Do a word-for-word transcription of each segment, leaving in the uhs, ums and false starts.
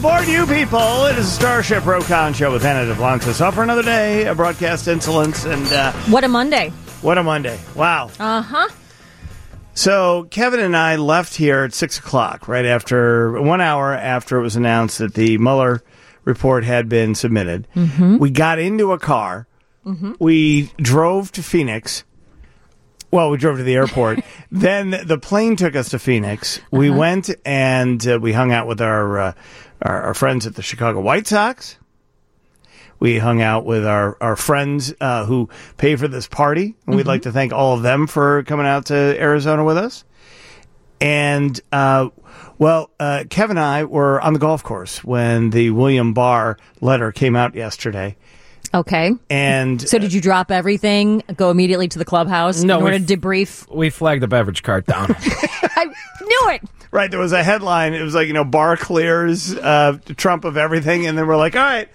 for you people. It is a Starship Rokon show with Anna DeBlancis. Up for another day of broadcast insolence. And uh, what a Monday. What a Monday. Wow. Uh-huh. So Kevin and I left here at six o'clock, right after, one hour after it was announced that the Mueller report had been submitted. Mm-hmm. We got into a car. Mm-hmm. We drove to Phoenix. Well, we drove to the airport. Then the plane took us to Phoenix. We uh-huh. went and uh, we hung out with our, uh, our our friends at the Chicago White Sox. We hung out with our, our friends uh, who pay for this party. And mm-hmm. we'd like to thank all of them for coming out to Arizona with us. And, uh, well, uh, Kevin and I were on the golf course when the William Barr letter came out yesterday. Okay. And so did you drop everything, go immediately to the clubhouse no, in order to debrief? We flagged the beverage cart down. I knew it. Right. There was a headline. It was like, you know, Barr clears uh, Trump of everything. And then we're like, all right.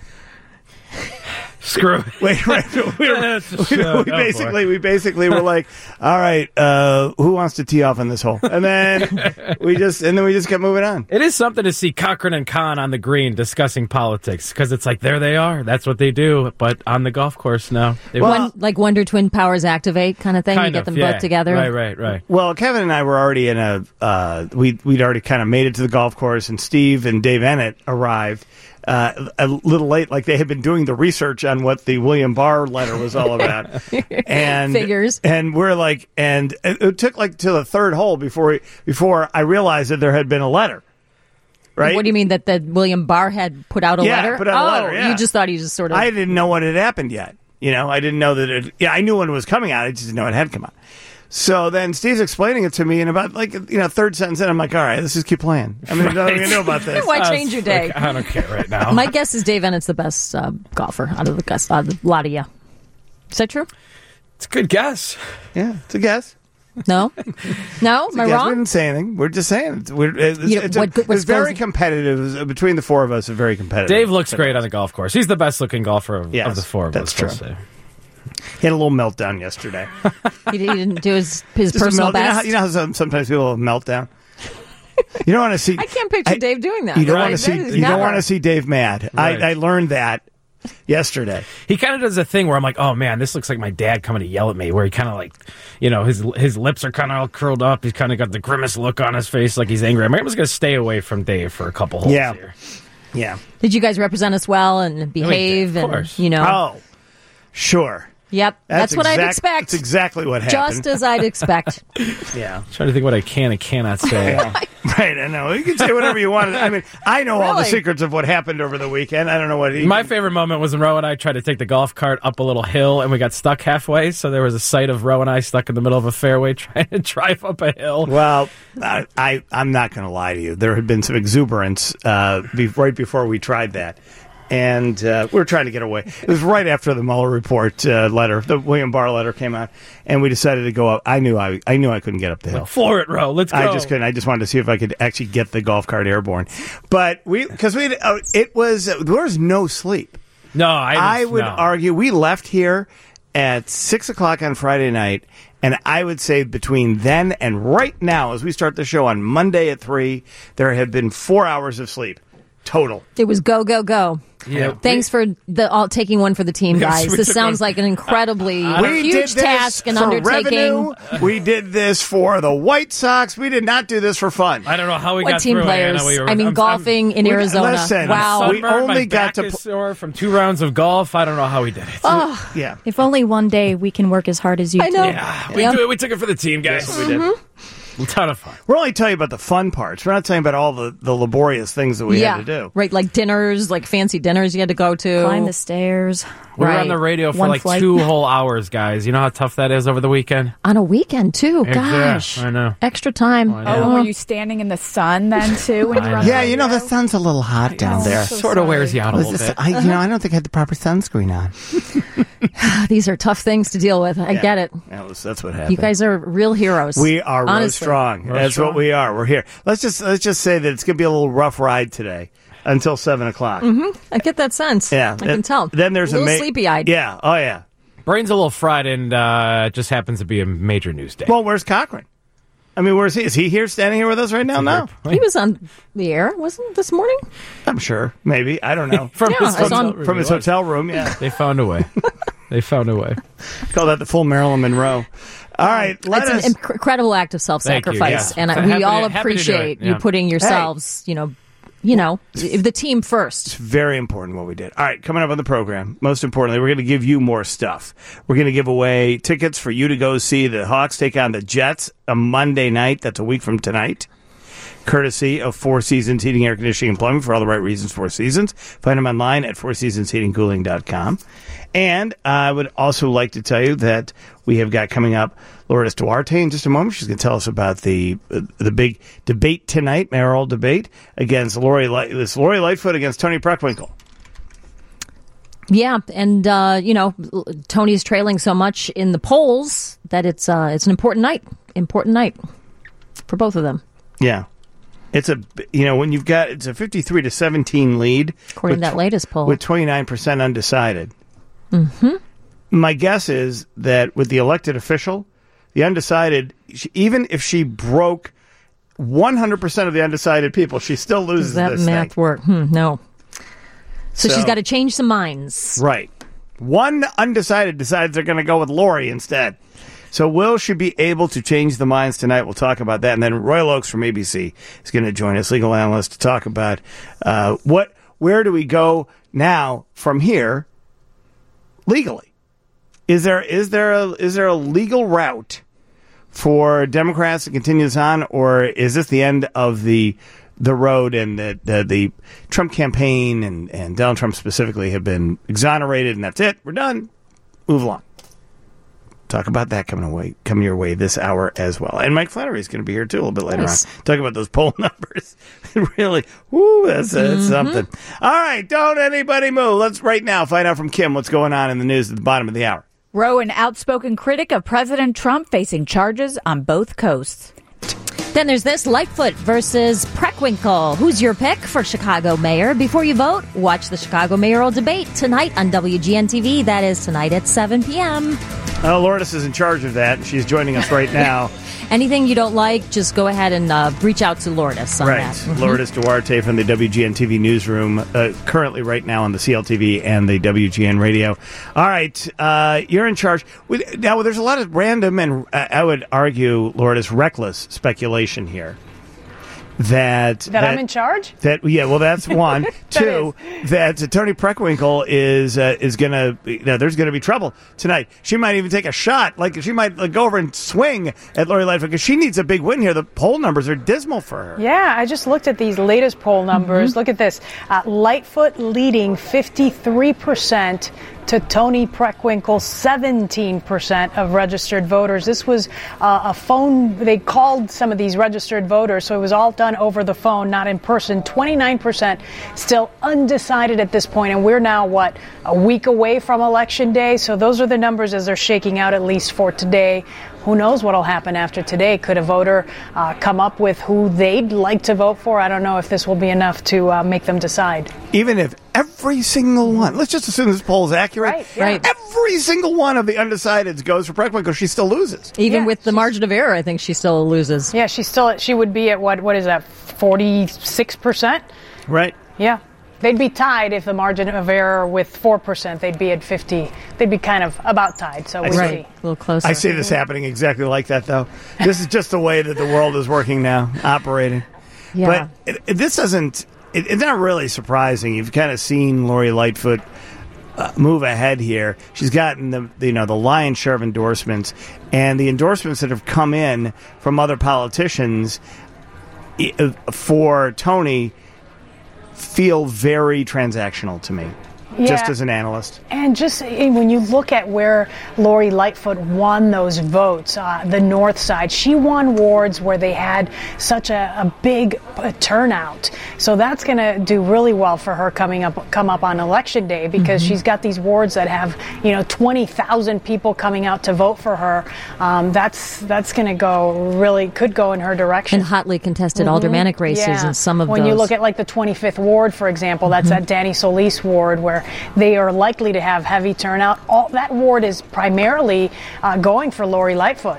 Screw it. Wait, right. We, were, we, we oh, basically, we basically were like, all right, uh, who wants to tee off in this hole? And then we just, and then we just kept moving on. It is something to see Cochran and Kahn on the green discussing politics because it's like, there they are. That's what they do. But on the golf course now. They well, One, like Wonder Twin Powers activate kind of thing. Kind you of, get them yeah. both together. Right, right, right. Well, Kevin and I were already in a, uh, we, we'd already kind of made it to the golf course, and Steve and Dave Ennett arrived. Uh, a little late, like they had been doing the research on what the William Barr letter was all about, and figures. And we're like, and it, it took like to the third hole before we, before I realized that there had been a letter. Right? What do you mean that the William Barr had put out a yeah, letter? Put out oh, a letter. Yeah. You just thought he just sort of. I didn't know what had happened yet. You know, I didn't know that it. Yeah, I knew when it was coming out. I just didn't know it had come out. So then Steve's explaining it to me, and about like you know third sentence in, I'm like, all right, let's just keep playing. I mean, right. I don't even know about this. Why change your day? Like, I don't care right now. My guess is Dave Ennett's the best uh, golfer out of the guys, out of the lot of you. Is that true? It's a good guess. Yeah, it's a guess. No, no, am I wrong? We didn't say anything. We're just saying it's, we're, it's, you know, it's, what, a, it's very competitive. It was, between the four of us, it's very competitive. Dave looks great on the golf course. He's the best looking golfer of, yes, of the four of that's us. That's true. He had a little meltdown yesterday. he, he didn't do his, his personal melt, best. You know, how, you know how sometimes people have a meltdown? You don't want to see. I can't picture I, Dave doing that. You don't right? want to see. You never. don't want to see Dave mad. Right. I, I learned that yesterday. He kind of does a thing where I'm like, oh man, this looks like my dad coming to yell at me. Where he kind of like, you know, his his lips are kind of all curled up. He's kind of got the grimace look on his face, like he's angry. I'm just going to stay away from Dave for a couple holes yeah. here. Yeah. Did you guys represent us well and behave? Of and course. You know. Oh, sure. Yep, that's, that's what exact, I'd expect. That's exactly what happened. Just as I'd expect. Yeah. I'm trying to think what I can and cannot say. Yeah. Right, I know. You can say whatever you want. I mean, I know really? all the secrets of what happened over the weekend. I don't know what he... My favorite moment was when Ro and I tried to take the golf cart up a little hill, and we got stuck halfway, so there was a sight of Ro and I stuck in the middle of a fairway trying to drive up a hill. Well, I, I, I'm not going to lie to you. There had been some exuberance uh, be, right before we tried that. And uh, we were trying to get away. It was right after the Mueller report uh, letter, the William Barr letter came out, and we decided to go up. I knew I, I knew I couldn't get up the hill. Like, floor it, Ro. Let's go. I just couldn't. I just wanted to see if I could actually get the golf cart airborne. But we, because we, uh, it was uh, there was no sleep. No, I. I would no. argue we left here at six o'clock on Friday night, and I would say between then and right now, as we start the show on Monday at three, there have been four hours of sleep total. It was go go go. Yeah. Thanks for the all, taking one for the team, guys. Yes, this sounds like an incredibly we huge task and undertaking. Revenue. We did this for the White Sox. We did not do this for fun. I don't know how we what got team through players? it. We were, I mean, I'm, golfing I'm, in we, Arizona. Listen, wow. we only my got back to is sore from two rounds of golf. I don't know how we did it. Oh, yeah. If only one day we can work as hard as you I know. do. Yeah, we Yeah. do it. We took it for the team, guys. Yes, we did. Mm-hmm. A ton of fun. We're only telling you about the fun parts. We're not telling you about all the, the laborious things that we yeah. had to do. Right, like dinners, like fancy dinners you had to go to. Climb the stairs. We were Right. on the radio for One like flight. two whole hours, guys. You know how tough that is over the weekend? On a weekend, too. Yeah, Gosh. I know. Extra time. I know. Oh, were you standing in the sun then, too, when you were on Yeah, the you know, the radio? sun's a little hot down Oh, there. so Sort of sorry. wears you out a Was little this- bit. I, you know, I don't think I had the proper sunscreen on. These are tough things to deal with. I Yeah, get it. That was, that's what happened. You guys are real heroes. We are real honestly. strong. Real That's strong. what we are. We're here. Let's just let's just say that it's going to be a little rough ride today until seven o'clock. Mm-hmm. I get that sense. Yeah, I can tell. Then there's a a, little ma- sleepy-eyed. Yeah. Oh yeah. Brain's a little fried, and uh, it just happens to be a major news day. Well, where's Cochran? I mean, where's he? Is he here, standing here with us right now? No. He was on the air, wasn't it, this morning? I'm sure. Maybe. I don't know. From Yeah, his I was hotel on- room, From he his was. hotel room, yeah. They found a way. They found a way. Call that the full Marilyn Monroe. All right, let It's us. an inc- incredible act of self-sacrifice, Thank you, yeah. and I, Happy we to- all happy to do appreciate it, yeah. you putting yourselves, you know, you know, the team first. Very important what we did. All right, coming up on the program, most importantly, we're going to give you more stuff. We're going to give away tickets for you to go see the Hawks take on the Jets a Monday night. That's a week from tonight. Courtesy of Four Seasons Heating, Air Conditioning, and Plumbing. For all the right reasons, Four Seasons. Find them online at four seasons heating cooling dot com. And I would also like to tell you that we have got coming up Lourdes Duarte in just a moment. She's going to tell us about the uh, the big debate tonight, mayoral debate against Lori Light, this Lori Lightfoot against Tony Preckwinkle. Yeah, and uh, you know, Tony's trailing so much in the polls that it's uh, it's an important night, important night for both of them. Yeah. It's a, you know, when you've got, it's a fifty-three to seventeen lead. According to that tw- latest poll. With twenty-nine percent undecided. Mm-hmm. My guess is that with the elected official, the undecided, she, even if she broke one hundred percent of the undecided people, she still loses Does that this math thing. work? Hmm, no. So, So- she's got to change some minds. Right. One undecided decides they're going to go with Lori instead. So will she be able to change the minds tonight? We'll talk about that. And then Royal Oakes from A B C is going to join us, legal analyst, to talk about uh, what, where do we go now from here legally? Is there is there a, is there a legal route for Democrats to continue this on, or is this the end of the the road and the the, the Trump campaign and, and Donald Trump specifically have been exonerated and that's it? We're done. Move along. Talk about that coming away, coming your way this hour as well. And Mike Flannery is going to be here too a little bit later Nice. on. Talk about those poll numbers. really, whoo, that's, that's Mm-hmm. something. All right, don't anybody move. Let's right now find out from Kim what's going on in the news at the bottom of the hour. Roe, an outspoken critic of President Trump, facing charges on both coasts. Then there's this, Lightfoot versus Preckwinkle. Who's your pick for Chicago mayor? Before you vote, watch the Chicago mayoral debate tonight on W G N T V. That is tonight at seven p.m. Uh, Lourdes is in charge of that. She's joining us right now. Anything you don't like, just go ahead and uh, reach out to Lourdes on Right. that. Lourdes Duarte from the W G N T V newsroom, uh, currently right now on the C L T V and the W G N radio. All right. Uh, you're in charge. We, now, there's a lot of random and, uh, I would argue, Lourdes, reckless speculation here. That, That, I'm in charge? That yeah, well, that's one. Two, that Tony Preckwinkle is uh, is gonna. You know, there's gonna be trouble tonight. She might even take a shot. Like she might like, go over and swing at Lori Lightfoot because she needs a big win here. The poll numbers are dismal for her. Yeah, I just looked at these latest poll numbers. Mm-hmm. Look at this. Uh, Lightfoot leading fifty-three percent to Tony Preckwinkle, seventeen percent of registered voters. This was uh, a phone. They called some of these registered voters, so it was all done over the phone, not in person. twenty-nine percent still undecided at this point, and we're now, what, a week away from Election Day? So those are the numbers as they're shaking out, at least for today. Who knows what will happen after today? Could a voter uh, come up with who they'd like to vote for? I don't know if this will be enough to uh, make them decide. Even if every single one, let's just assume this poll is accurate, Right, yeah. Right. every single one of the undecideds goes for Preckwinkle, she still loses. Even Yeah, with the margin of error, I think she still loses. Yeah, she's still, she would be at what, what is that, forty-six percent? Right. Yeah. They'd be tied if the margin of error with four percent. They'd be at fifty. They'd be kind of about tied. So we'll Right. see. A little closer. I see this happening exactly like that, though. This is just the way that the world is working now, operating. Yeah. But it, it, this doesn't, it, it's not really surprising. You've kind of seen Lori Lightfoot uh, move ahead here. She's gotten the, the, you know, the lion's share of endorsements, and the endorsements that have come in from other politicians i- for Tony feel very transactional to me, just Yeah. as an analyst. And just eh, when you look at where Lori Lightfoot won those votes, uh, the north side, she won wards where they had such a, a big uh, turnout. So that's going to do really well for her coming up come up on election day, because she's got these wards that have, you know, twenty thousand people coming out to vote for her. Um, that's that's going to go really could go in her direction. and hotly contested aldermanic races Yeah. and some of when those. you look at like the twenty-fifth ward, for example, that's that Danny Solis ward where they are likely to have heavy turnout. All that ward is primarily uh, going for Lori Lightfoot.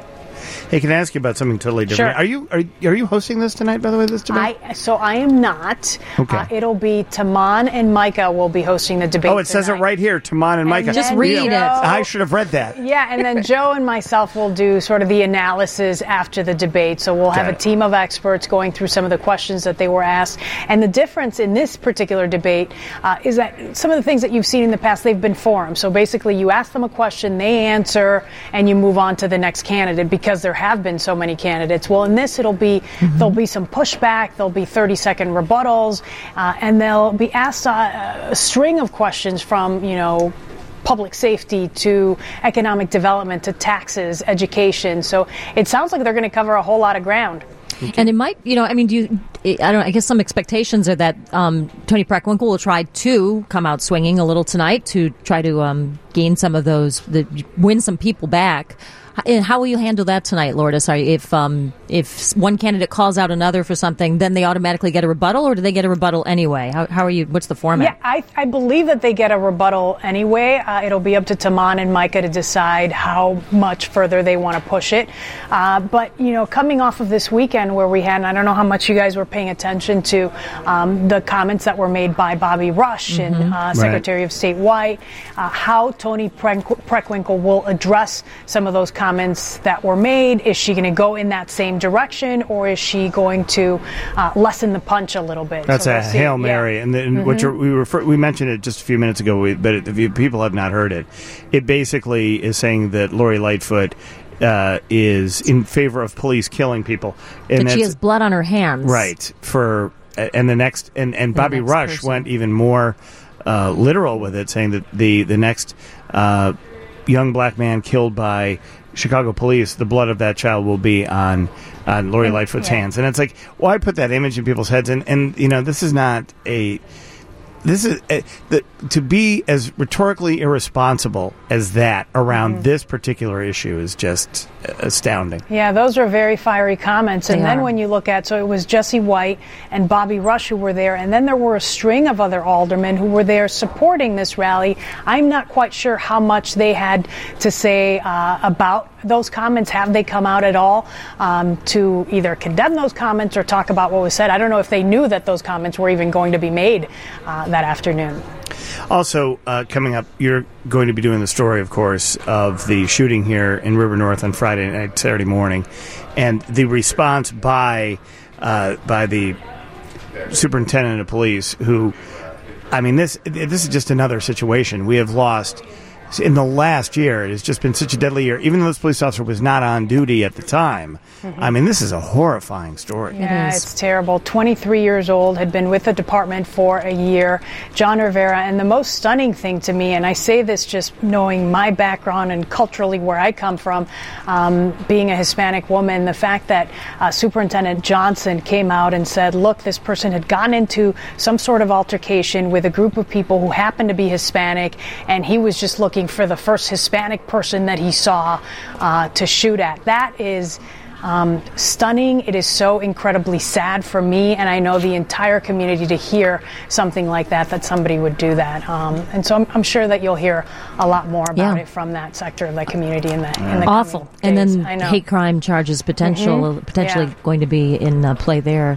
Hey, can I ask you about something totally different? Sure. Are you are, are you hosting this tonight, by the way, this debate? I, so I am not. Okay. Uh, it'll be Taman and Micah will be hosting the debate Oh, it says it tonight. right here, Taman and Micah. Just then read Joe- it. I should have read that. Yeah, and then Joe and myself will do sort of the analysis after the debate. So we'll have Got a it. team of experts going through some of the questions that they were asked. And the difference in this particular debate uh, is that some of the things that you've seen in the past, they've been forums. So basically, you ask them a question, they answer, and you move on to the next candidate because there have been so many candidates. Well, in this, it'll be mm-hmm. there'll be some pushback, there'll be thirty second rebuttals, uh, and they'll be asked uh, a string of questions from, you know, public safety to economic development to taxes, education. So it sounds like they're going to cover a whole lot of ground. And it might, you know, I mean, do you, I don't know, I guess some expectations are that um, Tony Preckwinkle will try to come out swinging a little tonight to try to um, gain some of those, the, win some people back. And how will you handle that tonight, Lourdes? Are, if um, if one candidate calls out another for something, then they automatically get a rebuttal, or do they get a rebuttal anyway? How, how are you? What's the format? Yeah, I, I believe that they get a rebuttal anyway. Uh, it'll be up to Taman and Micah to decide how much further they want to push it. Uh, but, you know, coming off of this weekend where we had, and I don't know how much you guys were paying attention to um, the comments that were made by Bobby Rush Mm-hmm. and uh, Secretary right. of State White, uh, how Tony Preckwinkle will address some of those comments. comments that were made. Is she going to go in that same direction, or is she going to uh, lessen the punch a little bit? That's so a we'll see. Hail Mary, yeah. and, the, and mm-hmm. what you're, we refer, we mentioned it just a few minutes ago, we, but if you, people have not heard it, it basically is saying that Lori Lightfoot uh, is in favor of police killing people, and that she has blood on her hands, right? For and the next, and and Bobby next Rush person. went even more uh, literal with it, saying that the the next uh, young black man killed by Chicago police, the blood of that child will be on on Lori Lightfoot's yeah. hands. And it's like, why put that image in people's heads? And, and you know, this is not a... This is uh, the, to be as rhetorically irresponsible as that around Mm-hmm. this particular issue is just astounding. Yeah, those are very fiery comments. And They then are. when you look at, so it was Jesse White and Bobby Rush who were there, and then there were a string of other aldermen who were there supporting this rally. I'm not quite sure how much they had to say uh, about those comments. Have they come out at all um, to either condemn those comments or talk about what was said? I don't know if they knew that those comments were even going to be made uh, that afternoon. Also, uh, coming up, you're going to be doing the story, of course, of the shooting here in River North on Friday night, Saturday morning, and the response by uh, by the superintendent of police, who, I mean, this this is just another situation. We have lost, in the last year, it has just been such a deadly year, even though this police officer was not on duty at the time. Mm-hmm. I mean, this is a horrifying story. Yeah, is. it's terrible. twenty-three years old, had been with the department for a year. John Rivera, and the most stunning thing to me, and I say this just knowing my background and culturally where I come from, um, being a Hispanic woman, the fact that uh, Superintendent Johnson came out and said, look, this person had gotten into some sort of altercation with a group of people who happened to be Hispanic, and he was just looking for the first Hispanic person that he saw uh, to shoot at. That is Um, stunning. It is so incredibly sad for me, and I know the entire community, to hear something like that, that somebody would do that. Um, and so I'm, I'm sure that you'll hear a lot more about Yeah. it from that sector of the community in the, in the Awful. coming And days. then I know. hate crime charges potential Mhm. potentially Yeah. going to be in uh, play there.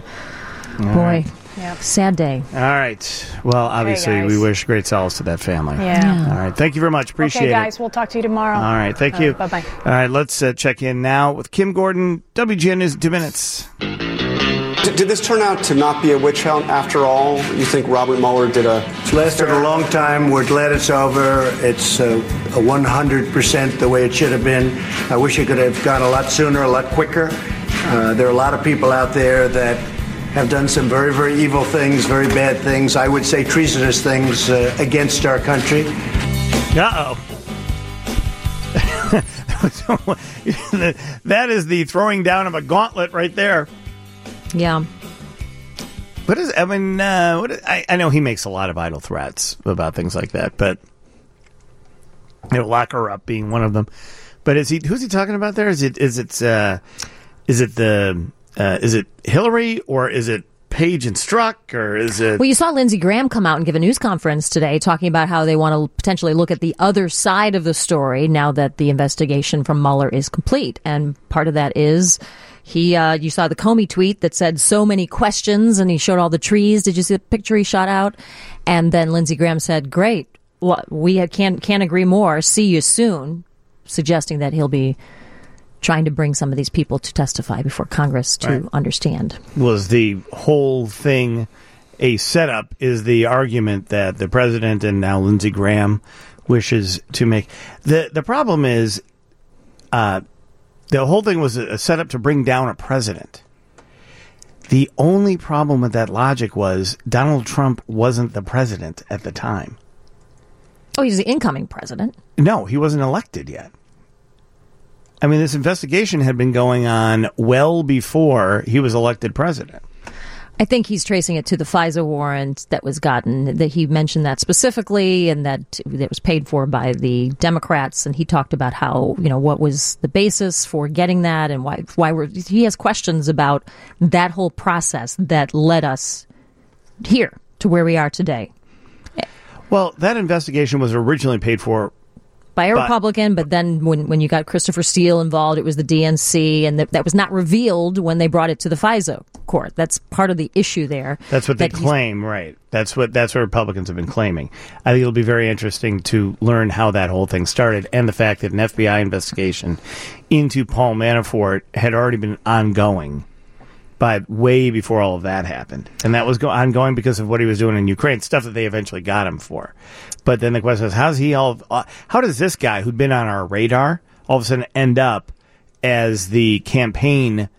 Boy, Yep. sad day. All right. Well, obviously, guys. we wish great solace to that family. Yeah. All right. Thank you very much. Appreciate Okay, guys, it. we'll talk to you tomorrow. All right. Thank All you. right, bye-bye. All right. Let's uh, check in now with Kim Gordon, W G N News, two minutes. Did, did this turn out to not be a witch hunt after all? You think Robert Mueller did a... It's lasted a long time. We're glad it's over. It's uh, a one hundred percent the way it should have been. I wish it could have gone a lot sooner, a lot quicker. Uh, there are a lot of people out there that have done some very, very evil things, very bad things, I would say treasonous things uh, against our country. Uh-oh. That is the throwing down of a gauntlet right there. Yeah. What is, I mean, uh, what is, I, I know he makes a lot of idle threats about things like that, but, you know, lock her up being one of them. But is he, who's he talking about there? Is it, is it, uh, is it the, uh, is it Hillary or is it page and Strzok, or is it? Well, you saw Lindsey Graham come out and give a news conference today talking about how they want to potentially look at the other side of the story now that the investigation from Mueller is complete. And part of that is he, uh, you saw the Comey tweet that said so many questions, and he showed all the trees. Did you see the picture he shot out? And then Lindsey Graham said, great, well, we can't, can't agree more. See you soon, suggesting that he'll be trying to bring some of these people to testify before Congress to right. understand. Was the whole thing a setup? Is the argument that the president and now Lindsey Graham wishes to make. The the problem is uh, the whole thing was a setup to bring down a president. The only problem with that logic was Donald Trump wasn't the president at the time. Oh, he's the incoming president. No, he wasn't elected yet. I mean, this investigation had been going on well before he was elected president. I think he's tracing it to the FISA warrant that was gotten, that he mentioned that specifically, and that that was paid for by the Democrats. And he talked about how, you know, what was the basis for getting that, and why, why we're, he has questions about that whole process that led us here to where we are today. Well, that investigation was originally paid for by a but, Republican, but then when, when you got Christopher Steele involved, it was the D N C, and that, that was not revealed when they brought it to the FISA court. That's part of the issue there. That's what they claim, right? That's what that's what Republicans have been claiming. I think it'll be very interesting to learn how that whole thing started, and the fact that an F B I investigation into Paul Manafort had already been ongoing by way before all of that happened. And that was go- ongoing because of what he was doing in Ukraine, stuff that they eventually got him for. But then the question is, how's he all, uh, how does this guy who'd been on our radar all of a sudden end up as the campaign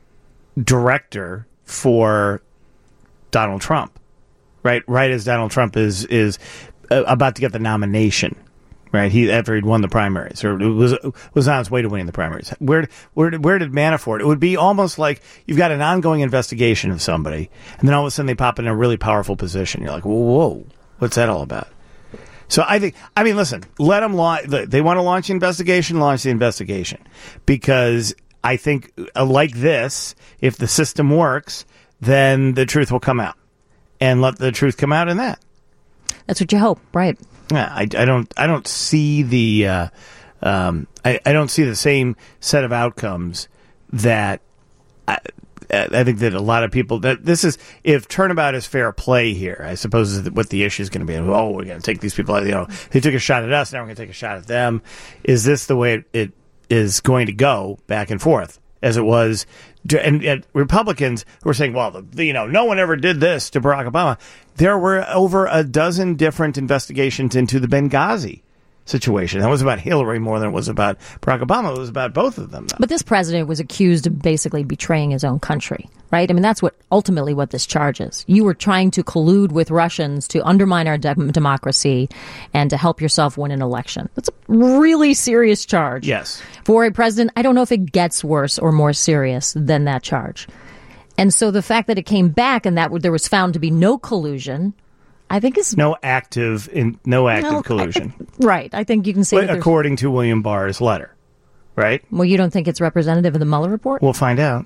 director for Donald Trump? Right, right as Donald Trump is is uh, about to get the nomination. Right, he after he'd won the primaries, or was was on his way to winning the primaries. Where where where did Manafort? It would be almost like you've got an ongoing investigation of somebody, and then all of a sudden they pop in a really powerful position. You're like, whoa, whoa, what's that all about? So I think, I mean, listen, let them launch. They want to launch the investigation, launch the investigation, because I think uh, like this, if the system works, then the truth will come out, and let the truth come out in that. That's what you hope, right? Yeah, I, I don't. I don't see the. Uh, um, I, I don't see the same set of outcomes that. I, I think that a lot of people. That this is if turnabout is fair play here. I suppose is what the issue is going to be. Oh, we're going to take these people. You know, they took a shot at us. Now we're going to take a shot at them. Is this the way it, it is going to go back and forth as it was? And, and Republicans who were saying, well, the, you know, no one ever did this to Barack Obama. There were over a dozen different investigations into the Benghazi situation. That was about Hillary more than it was about Barack Obama. It was about both of them, though. But this president was accused of basically betraying his own country, right? I mean, that's what ultimately what this charge is. You were trying to collude with Russians to undermine our de- democracy and to help yourself win an election. That's a really serious charge. Yes. For a president, I don't know if it gets worse or more serious than that charge. And so the fact that it came back and that there was found to be no collusion, I think is no active in no active no, collusion. I, right. I think you can say but that according to William Barr's letter, right? Well, you don't think it's representative of the Mueller report? We'll find out.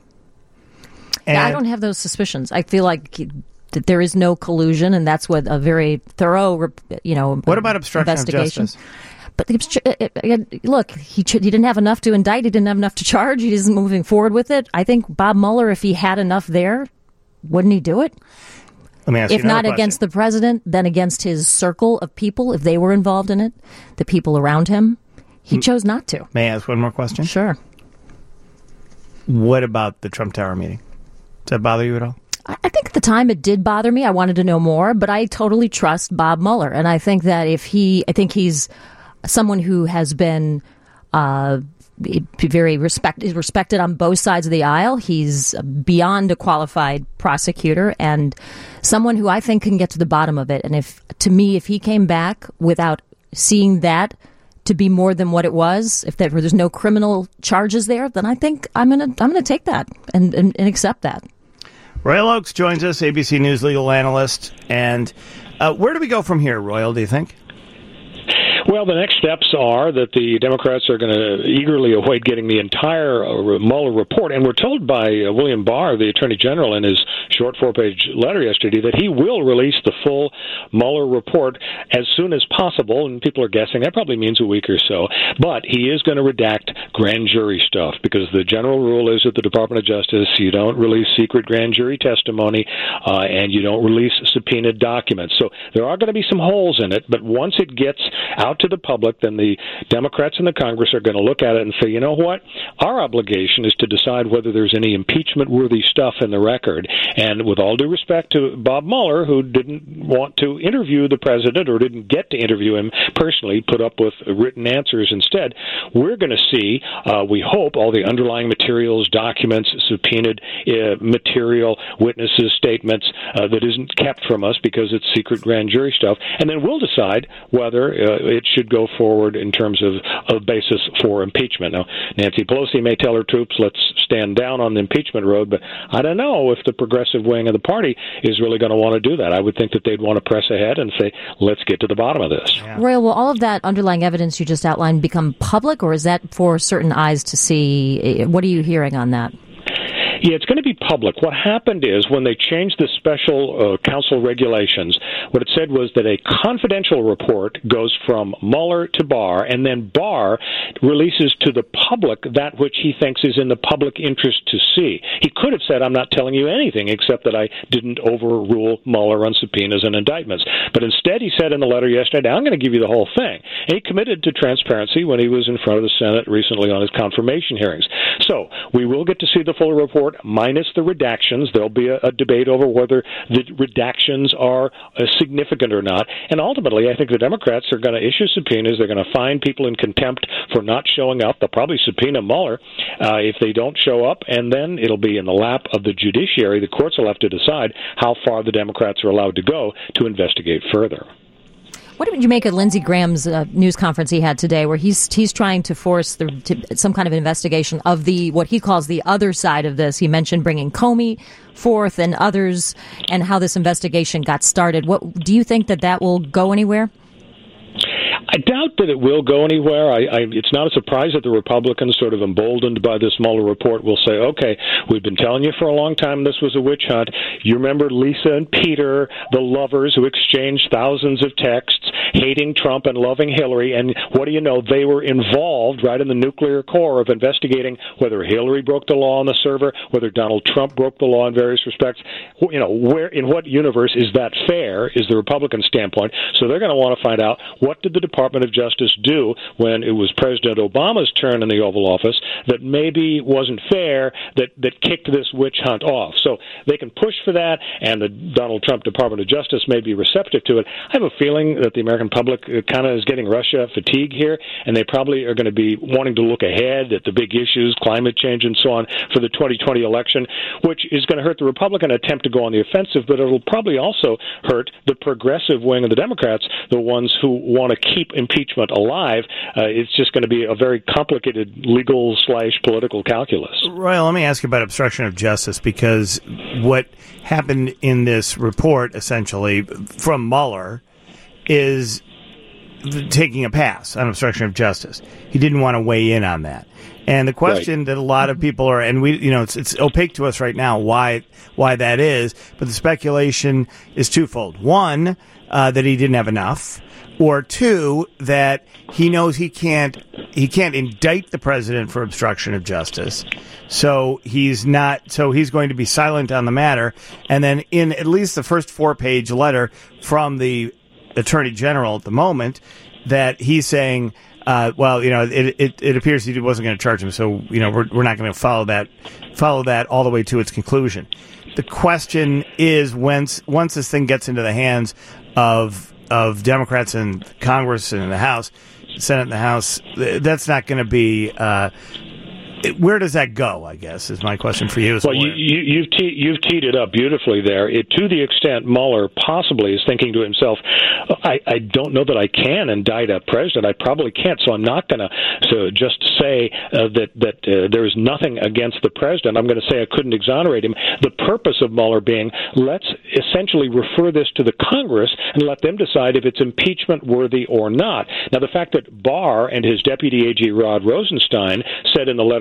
And yeah, I don't have those suspicions. I feel like that there is no collusion, and that's what a very thorough, you know, what about obstruction investigation. of justice? But the, look, he, he didn't have enough to indict. He didn't have enough to charge. He isn't moving forward with it. I think Bob Mueller, if he had enough there, wouldn't he do it? Let me ask if you not question. against the president, then against his circle of people, if they were involved in it, the people around him. He chose not to. May I ask one more question? Sure. What about the Trump Tower meeting? Does that bother you at all? I think at the time it did bother me. I wanted to know more, but I totally trust Bob Mueller. And I think that if he, I think he's someone who has been uh, very respect, is respected on both sides of the aisle. He's beyond a qualified prosecutor and someone who I think can get to the bottom of it. And if, to me, if he came back without seeing that to be more than what it was, if there, there's no criminal charges there, then I think I'm gonna I'm gonna take that and, and, and accept that. Royal Oakes joins us, A B C News legal analyst. And uh, where do we go from here, Royal, do you think? Well, the next steps are that the Democrats are going to eagerly await getting the entire uh, Mueller report. And we're told by uh, William Barr, the Attorney General, in his short four-page letter yesterday that he will release the full Mueller report as soon as possible, and people are guessing that probably means a week or so. But he is going to redact grand jury stuff because the general rule is at the Department of Justice you don't release secret grand jury testimony uh, and you don't release subpoenaed documents. So there are going to be some holes in it, but once it gets out to the public, then the Democrats in the Congress are going to look at it and say, you know what, our obligation is to decide whether there's any impeachment-worthy stuff in the record. And with all due respect to Bob Mueller, who didn't want to interview the president or didn't get to interview him personally, put up with written answers instead, we're going to see, uh, we hope, all the underlying materials, documents, subpoenaed uh, material, witnesses, statements uh, that isn't kept from us because it's secret grand jury stuff. And then we'll decide whether uh, it should go forward in terms of a basis for impeachment. Now, Nancy Pelosi may tell her troops, let's stand down on the impeachment road, but I don't know if the progressive wing of the party is really going to want to do that. I would think that they'd want to press ahead and say, let's get to the bottom of this. Yeah. Royal, will all of that underlying evidence you just outlined become public, or is that for certain eyes to see? What are you hearing on that? Yeah, it's going to be public. What happened is when they changed the special uh, counsel regulations, what it said was that a confidential report goes from Mueller to Barr, and then Barr releases to the public that which he thinks is in the public interest to see. He could have said, I'm not telling you anything except that I didn't overrule Mueller on subpoenas and indictments. But instead, he said in the letter yesterday, I'm going to give you the whole thing. And he committed to transparency when he was in front of the Senate recently on his confirmation hearings. So we will get to see the full report minus the redactions. There'll be a, a debate over whether the redactions are uh, significant or not. And ultimately, I think the Democrats are going to issue subpoenas. They're going to find people in contempt for not showing up. They'll probably subpoena Mueller uh, if they don't show up, and then it'll be in the lap of the judiciary. The courts will have to decide how far the Democrats are allowed to go to investigate further. What did you make of Lindsey Graham's uh, news conference he had today, where he's he's trying to force the, to, some kind of investigation of the what he calls the other side of this? He mentioned bringing Comey forth and others, and how this investigation got started. What do you think that that will go anywhere? I doubt that it will go anywhere. I, I, it's not a surprise that the Republicans, sort of emboldened by this Mueller report, will say, okay, we've been telling you for a long time this was a witch hunt. You remember Lisa and Peter, the lovers who exchanged thousands of texts, hating Trump and loving Hillary, and what do you know, they were involved right in the nuclear core of investigating whether Hillary broke the law on the server, whether Donald Trump broke the law in various respects. You know, where in what universe is that fair, is the Republican standpoint. So they're going to want to find out, what did the Department of Justice do when it was President Obama's turn in the Oval Office that maybe wasn't fair, that, that kicked this witch hunt off. So they can push for that, and the Donald Trump Department of Justice may be receptive to it. I have a feeling that the American public kind of is getting Russia fatigue here, and they probably are going to be wanting to look ahead at the big issues, climate change and so on, for the twenty twenty election, which is going to hurt the Republican attempt to go on the offensive, but it'll probably also hurt the progressive wing of the Democrats, the ones who want to keep impeachment alive. Uh, it's just going to be a very complicated legal slash political calculus. Royal, let me ask you about obstruction of justice, because what happened in this report, essentially, from Mueller, is taking a pass on obstruction of justice. He didn't want to weigh in on that. And the question right. that a lot of people are, and we, you know, it's, it's opaque to us right now why why that is, but the speculation is twofold. One, uh, that he didn't have enough, or two, that he knows he can't he can't indict the president for obstruction of justice. So he's not so he's going to be silent on the matter. And then in at least the first four-page letter from the Attorney General at the moment, that he's saying, uh, well, you know, it, it, it appears he wasn't going to charge him, so, you know, we're, we're not going to follow that follow that all the way to its conclusion. The question is, once once this thing gets into the hands of of Democrats in Congress and in the House, Senate and the House, that's not going to be. Uh, Where does that go, I guess, is my question for you. As well, you, you, you've, te- you've teed it up beautifully there. It, to the extent Mueller possibly is thinking to himself, I, I don't know that I can indict a president. I probably can't, so I'm not going to so just say uh, that, that uh, there is nothing against the president. I'm going to say I couldn't exonerate him. The purpose of Mueller being, let's essentially refer this to the Congress and let them decide if it's impeachment worthy or not. Now, the fact that Barr and his deputy A G Rod Rosenstein said in the letter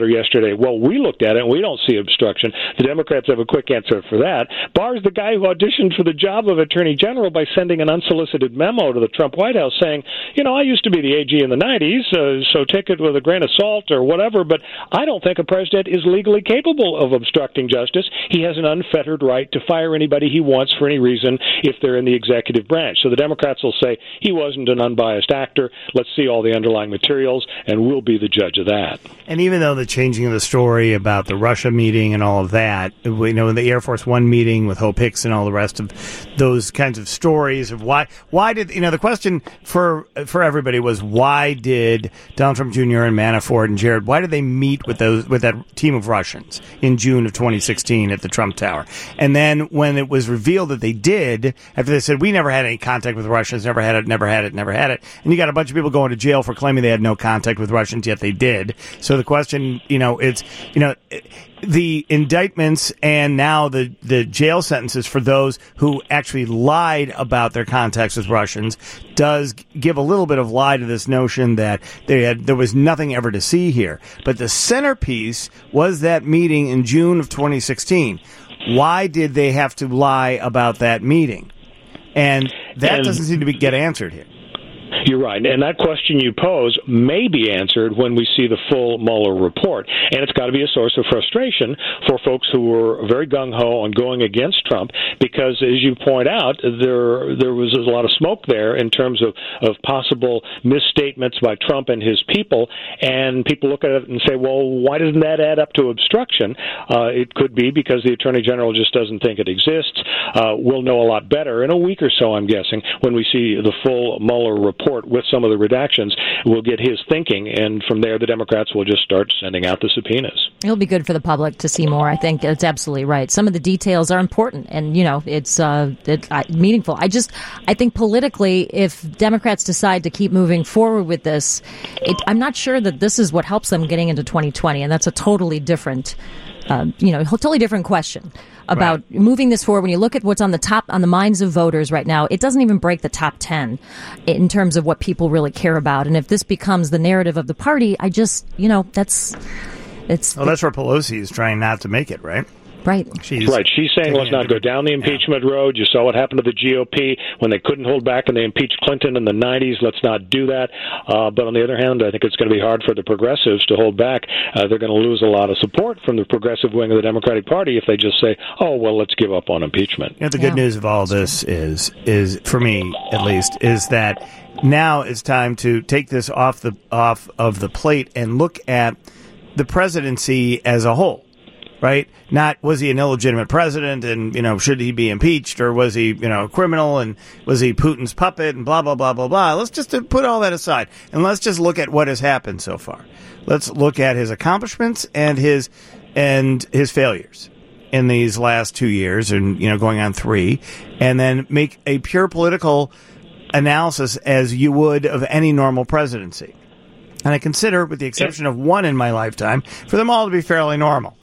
Twitter yesterday, well, we looked at it and we don't see obstruction. The Democrats have a quick answer for that. Barr's the guy who auditioned for the job of Attorney General by sending an unsolicited memo to the Trump White House saying, you know, I used to be the A G in the nineties, uh, so take it with a grain of salt or whatever, but I don't think a president is legally capable of obstructing justice. He has an unfettered right to fire anybody he wants for any reason if they're in the executive branch. So the Democrats will say he wasn't an unbiased actor. Let's see all the underlying materials, and we'll be the judge of that. And even though the changing of the story about the Russia meeting and all of that, you know, in the Air Force One meeting with Hope Hicks and all the rest of those kinds of stories of why, why did, you know, the question for for everybody was why did Donald Trump Junior and Manafort and Jared, why did they meet with those with that team of Russians in June of twenty sixteen at the Trump Tower? And then when it was revealed that they did, after they said we never had any contact with the Russians, never had it, never had it, never had it, and you got a bunch of people going to jail for claiming they had no contact with Russians, yet they did. So the question, you know, it's, you know, the indictments and now the, the jail sentences for those who actually lied about their contacts with Russians does give a little bit of lie to this notion that they had, there was nothing ever to see here. But the centerpiece was that meeting in June of twenty sixteen. Why did they have to lie about that meeting? And that and- doesn't seem to be, get answered here. You're right. And that question you pose may be answered when we see the full Mueller report. And it's got to be a source of frustration for folks who were very gung-ho on going against Trump because, as you point out, there there was a lot of smoke there in terms of, of possible misstatements by Trump and his people. And people look at it and say, well, why doesn't that add up to obstruction? Uh, it could be because the Attorney General just doesn't think it exists. Uh, we'll know a lot better in a week or so, I'm guessing, when we see the full Mueller report with some of the redactions. We'll get his thinking, and from there the Democrats will just start sending out the subpoenas. It'll be good for the public to see more. I think it's absolutely right. Some of the details are important, and you know, it's uh, it, uh, meaningful. I just, I think politically, if Democrats decide to keep moving forward with this, it, I'm not sure that this is what helps them getting into twenty twenty, and that's a totally different, uh, you know, totally different question about right. moving this forward. When you look at what's on the top, on the minds of voters right now, it doesn't even break the top ten in terms of what people really care about. And if this becomes the narrative of the party, I just, you know, that's, it's. Well, that's where Pelosi is trying not to make it, right? Right. She's right. She's saying let's not go down the impeachment yeah. road. You saw what happened to the G O P when they couldn't hold back and they impeached Clinton in the nineties. Let's not do that. Uh, but on the other hand, I think it's going to be hard for the progressives to hold back. Uh, they're going to lose a lot of support from the progressive wing of the Democratic Party if they just say, oh, well, let's give up on impeachment. You know, the good yeah. news of all this is, is for me at least, is that now it's time to take this off the off of the plate and look at the presidency as a whole. Right? Not was he an illegitimate president and, you know, should he be impeached, or was he, you know, a criminal and was he Putin's puppet and blah, blah, blah, blah, blah. Let's just put all that aside and let's just look at what has happened so far. Let's look at his accomplishments and his and his failures in these last two years and, you know, going on three, and then make a pure political analysis as you would of any normal presidency. And I consider, with the exception of one in my lifetime, for them all to be fairly normal.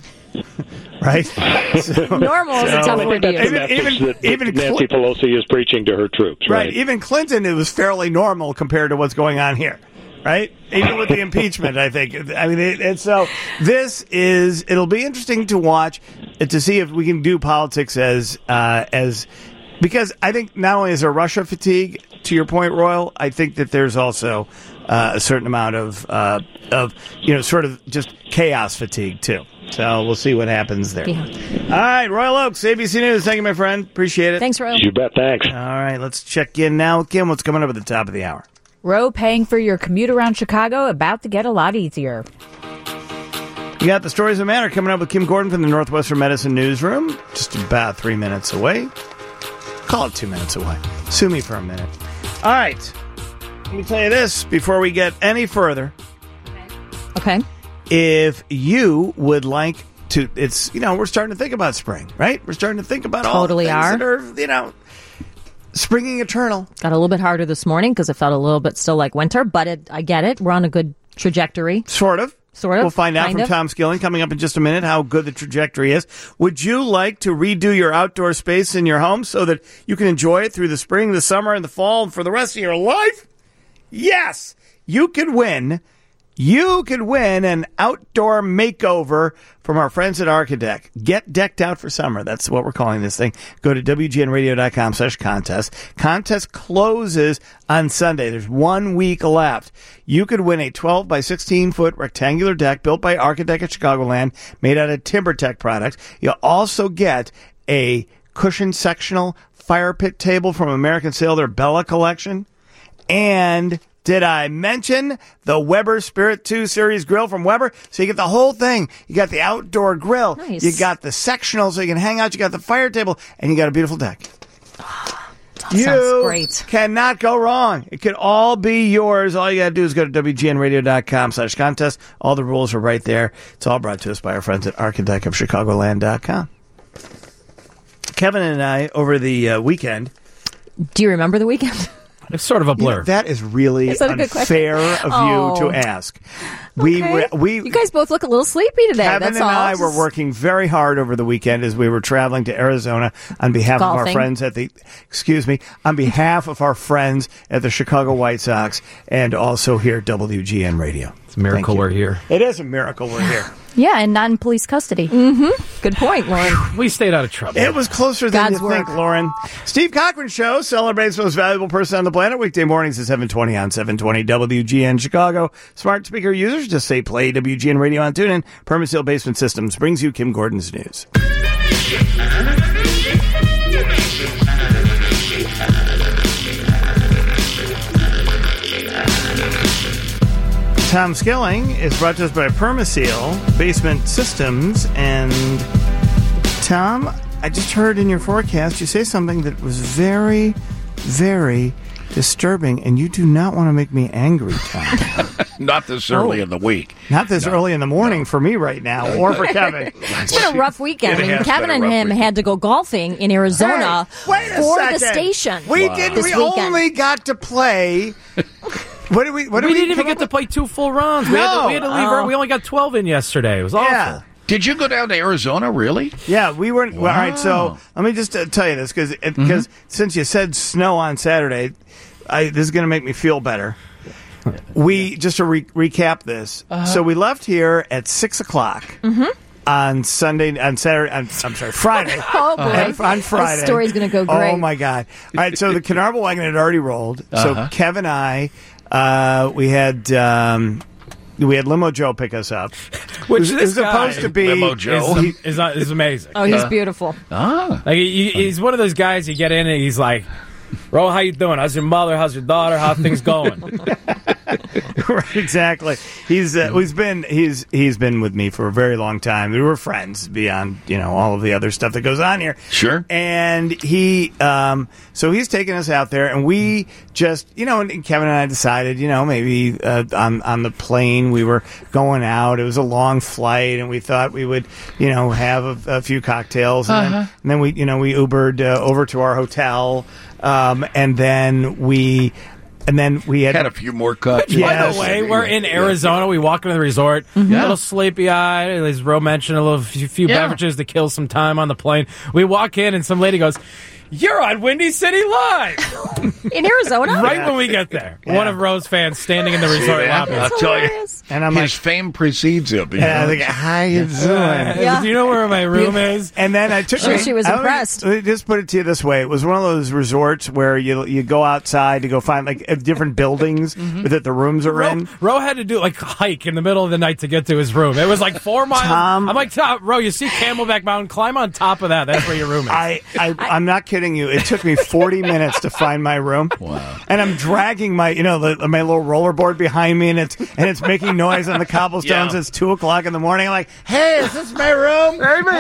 Right? So, Normal is so, a tough word to use. Even, even, even Nancy Cl- Pelosi is preaching to her troops, right? Right. Even Clinton, it was fairly normal compared to what's going on here, right? Even with the impeachment, I think. I mean, it, and so this is, it'll be interesting to watch, to see if we can do politics as, uh, as, because I think not only is there Russia fatigue, to your point, Royal, I think that there's also uh, a certain amount of, uh, of, you know, sort of just chaos fatigue, too. So we'll see what happens there. Yeah. All right, Royal Oaks, A B C News. Thank you, my friend. Appreciate it. Thanks, Royal. You bet. Thanks. All right, let's check in now with Kim. What's coming up at the top of the hour? Row paying for your commute around Chicago about to get a lot easier. You got the stories that matter coming up with Kim Gordon from the Northwestern Medicine Newsroom. Just about three minutes away. Call it two minutes away. Sue me for a minute. All right. Let me tell you this before we get any further. Okay. If you would like to, it's, you know, we're starting to think about spring, right? We're starting to think about totally all the things are. that are, you know, springing eternal. Got a little bit harder this morning because it felt a little bit still like winter, but it, I get it. We're on a good trajectory. Sort of. Sort of. We'll find out from of. Tom Skilling coming up in just a minute how good the trajectory is. Would you like to redo your outdoor space in your home so that you can enjoy it through the spring, the summer, and the fall, and for the rest of your life? Yes! You could win you could win an outdoor makeover from our friends at Architect. Get decked out for summer. That's what we're calling this thing. Go to W G N radio dot com slash contest. Contest closes on Sunday. There's one week left. You could win a twelve by sixteen foot rectangular deck built by Architect at Chicagoland, made out of TimberTech products. You'll also get a cushion sectional fire pit table from American Sail, their Bella collection. And did I mention the Weber Spirit two Series grill from Weber? So you get the whole thing. You got the outdoor grill. Nice. You got the sectional so you can hang out. You got the fire table. And you got a beautiful deck. That you sounds great. cannot go wrong. It could all be yours. All you got to do is go to W G N radio dot com slash contest. All the rules are right there. It's all brought to us by our friends at architect of chicagoland dot com. Kevin and I, over the uh, weekend. Do you remember the weekend? It's sort of a blur. You know, that is really Is that a good unfair question? of Oh. you to ask. We Okay. were, we You guys both look a little sleepy today. Kevin That's and all. I were working very hard over the weekend as we were traveling to Arizona on behalf of our Golfing. friends at the, excuse me, on behalf of our friends at the Chicago White Sox and also here at W G N Radio. It's a miracle Thank you. we're here. It is a miracle we're here. Yeah, and not in police custody. Good point, Lauren. We stayed out of trouble. It was closer than God's you work. think, Lauren. Steve Cochran Show celebrates the most valuable person on the planet weekday mornings at seven twenty on seven twenty W G N Chicago. Smart speaker users just say play W G N Radio on TuneIn. Perma Seal Basement Systems brings you Kim Gordon's news. Tom Skilling is brought to us by Permaseal Basement Systems. And Tom, I just heard in your forecast you say something that was very, very disturbing, and you do not want to make me angry, Tom. Not this early Oh. in the week. Not this early in the morning for me right now, or for Kevin. It's been a rough weekend. I It mean, has Kevin been a and rough him weekend. had to go golfing in Arizona Hey, wait a for second. the station. We Wow. didn't. This We weekend. only got to play. What did we? What did we we, didn't even come get up to with? play two full rounds. We, had, to, we had to leave. Oh. early. We only got twelve in yesterday. It was awful. Yeah. Did you go down to Arizona, really? Yeah, we weren't. Well, all right, so let me just uh, tell you this because because since you said snow on Saturday, I, this is going to make me feel better. We just to re- recap this. So we left here at six o'clock on Sunday, on Saturday. On, I'm sorry, Friday. Oh, boy. And on Friday. This story's going to go great. Oh my God! All right, so the Carnarvon wagon had already rolled. So Uh-huh. Kev and I, uh, we had. Um, we had Limo Joe pick us up, Which it was, this it was supposed guy to be Limo Joe. is, is, is amazing. Oh, he's beautiful. Ah. Like he, he's one of those guys. You get in and he's like, "Ro, how you doing? How's your mother? How's your daughter? How things going?" Right, exactly. He's uh, he's been he's he's been with me for a very long time. We were friends beyond you know all of the other stuff that goes on here. Sure. And he um so he's taking us out there, and we just you know and Kevin and I decided you know maybe uh, on on the plane we were going out. It was a long flight, and we thought we would you know have a, a few cocktails, and, then, and then we you know we Ubered uh, over to our hotel, um and then we. And then we had, Had a few more cups. By Yes. the way, we're in Arizona. We walk into the resort, a little sleepy eyed. As Ro mentioned, a little few, few Yeah. beverages to kill some time on the plane. We walk in, and some lady goes, "You're on Windy City Live!" In Arizona? Right when we get there, one of Ro's fans standing in the resort man. lobby. I'll tell you. Hilarious. and I'm His like, fame precedes him. you and I know? was like, how you doing? Yeah. Do you know where my room is? And then I took Sure, me. she was I only- impressed. Let me just put it to you this way: it was one of those resorts where you you go outside to go find like uh, different buildings that the rooms are Ro, in. Ro had to do like a hike in the middle of the night to get to his room. It was like four miles. Tom- I'm like, Tom, Ro, you see Camelback Mountain? Climb on top of that. That's where your room is. I, I I'm not kidding you. It took me forty minutes to find my room. Wow. And I'm dragging my you know the, my little rollerboard behind me, and it's and it's making noise on the cobblestones. Yeah. It's two o'clock in the morning. I'm like, hey, is this my room?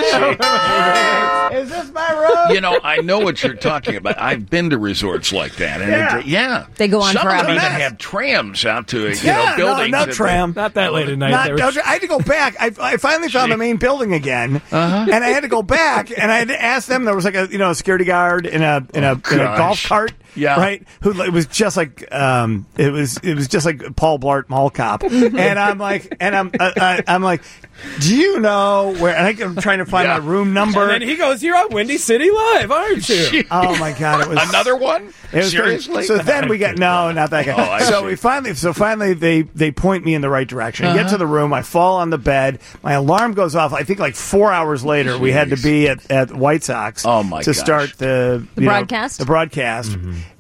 Is this my room? You know, I know what you're talking about. I've been to resorts like that. And Yeah. it, yeah. They go on Some forever. of them even Mess. have trams out to, you Yeah, know, no, buildings. not that- tram. Not that late at night. Not, They were- I had to go back. I, I finally found the main building again, and I had to go back, and I had to ask them. There was like a you know a security guard guard in a in a, Oh, in a gosh. golf cart. Yeah. Right. Who it was just like um it was it was just like Paul Blart Mall Cop, and I'm like and I'm uh, I, I'm like, do you know where? And I'm trying to find Yeah. my room number. And then he goes, "You're on Windy City Live, aren't you?" Oh my God! It was Another one? It was Seriously? crazy. So then we get no, not that guy. Oh, I so see. we finally, so finally they they point me in the right direction. I get to the room. I fall on the bed. My alarm goes off. I think like four hours later, we had to be at, at White Sox. Oh, my to gosh. start the, The you know, broadcast? the broadcast.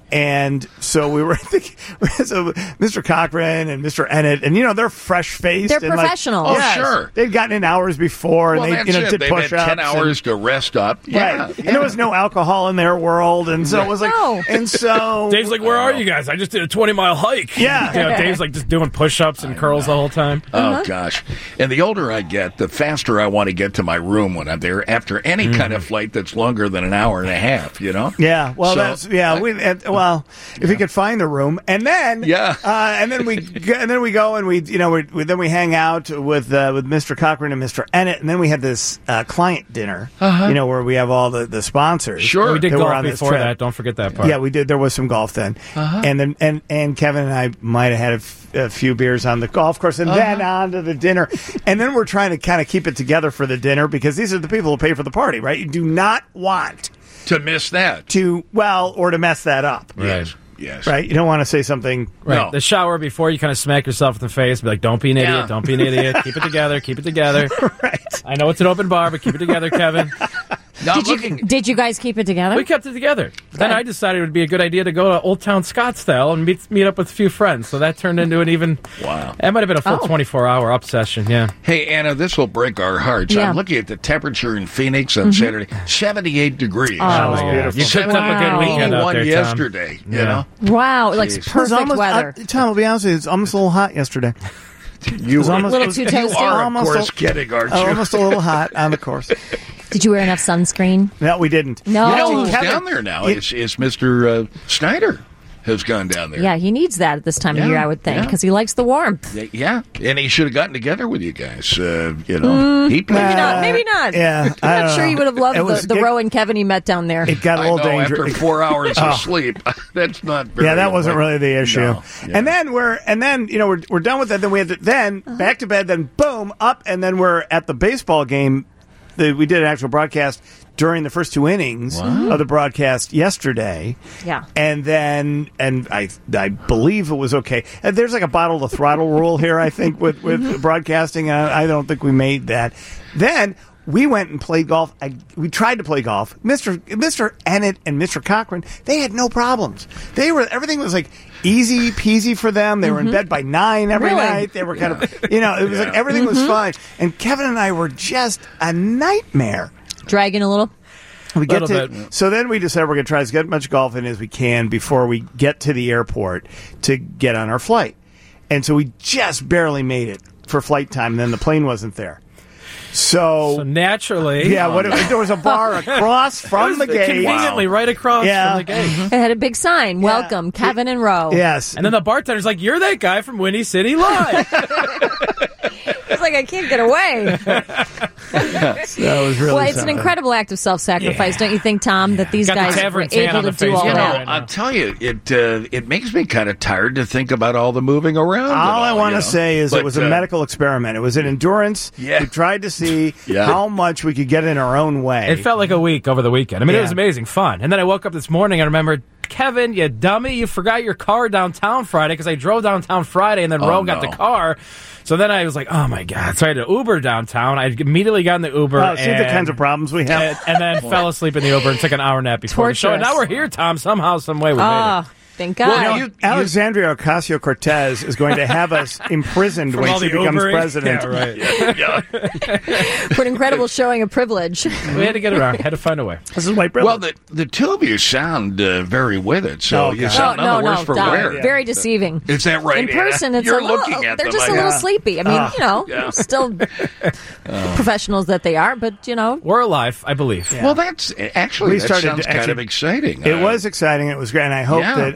And so we were thinking, so Mister Cochran and Mister Ennett, and you know they're fresh faced. They're and like, professionals. Oh, yes, sure. they'd gotten in hours before, Well, and they that's you know it. did They've push had ups. ten hours to rest up. Yeah. Right. And there was no alcohol in their world, and so it was like, No. and so Dave's like, "Where are you guys? I just did a twenty mile hike." Yeah. You know, Dave's like just doing push ups and curls the whole time. Oh, gosh. And the older I get, the faster I want to get to my room when I'm there after any kind of flight that's longer than an hour and a half, you know? Yeah, well, So, that's yeah. We uh, well, if we could find a room, and then Yeah. uh, and then we g- and then we go and we you know we, we then we hang out with uh, with Mister Cochran and Mister Ennett, and then we had this uh, client dinner, you know, where we have all the, the sponsors. Sure. We did that were golf on this before trip. that. Don't forget that part. Yeah, we did. There was some golf then, and then and and Kevin and I might have had a, f- a few beers on the golf course, and then on to the dinner, and then we're trying to kind of keep it together for the dinner because these are the people who pay for the party, right? You do not want To miss that. to well or to mess that up, Yes. Yes. right? You don't want to say something. Right. No. The shower before you kind of smack yourself in the face, be like, "Don't be an idiot. Yeah. Don't be an idiot. Keep it together. Keep it together." Right. I know it's an open bar, but keep it together, Kevin. Now, Did you, looking, did you guys keep it together? We kept it together. Then I decided it would be a good idea to go to Old Town Scottsdale and meet meet up with a few friends. So that turned into an even. Wow. That might have been a full Oh. twenty-four hour up session. Yeah. hey, Anna, this will break our hearts. Yeah. I'm looking at the temperature in Phoenix on Saturday, seventy-eight degrees. Oh, my God. beautiful. You picked up a Wow. good weekend out eighty-one there, Tom. yesterday, you Yeah. know? Wow, like Jeez. It was perfect almost, weather. uh, Tom, I'll be honest with you, it's almost a little hot yesterday. You was almost- a little it was- too You toasty. are, of Almost course, a- kidding, aren't Oh, you? almost a little hot on the course. Did you wear enough sunscreen? No, we didn't. No. You know Oh, who's Kevin- down there now? you- It's, it's Mister Uh, Snyder has gone down there. Yeah, he needs that at this time Yeah, of year, I would think, yeah. because he likes the warmth. Y- Yeah, and he should have gotten together with you guys. Uh, you know, he played. Maybe not. Uh, Maybe not. yeah, I'm I not don't sure know. he would have loved It was- the, the it- Roe and Kevin he met down there. It got a I little know, dangerous. after four hours Oh. of sleep. That's not very Yeah, that wasn't really the issue. No. Yeah. And then we're and then you know we're we're done with that. Then we had to, then Uh-huh. back to bed. Then boom up, and then we're at the baseball game. The, we did an actual broadcast during the first two innings of the broadcast yesterday. Yeah. And then and I I believe it was okay. And there's like a bottle to throttle rule here. I think with with broadcasting. And I, I don't think we made that. Then. We went and played golf. I, we tried to play golf. Mister Mister Ennett and Mister Cochran, they had no problems. They were everything was like easy peasy for them. They were in bed by nine every Really? night. They were kind of, you know, it was like everything was fine. And Kevin and I were just a nightmare. Dragging a little. We get Little to bit. so then we decided we're going to try to get as much golf in as we can before we get to the airport to get on our flight. And so we just barely made it for flight time. And then the plane wasn't there. So, So naturally, yeah, what there was a bar across from the gate. conveniently right across Yeah. from the gate. It had a big sign. Welcome, Kevin and Roe. Yes, And then the bartender's like, "You're that guy from Windy City Live." It's like, I can't get away. that was really. Well, it's an something. incredible act of self-sacrifice, don't you think, Tom, that these Got the guys were tavern tan able on to the do face, all you know, that? right now. I'll tell you, it uh, it makes me kind of tired to think about all the moving around. and All I want you to know. say is But, it was a uh, medical experiment. It was an endurance. Yeah. We tried to see Yeah. how much we could get in our own way. It felt like a week over the weekend. I mean, it Yeah. was amazing fun. And then I woke up this morning and remembered, Kevin, you dummy, you forgot your car downtown Friday because I drove downtown Friday and then Oh, Roe got no. the car. So then I was like, oh my God. So I had to Uber downtown. I immediately got in the Uber. Oh, see the and- kinds of problems we And, have. and then fell asleep in the Uber and took an hour nap before the show. And now we're here, Tom. Somehow, some way we made Oh, it. thank God. Well, you- Alexandria Ocasio-Cortez is going to have us imprisoned From when all she the becomes Ubering? president. Yeah, right. For an incredible showing of privilege. We had to get around. Had to find a way. This is white privilege. Well, the the two of you sound uh, very with it, so Oh, you God. sound no, none the no, worse no. for Tom, wear. Very deceiving. Is that right? In person, Anna? it's You're a little, looking at they're them. just I a little guess. sleepy. I mean, Ah. you know, Yeah. still professionals that they are, but, you know. We're alive, I believe. Well, that's actually We that started sounds to kind actually- of exciting. It Uh, was exciting. It was great. And I hope Yeah. that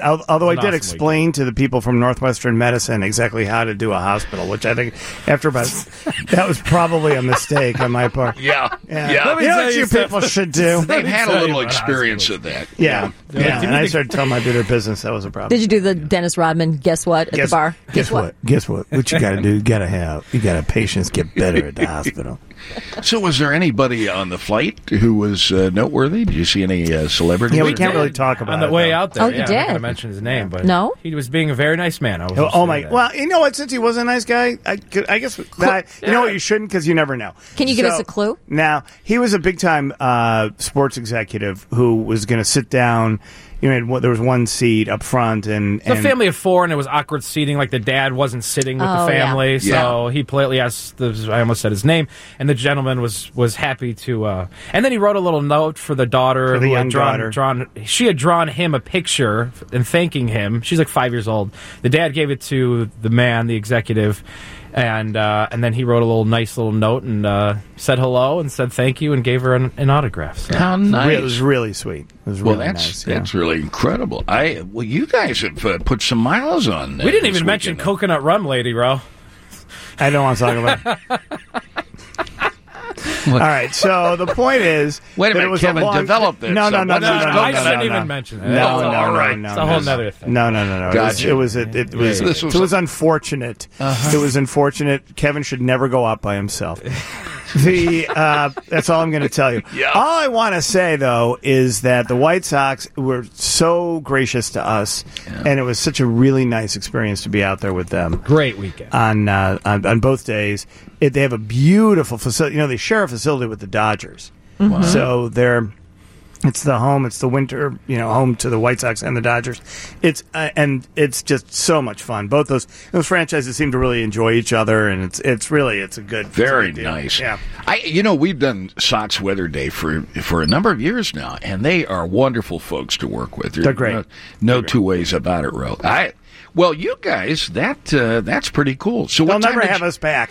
al- although I An did awesome explain to the people from Northwestern Medicine exactly how to do a hospital, which I think after about that was probably a mistake on my part. Yeah, Yeah. yeah. You know what you people should do? They've had a tell you little about experience of that. Yeah, yeah. Yeah. And I started telling my bitter business that was a problem. Did you do the Dennis Rodman? Guess what at guess, the bar? Guess what? Guess what? What you got to do? You got to have. You got to patients get better at the hospital. So, was there anybody on the flight who was uh, noteworthy? Did you see any uh, celebrities? Yeah, we We can't did. really talk about on the it, way though. out there. Oh, you yeah, I'm not did? gonna mention his name, but No? he was being a very nice man. I was. Oh, just oh saying my! that. Well, you know what? Since he was a nice guy, I, could- I guess that, you know what? You shouldn't because you never know. Can you give us a clue? Now he was a big time uh, sports executive who was going to sit down. You know, there was one seat up front, and, It's a and family of four, and it was awkward seating. Like the dad wasn't sitting with Oh, the family, yeah. so he politely asked. The, I almost said his name, and the gentleman was was happy to. Uh, and then he wrote a little note for the daughter For the who young had drawn, daughter. drawn. She had drawn him a picture and thanking him. She's like five years old. The dad gave it to the man, the executive. And uh, and then he wrote a little nice little note and uh, said hello and said thank you and gave her an, an autograph. So. How It nice. was really sweet. It was Well, really that's nice. yeah. that's really incredible. I well, you guys have uh, put some miles on. Uh, We didn't this even mention weekend. coconut rum, Lady Ro. I don't want to talk about it. All right, so the point is, Wait a that minute, it was Kevin, a long... develop this. No, no, So no, what no, is no, it? no, I no, shouldn't no, even no. mention it. No, Oh, no, all no, right. no, It's a no, whole no. nother thing. No, no, no, no. It was Gotcha. it was it, it was This was it was a- unfortunate. It was unfortunate. Kevin should never go out by himself. The uh, that's all I'm going to tell you. Yeah. All I want to say though is that the White Sox were so gracious to us, and it was such a really nice experience to be out there with them Great weekend. on uh, on, on both days. It, they have a beautiful facility. You know, they share a facility with the Dodgers, so they're it's the home. It's the winter, you know, home to the White Sox and the Dodgers. It's uh, and it's just so much fun. Both those those franchises seem to really enjoy each other, and it's it's really it's a good, it's a Very good deal. nice. Yeah. I, you know, we've done Sox Weather Day for for a number of years now, and they are wonderful folks to work with. They're great. No, no two ways about it, Ro. I well, you guys, that uh, that's pretty cool. So They'll what time never did have you- us back.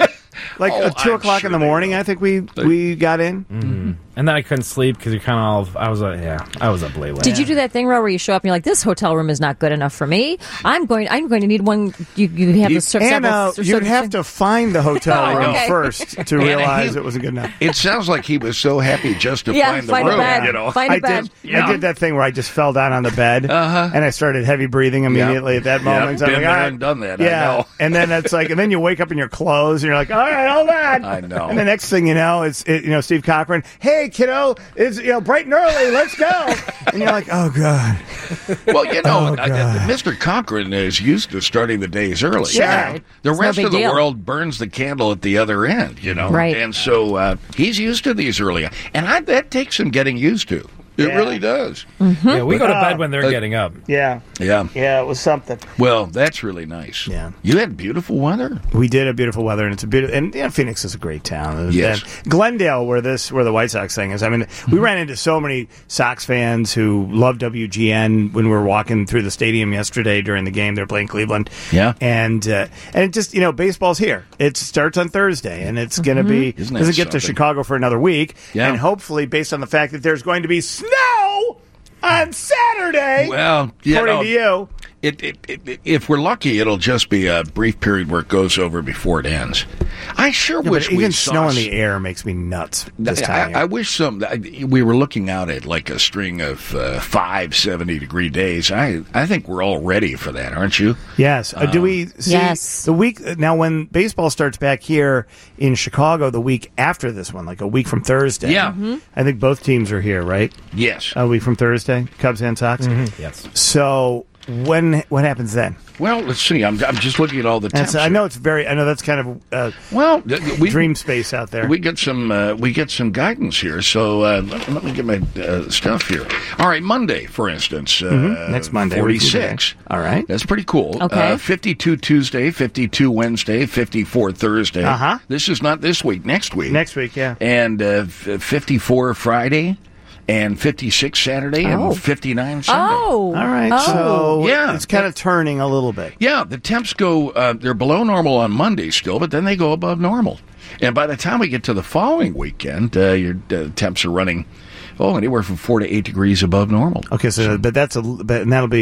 Like Oh, uh, two I'm o'clock sure in the they morning, will. I think we we got in. Mm-hmm. And then I couldn't sleep because you're kind of all. I was, uh, yeah, I was up late. late. Did you do that thing, Ro, where you show up and you're like, "This hotel room is not good enough for me. I'm going. I'm going to need one." You, you have You- to serve And several. uh, serve- you'd have to find the hotel Oh, room okay. first to And realize he- it wasn't good enough. It sounds like he was so happy just to Yeah, find the find a room. bed. You know, Find a I bed. did. I did that thing where I just fell down on the bed, Uh-huh. and I started heavy breathing immediately at that Yeah, moment. been I'm like, there all right. and done that, I Yeah, know. and then it's like, and then you wake up in your clothes, and you're like, all right, hold on. I know. And the next thing you know, it's it, you know Steve Cochran. Hey, kiddo, it's you know bright and early. Let's go. And you're like, oh god. well, you know, Oh, uh, God. Mister Cochran is used to starting the days early. Yeah. You know? The It's no rest big of the deal. world burns the candle at the other end, you know. Right. And so uh, he's used to these early, and I, that takes some getting used to. It Yeah. really does. Yeah, we go to Uh, bed when they're uh, getting up. Yeah, Yeah. yeah, it was something. Well, that's really nice. Yeah. You had beautiful weather. We did have beautiful weather, and it's a beautiful. And yeah, Phoenix is a great town. Yes. And Glendale, where this, where the White Sox thing is. I mean, we ran into so many Sox fans who love W G N when we were walking through the stadium yesterday during the game. They were playing Cleveland. Yeah. and uh, and it just you know, baseball's here. It starts on Thursday, and it's going to be Isn't that doesn't get to something? Chicago for another week. Yeah. And hopefully, based on the fact that there's going to be snow on Saturday, Well, you according know, to you. It, it, it, if we're lucky, it'll just be a brief period where it goes over before it ends. I sure Yeah, wish but even we snow saw in the air makes me nuts. This time I, of year. I wish some. I, we were looking out at like a string of uh, five seventy degree days. I I think we're all ready for that, aren't you? Yes. Uh, do we see Yes. the week now when baseball starts back here in Chicago the week after this one, like a week from Thursday? Yeah. Mhm. I think both teams are here, right? Yes. A week from Thursday, Cubs and Sox. Yes. So when what happens then? Well, let's see. I'm I'm just looking at all the temps. That's, I know it's very. I know that's kind of uh, Well, th- we dream space out there. We get some uh, we get some guidance here. So uh, let, let me get my uh, stuff here. All right, Monday, for instance, uh, Mhm. Next Monday, what do you do forty-six. there? All right. That's pretty cool. Okay. Uh, fifty-two Tuesday, fifty-two Wednesday, fifty-four Thursday. Uh-huh. This is not this week. Next week. Next week, yeah. And uh, f- fifty-four Friday. And fifty-six Saturday Oh. and fifty-nine Sunday. Oh, All right. Oh. So Yeah. it's kind of turning a little bit. Yeah, the temps go, uh, they're below normal on Monday still, but then they go above normal. And by the time we get to the following weekend, uh, your uh, temps are running, oh, anywhere from four to eight degrees above normal. Okay, so but that's a but and that'll be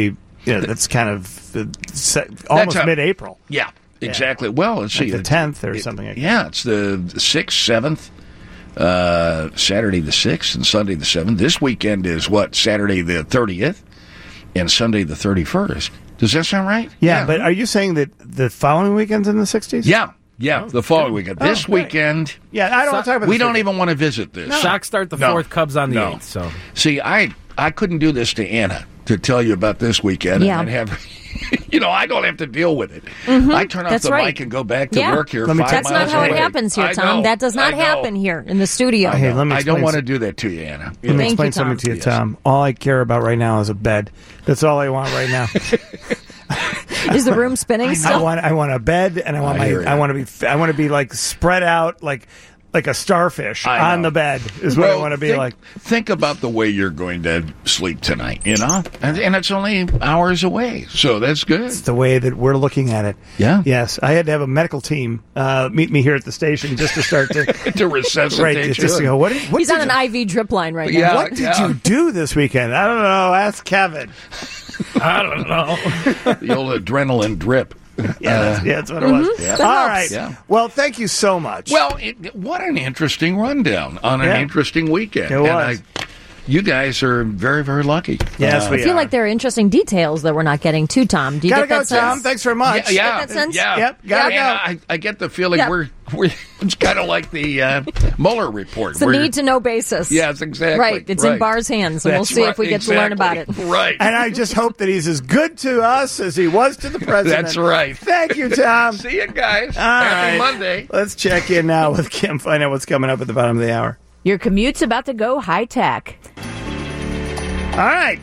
you know, that's kind of uh, se- almost a- mid-April. Yeah, exactly. Well, let's Like see. the It's- tenth or it- something like that. Yeah, it's the sixth, seventh, uh, Saturday the sixth, and Sunday the seventh. This weekend is what? Saturday the thirtieth and Sunday the thirty-first. Does that sound right? Yeah, but are you saying that the following weekend's in the sixties? Yeah, yeah, the following weekend. This Oh, great. weekend. Yeah, I don't want to talk about We this don't weekend. even want to visit this. Shock start the No. fourth, Cubs on the No. eighth. So See, I I couldn't do this to Anna to tell you about this weekend Yeah. and then have. You know, I don't have to deal with it. Mhm. I turn off That's the right. mic and go back to Yeah. work here. Let me five tell- That's not miles how it away. happens here, I Tom. know, That does not I know. happen here in the studio. Hey, let me I don't explain want to some- do that to you, Anna. Let me Thank explain you, something Tom. to you, Yes. Tom. All I care about right now is a bed. That's all I want right now. Is the room spinning I still? want I want a bed, and I want I my hear you. I want to be I want to be like spread out like like a starfish I on know. the bed is what I Well, want to be think, like. Think about the way you're going to sleep tonight, you know? And, and it's only hours away, so that's good. It's the way that we're looking at it. Yeah. Yes, I had to have a medical team uh, meet me here at the station just to start to To resuscitate right you. just to go. What? Did, what He's did on an you, I V drip line right Yeah. now. What did you do this weekend? I don't know. Ask Kevin. I don't know. The old adrenaline drip. Yeah, that's, yeah, that's what it was. Yeah. That All helps. right. Yeah. Well, thank you so much. Well, it, what an interesting rundown on an Yeah. interesting weekend. It And was. I, you guys are very, very lucky. yes, Uh, we I feel are. like there are interesting details that we're not getting to, Tom. Do you Gotta get go, that sense? Tom. Thanks very much. Yeah, yeah, Get that sense? yeah. Yep, gotta And, go. uh, I, I get the feeling Yeah. we're we're it's kind of like the uh, Mueller report. It's a where- need to know basis. Yes, exactly. Right. It's in right. Barr's hands, and we'll That's see right, if we get to learn about it. exactly. Right. And I just hope that he's as good to us as he was to the president. That's right. Thank you, Tom. See you guys. All Happy right. Monday. Let's check in now with Kim, find out what's coming up at the bottom of the hour. Your commute's about to go high tech. All right.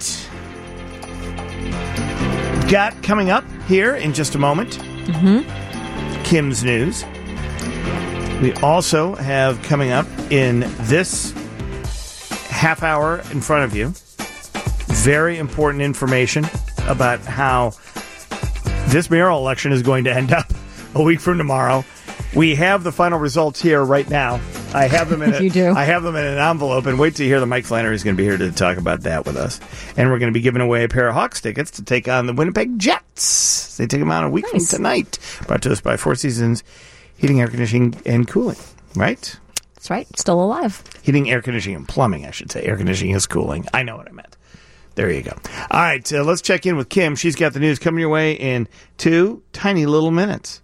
Got coming up here in just a moment. Mm-hmm. Kim's news. We also have coming up in this half hour in front of you very important information about how this mayoral election is going to end up a week from tomorrow. We have the final results here right now. I have them in a, You do. I have them in an envelope, and wait to hear that Mike Flannery is going to be here to talk about that with us. And we're going to be giving away a pair of Hawks tickets to take on the Winnipeg Jets. They take them on a week Nice. from tonight. Brought to us by Four Seasons Heating, Air Conditioning, and Cooling. Right? That's right. Still alive. Heating, air conditioning, and plumbing, I should say. Air conditioning is cooling. I know what I meant. There you go. All right, uh, let's check in with Kim. She's got the news coming your way in two tiny little minutes.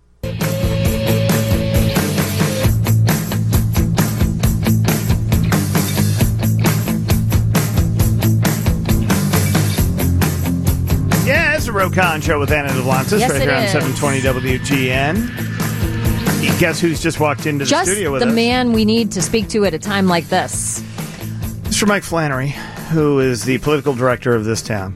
Yeah, it's a Rokon show with Anna Duplantis Yes, right it here on is. seven twenty W G N. Guess who's just walked into the Just studio with the us? man we need to speak to at a time like this. Mister Mike Flannery, who is the political director of this town.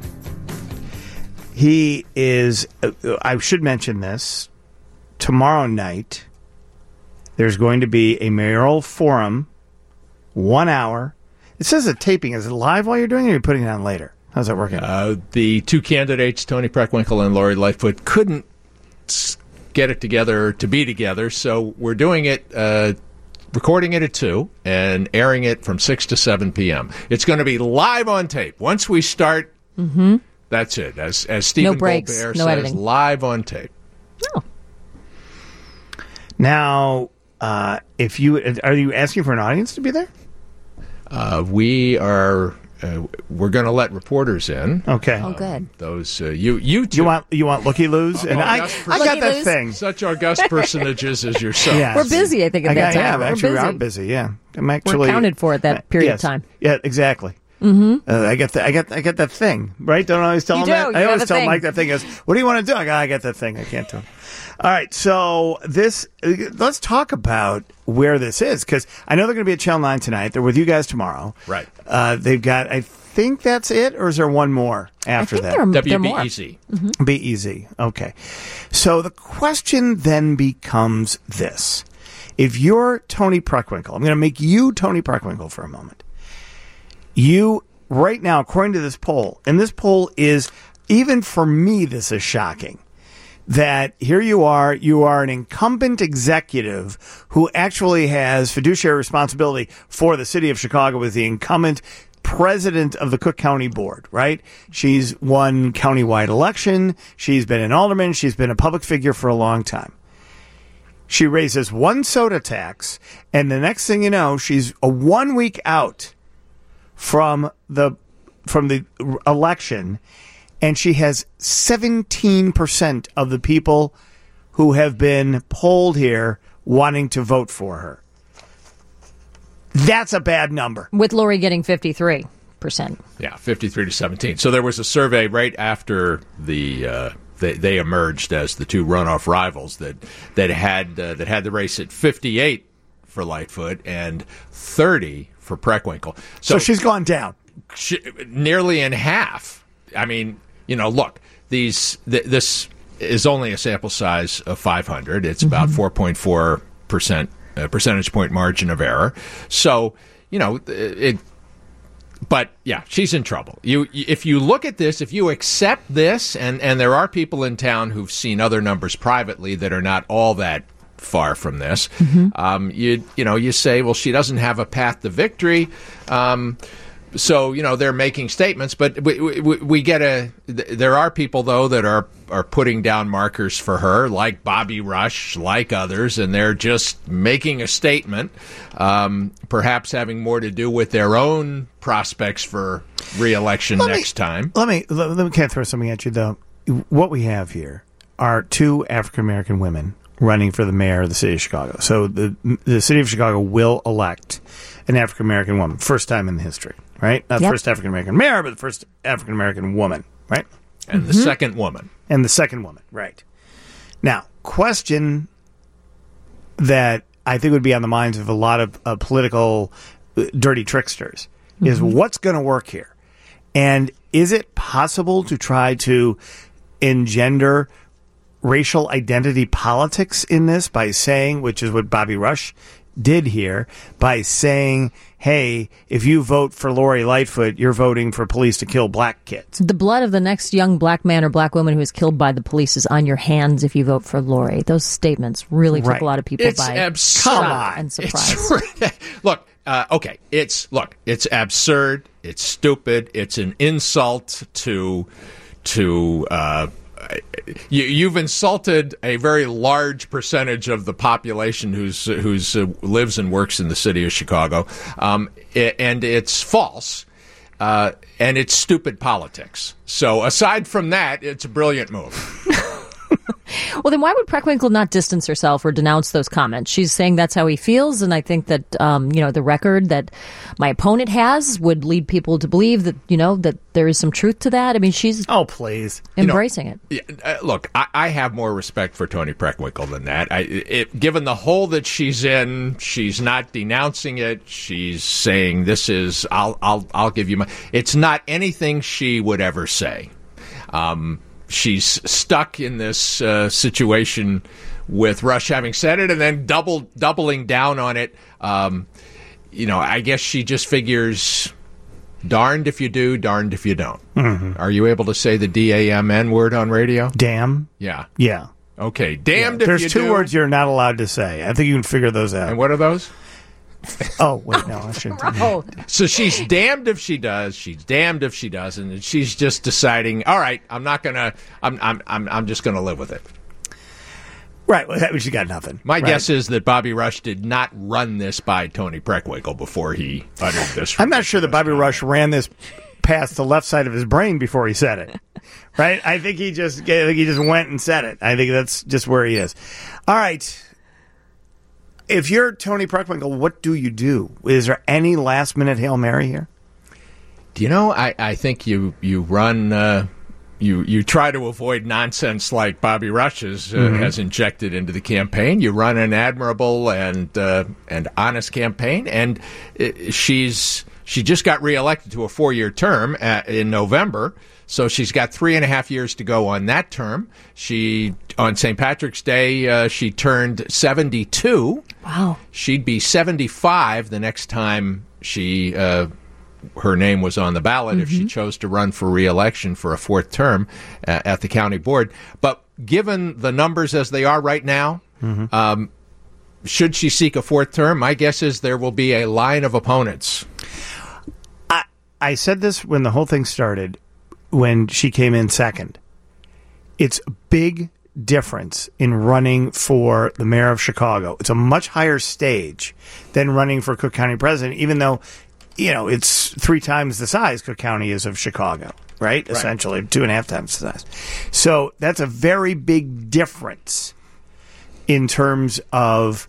He is, uh, I should mention this, tomorrow night, there's going to be a mayoral forum, one hour. It says a taping. Is it live while you're doing it, or are you putting it on later? How's that working? Uh, the two candidates, Tony Preckwinkle and Lori Lightfoot, couldn't s- get it together to be together, so we're doing it, uh, recording it at two and airing it from six to seven p.m. It's going to be live on tape. Once we start, Mm-hmm. that's it. As, as Stephen breaks, Colbert no says, editing. live on tape. Now, uh, if you are you asking for an audience to be there? Uh, we are... Uh, we're going to let reporters in. Okay. Oh, good. Those uh, you you two, You want you want looky loos, and I August I got Looky that loos? thing. such august personages as yourself. Yeah. We're busy, I think, at I that got, time. yeah, We're actually, we busy. are busy. Yeah, I'm actually accounted for at that uh, period yes. of time. Yeah, exactly. Mm-hmm. Uh, I get the, I get I get that thing. Right? Don't always tell You him do. that. You I have always a tell thing. Mike that thing is. What do you want to do? I go, I got that thing. I can't do it. All right. So this, uh, let's talk about where this is, because I know they're going to be at Channel nine tonight. They're with you guys tomorrow. Right. Uh, they've got. I think that's it, or is there one more after I think that? there are, there W are B more. E Z. Be easy. Okay. So the question then becomes this. If you're Tony Preckwinkle, I'm going to make you Tony Preckwinkle for a moment. You, right now, according to this poll, and this poll is, even for me, this is shocking, that here you are, you are an incumbent executive who actually has fiduciary responsibility for the city of Chicago, with the incumbent president of the Cook County Board, right? She's won countywide election. She's been an alderman. She's been a public figure for a long time. She raises one soda tax, and the next thing you know, she's a one week out from the from the election, and she has seventeen percent of the people who have been polled here wanting to vote for her. That's a bad number. With Lori getting fifty-three percent. Yeah, fifty-three to seventeen. So there was a survey right after the uh, they, they emerged as the two runoff rivals that that had uh, that had the race at fifty-eight for Lightfoot and thirty for Preckwinkle. So, so she's gone down. She, nearly in half. I mean, you know, look, these th- this is only a sample size of five hundred. It's about mm-hmm. four point four percent uh, percentage point margin of error. So, you know, it. But yeah, she's in trouble. You, if you look at this, if you accept this, and and there are people in town who've seen other numbers privately that are not all that far from this. Mm-hmm. Um, you you know, you say, well, she doesn't have a path to victory. Um, So, you know, they're making statements, but we, we, we get a, there are people, though, that are, are putting down markers for her, like Bobby Rush, like others, and they're just making a statement, um, perhaps having more to do with their own prospects for re-election let next me, time. Let me, let, let me kind of throw something at you, though. What we have here are two African-American women running for the mayor of the city of Chicago. So the the city of Chicago will elect an African-American woman, first time in history. Right? Not the yep. first African-American mayor, but the first African-American woman, right? And mm-hmm. the second woman. And the second woman, right. Now, question that I think would be on the minds of a lot of uh, political uh, dirty tricksters mm-hmm. is what's going to work here? And is it possible to try to engender racial identity politics in this by saying, which is what Bobby Rush did here, by saying, hey, if you vote for Lori Lightfoot, you're voting for police to kill black kids. The blood of the next young black man or black woman who is killed by the police is on your hands if you vote for Lori. Those statements really right. took a lot of people it's by absurd. shock and surprise. It's, look, uh, okay, it's look, it's absurd. It's stupid. It's an insult to to. Uh, You, you've insulted a very large percentage of the population who's who's uh, lives and works in the city of Chicago, um, and it's false, uh, and it's stupid politics. So aside from that, it's a brilliant move. Well, then why would Preckwinkle not distance herself or denounce those comments? She's saying that's how he feels, and I think that um, you know the record that my opponent has would lead people to believe that you know that there is some truth to that. I mean, she's oh please embracing you know, it. Yeah, uh, look, I, I have more respect for Toni Preckwinkle than that. I, it, given the hole that she's in, she's not denouncing it. She's saying this is I'll I'll I'll give you my. It's not anything she would ever say. Um, She's stuck in this uh, situation with Rush having said it and then double doubling down on it. Um, you know, I guess she just figures, darned if you do, darned if you don't. Mm-hmm. Are you able to say the D A M N word on radio? Damn. Yeah. Yeah. Okay. Damned yeah. if There's you do. There's two words you're not allowed to say. I think you can figure those out. And what are those? Oh, wait, no, I shouldn't. Oh. So she's damned if she does, she's damned if she doesn't, and she's just deciding, all right, I'm not going to, I'm, I'm, I'm, I'm just going to live with it. Right, well, that means you got nothing. My right? guess is that Bobby Rush did not run this by Toni Preckwinkle before he uttered this. I'm not sure that Bobby Rush ran this past the left side of his brain before he said it. Right? I think he just, I think he just went and said it. I think that's just where he is. All right. If you're Toni Preckwinkle, what do you do? Is there any last minute Hail Mary here? Do you know, I, I think you you run, uh, you you try to avoid nonsense like Bobby Rush has, uh, mm-hmm. has injected into the campaign. You run an admirable and uh, and honest campaign, and it, she's she just got reelected to a four-year term at, in November. So she's got three and a half years to go on that term. She, on Saint Patrick's Day, uh, she turned seventy-two. Wow. She'd be seventy-five the next time she, uh, her name was on the ballot mm-hmm. if she chose to run for re-election for a fourth term uh, at the county board. But given the numbers as they are right now, mm-hmm. um, should she seek a fourth term, my guess is there will be a line of opponents. I said this when the whole thing started, when she came in second. It's a big difference in running for the mayor of Chicago. It's a much higher stage than running for Cook County president, even though, you know, it's three times the size Cook County is of Chicago, right? right. Essentially, two and a half times the size. So that's a very big difference in terms of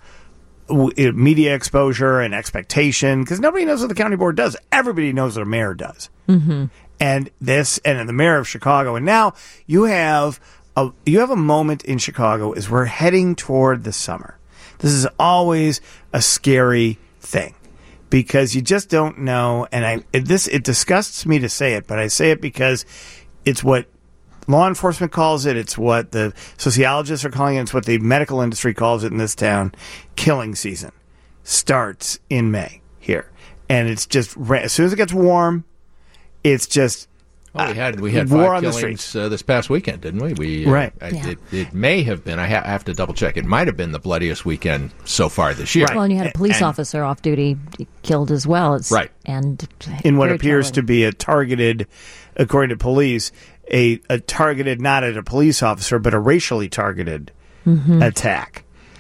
media exposure and expectation, because nobody knows what the county board does. Everybody knows what a mayor does. Mm-hmm. And this, and the mayor of Chicago, and now you have a you have a moment in Chicago as we're heading toward the summer. This is always a scary thing because you just don't know. And I it, this it disgusts me to say it, but I say it because it's what law enforcement calls it. It's what the sociologists are calling it. It's what the medical industry calls it in this town. Killing season starts in May here, and it's just as soon as it gets warm, it's just. Well, we had we had war five on killings uh, this past weekend, didn't we? We uh, right. I, Yeah. it, it may have been. I, ha- I have to double check. It might have been the bloodiest weekend so far this year. Right. Well, and you had a police And- officer off duty killed as well. It's, Right. And in what very appears troubling. to be a targeted, according to police, a, a targeted not at a police officer, but a racially targeted Mm-hmm. attack.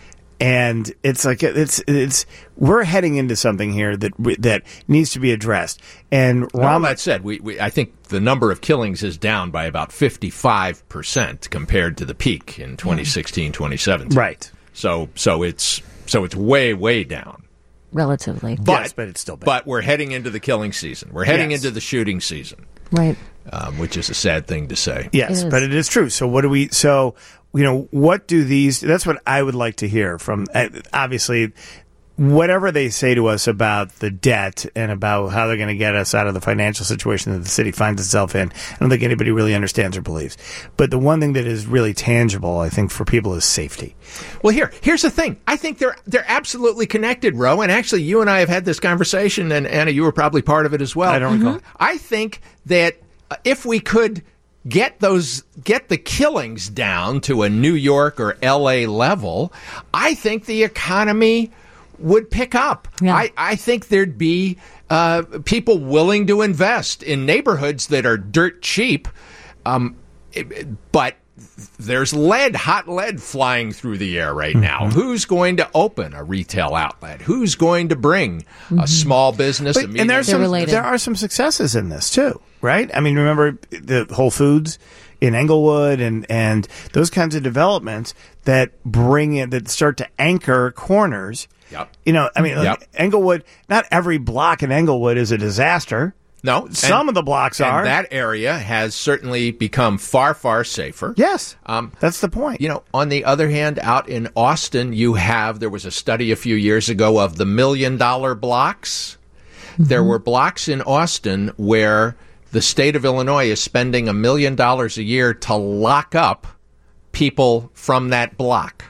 And it's like it's it's we're heading into something here that that needs to be addressed. And Well, Ram, that said, we, we I think the number of killings is down by about fifty-five percent compared to the peak in twenty sixteen, twenty seventeen. right? So so it's so it's way way down. relatively. But Yes, but it's still bad. But we're heading into the killing season. We're heading Yes. into the shooting season, Right. um, which is a sad thing to say. Yes, It is. but it is true. So what do we? So you know, what do these? That's what I would like to hear from. uh, Obviously, whatever they say to us about the debt and about how they're going to get us out of the financial situation that the city finds itself in, I don't think anybody really understands or believes. But the one thing that is really tangible, I think, for people is safety. Well, here, here's the thing. I think they're they're absolutely connected, Ro. And actually, you and I have had this conversation, and Anna, you were probably part of it as well. I don't recall. I think that uh, if we could get those get the killings down to a New York or L A level, I think the economy would pick up. Yeah. I, I think there'd be uh, people willing to invest in neighborhoods that are dirt cheap, um, it- but there's lead, hot lead flying through the air right now. Who's going to open a retail outlet? Who's going to bring a small business? But, a and medium- there's They're some related. there are some successes in this too, right? I mean, remember the Whole Foods in Englewood and and those kinds of developments that bring in that start to anchor corners. Yep. You know, I mean, like Yep. Englewood. Not every block in Englewood is a disaster. No, Some and- of the blocks and are. that area has certainly become far, far safer. Yes, Um, that's the point. You know, on the other hand, out in Austin, you have, there was a study a few years ago of the million dollar blocks. There were blocks in Austin where the state of Illinois is spending a million dollars a year to lock up people from that block.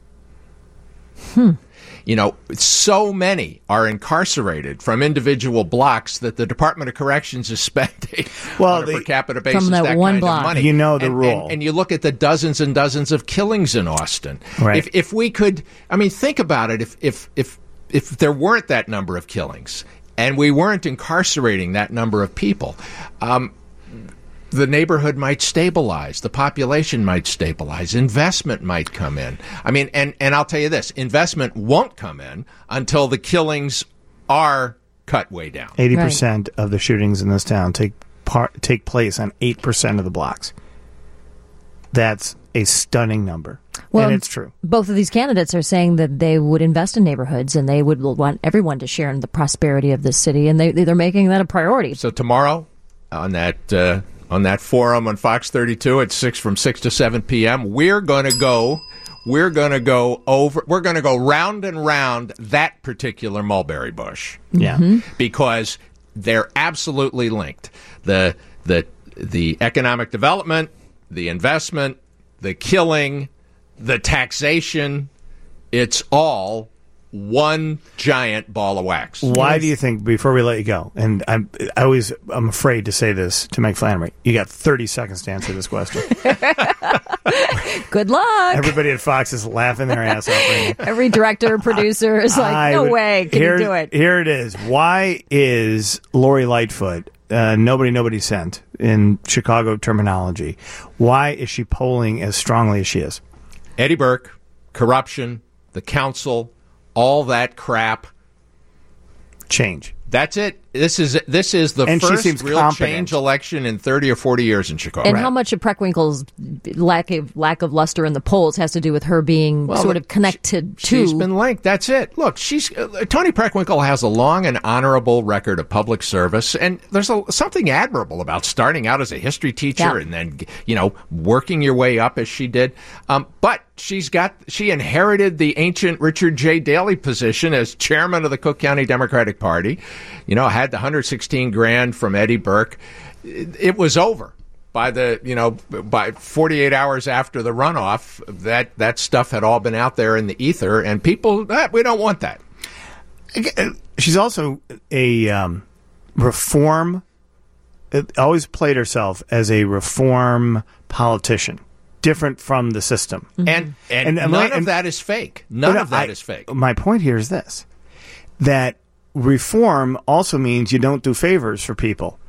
You know, so many are incarcerated from individual blocks that the Department of Corrections is spending Well, on a the- per capita basis From that that one kind block. of money. You know the and, rule. And, and you look at the dozens and dozens of killings in Austin. Right. If if we could, I mean, think about it. If if if if there weren't that number of killings and we weren't incarcerating that number of people, um, the neighborhood might stabilize, the population might stabilize, investment might come in. I mean, and, and I'll tell you this, investment won't come in until the killings are cut way down. Eighty percent of the shootings in this town take part take place on eight percent of the blocks. That's a stunning number, Well, and it's true. Both of these candidates are saying that they would invest in neighborhoods and they would want everyone to share in the prosperity of this city, and they they're making that a priority. So tomorrow on that uh, on that forum on Fox thirty-two at six from six to seven p.m. we're going to go we're going to go over we're going to go round and round that particular mulberry bush. Yeah. Because they're absolutely linked. The the the economic development, the investment, the killing, the taxation, it's all one giant ball of wax. Why do you think, before we let you go, and I'm I always I'm afraid to say this to Mike Flannery, you got thirty seconds to answer this question. Good luck. Everybody at Fox is laughing their ass off right now. Every director, producer is like, I no would- way, can here, you do it? Here it is. Why is Lori Lightfoot uh, nobody, nobody sent in Chicago terminology. Why is she polling as strongly as she is? Eddie Burke, corruption, the council, all that crap. Change. That's it. This is this is the and first she seems real competent. change election in thirty or forty years in Chicago. And Right. how much of Preckwinkle's lack of lack of luster in the polls has to do with her being Well, sort look, of connected she, to? She's been linked. That's it. Look, she's uh, Toni Preckwinkle has a long and honorable record of public service, and there's a, something admirable about starting out as a history teacher Yeah. and then you know working your way up as she did. Um, but she's got she inherited the ancient Richard J. Daley position as chairman of the Cook County Democratic Party. You know, had the one hundred sixteen grand from Eddie Burke. It, it was over. By the you know by forty-eight hours after the runoff, that that stuff had all been out there in the ether, and people eh, we don't want that. She's also a um, reform. Always played herself as a reform politician, different from the system. Mm-hmm. And, and and none and, of that is fake. None of that I, is fake. My point here is this: that reform also means you don't do favors for people.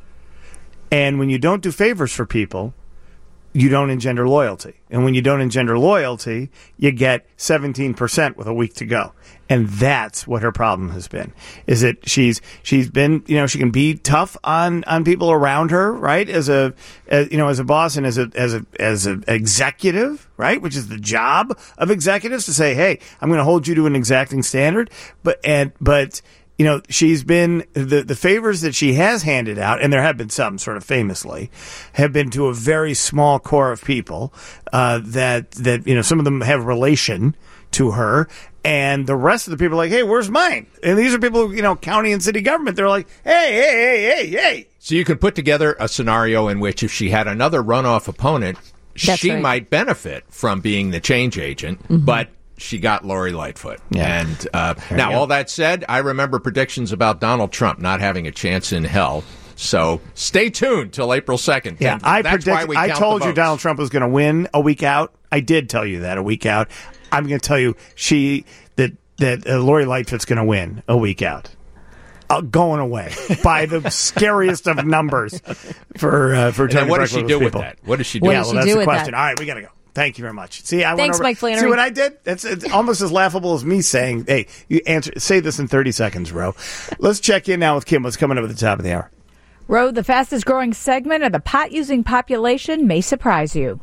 And when you don't do favors for people, you don't engender loyalty. And when you don't engender loyalty, you get seventeen percent with a week to go. And that's what her problem has been, is that she's she's been, you know, she can be tough on, on people around her, right? As a, as, you know, as a boss and as a, as a, as an executive, right? Which is the job of executives, to say, hey, I'm going to hold you to an exacting standard. But, and, but, you know, she's been, the, the favors that she has handed out, and there have been some sort of famously, have been to a very small core of people, uh, that, that, you know, some of them have relation to her, and the rest of the people are like, hey, where's mine? And these are people, you know, county and city government. They're like, hey, hey, hey, hey, hey. So you can put together a scenario in which if she had another runoff opponent, That's she right. might benefit from being the change agent, Mm-hmm. but she got Lori Lightfoot. Yeah. And uh, now, all that said, I remember predictions about Donald Trump not having a chance in hell. So stay tuned till April second. Yeah, And I that's why predict. we I count told the you votes. Donald Trump was going to win a week out. I did tell you that a week out. I'm going to tell you she that that uh, Lori Lightfoot's going to win a week out. Uh, going away by the scariest of numbers for uh, for And then Toni what does she Preckwinkle's do with people. that? What does she do? What Yeah, does well, she that's do the with question. that? All right, we got to go. Thank you very much. See, I went Thanks, over, Mike Flannery. See what I did? It's, it's almost as laughable as me saying, "Hey, you answer. Say this in thirty seconds, Ro." Let's check in now with Kim. What's coming up at the top of the hour? Ro, the fastest growing segment of the pot using population may surprise you.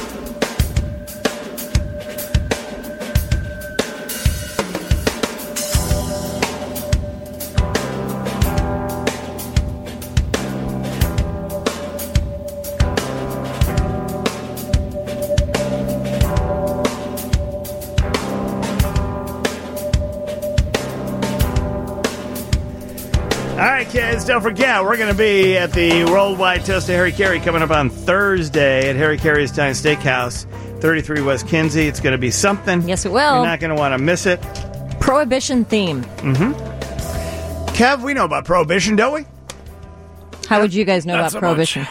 All right, kids, don't forget, we're going to be at the Worldwide Toast of Harry Carey coming up on Thursday at Harry Carey's Italian Steakhouse, thirty-three West Kinsey. It's going to be something. Yes, it will. You're not going to want to miss it. Prohibition theme. Kev, we know about Prohibition, don't we? How would you guys know Not about so prohibition?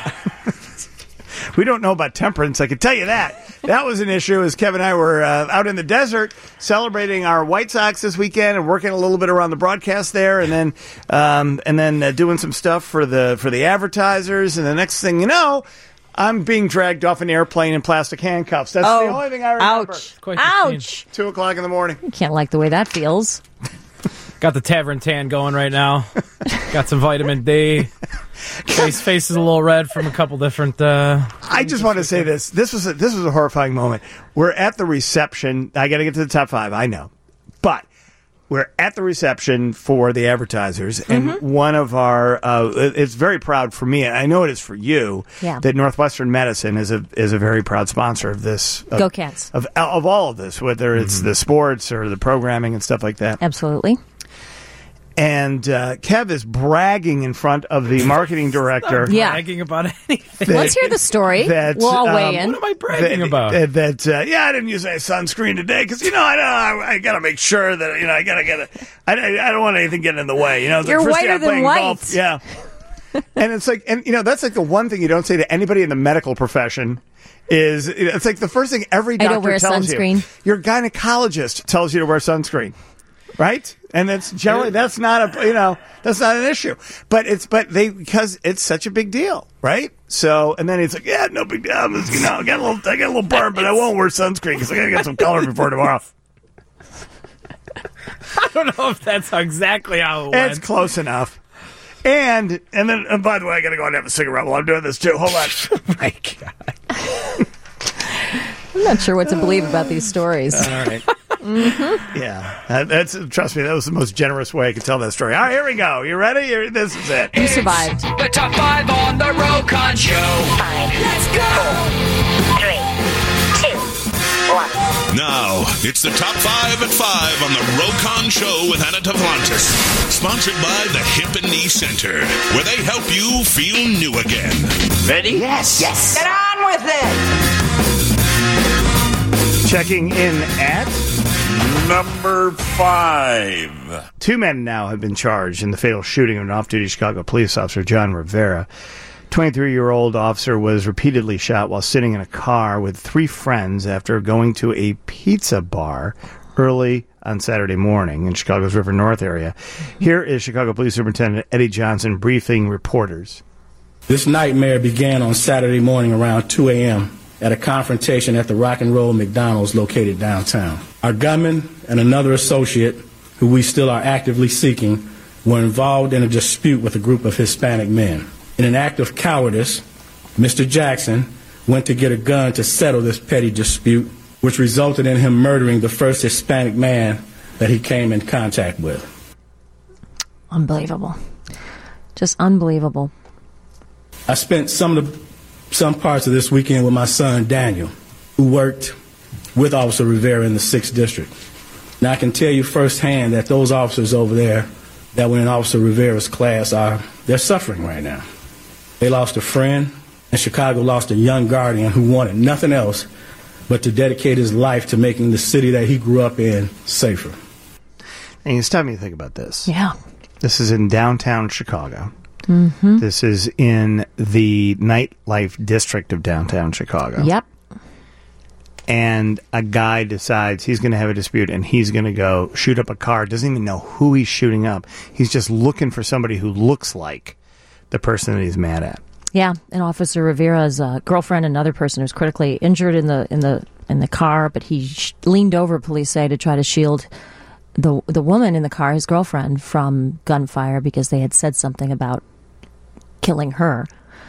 We don't know about temperance, I can tell you that. That was an issue as Kevin and I were uh, out in the desert celebrating our White Sox this weekend and working a little bit around the broadcast there, and then um, and then uh, doing some stuff for the for the advertisers. And the next thing you know, I'm being dragged off an airplane in plastic handcuffs. That's Oh, the only thing I remember. ouch. Quite the scene. Ouch. Two o'clock in the morning. You can't like the way that feels. Got the tavern tan going right now. Got some vitamin D. Face face is a little red from a couple different. Uh, I just want to say this. This was a, this was a horrifying moment. We're at the reception. I got to get to the top five. I know, but we're at the reception for the advertisers, and Mm-hmm. one of our. Uh, it's very proud for me. And I know it is for you. Yeah. That Northwestern Medicine is a is a very proud sponsor of this. Of, Go Cats. Of of all of this, whether it's the sports or the programming and stuff like that. Absolutely. And uh, Kev is bragging in front of the marketing director. Yeah. bragging about anything. that- Let's hear the story. that, we'll all weigh um, in. What am I bragging that, about? uh, that uh, yeah, I didn't use any sunscreen today because you know I don't I, I got to make sure that you know I got to get it. I, I I don't want anything getting in the way. You know, the You're first day whiter I'm than playing white. golf, yeah. And it's like, and you know, that's like the one thing you don't say to anybody in the medical profession. Is it's like the first thing every I doctor don't wear tells sunscreen. you. Your gynecologist tells you to wear sunscreen. right? And it's generally that's not a you know that's not an issue. But it's but they because it's such a big deal, right? So and then it's like yeah, no big deal. I'm just, you know, I got a little I got a little burn, but I won't wear sunscreen because I got to get some color before tomorrow. I don't know if that's exactly how it went. It's close enough. And and then and by the way, I got to go and have a cigarette while I'm doing this too. Hold on. Oh my God. I'm not sure what to believe about these stories. All right. Mm-hmm. Yeah, that, that's trust me. That was the most generous way I could tell that story. All right, here we go. You ready? Here, this is it. You survived. The top five on the Rokon Show. Five. Let's go. Four, three, two, one. Now it's the top five at five on the Rokon Show with Anna Tavlantis, sponsored by the Hip and Knee Center, where they help you feel new again. Ready? Yes. Yes. Get on with it. Checking in at number five. Two men now have been charged in the fatal shooting of an off-duty Chicago police officer, John Rivera. twenty-three-year-old officer was repeatedly shot while sitting in a car with three friends after going to a pizza bar early on Saturday morning in Chicago's River North area. Here is Chicago Police Superintendent Eddie Johnson briefing reporters. This nightmare began on Saturday morning around two a.m. at a confrontation at the Rock and Roll McDonald's located downtown. Our gunman and another associate, who we still are actively seeking, were involved in a dispute with a group of Hispanic men. In an act of cowardice, Mister Jackson went to get a gun to settle this petty dispute, which resulted in him murdering the first Hispanic man that he came in contact with. Unbelievable. Just unbelievable. I spent some of the some parts of this weekend with my son, Daniel, who worked with Officer Rivera in the sixth District. Now, I can tell you firsthand that those officers over there that were in Officer Rivera's class, are they're suffering right now. They lost a friend, and Chicago lost a young guardian who wanted nothing else but to dedicate his life to making the city that he grew up in safer. And you stop me to think about this. Yeah. This is in downtown Chicago. Mm-hmm. This is in the nightlife district of downtown Chicago. Yep. And a guy decides he's going to have a dispute and he's going to go shoot up a car. Doesn't even know who he's shooting up. He's just looking for somebody who looks like the person that he's mad at. Yeah, and Officer Rivera's uh, girlfriend, another person who's critically injured in the in the in the car, but he sh- leaned over, police say, to try to shield the the woman in the car, his girlfriend, from gunfire because they had said something about killing her,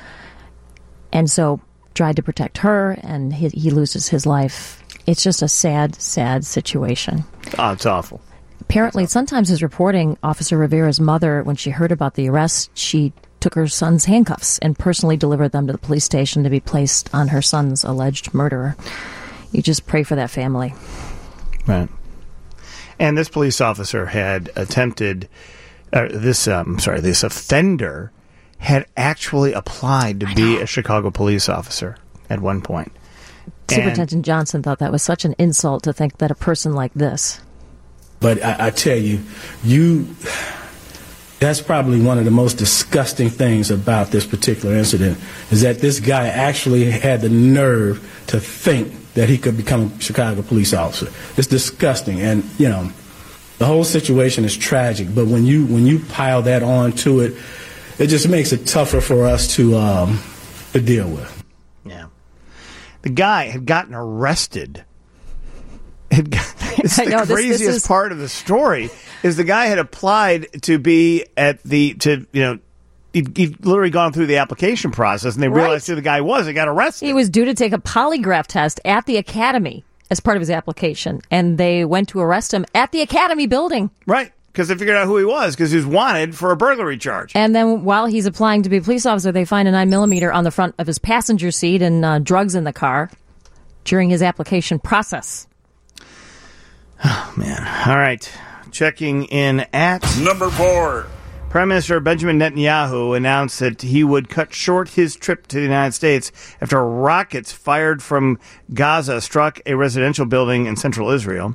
and so tried to protect her, and he, he loses his life. It's just a sad, sad situation. Oh, it's awful. Apparently, sometimes his reporting, Officer Rivera's mother, when she heard about the arrest, she took her son's handcuffs and personally delivered them to the police station to be placed on her son's alleged murderer. You just pray for that family. Right. And this police officer had attempted, uh, this, um, sorry, this offender had actually applied to be a Chicago police officer at one point. Superintendent and Johnson thought that was such an insult to think that a person like this. But I, I tell you, you, that's probably one of the most disgusting things about this particular incident, is that this guy actually had the nerve to think that he could become a Chicago police officer. It's disgusting. And, you know, the whole situation is tragic. But when you when you pile that on to it, it just makes it tougher for us to um, to deal with. Yeah. The guy had gotten arrested. Had got, it's the know, this, craziest this is... part of the story is the guy had applied to be at the, to, you know, he'd, he'd literally gone through the application process, and they Right. realized who the guy was and got arrested. He was due to take a polygraph test at the academy as part of his application, and they went to arrest him at the academy building. Right. Because they figured out who he was, because he was wanted for a burglary charge. And then while he's applying to be a police officer, they find a nine millimeter on the front of his passenger seat and uh, drugs in the car during his application process. Oh, man. All right. Checking in at... Number four. Prime Minister Benjamin Netanyahu announced that he would cut short his trip to the United States after rockets fired from Gaza struck a residential building in central Israel.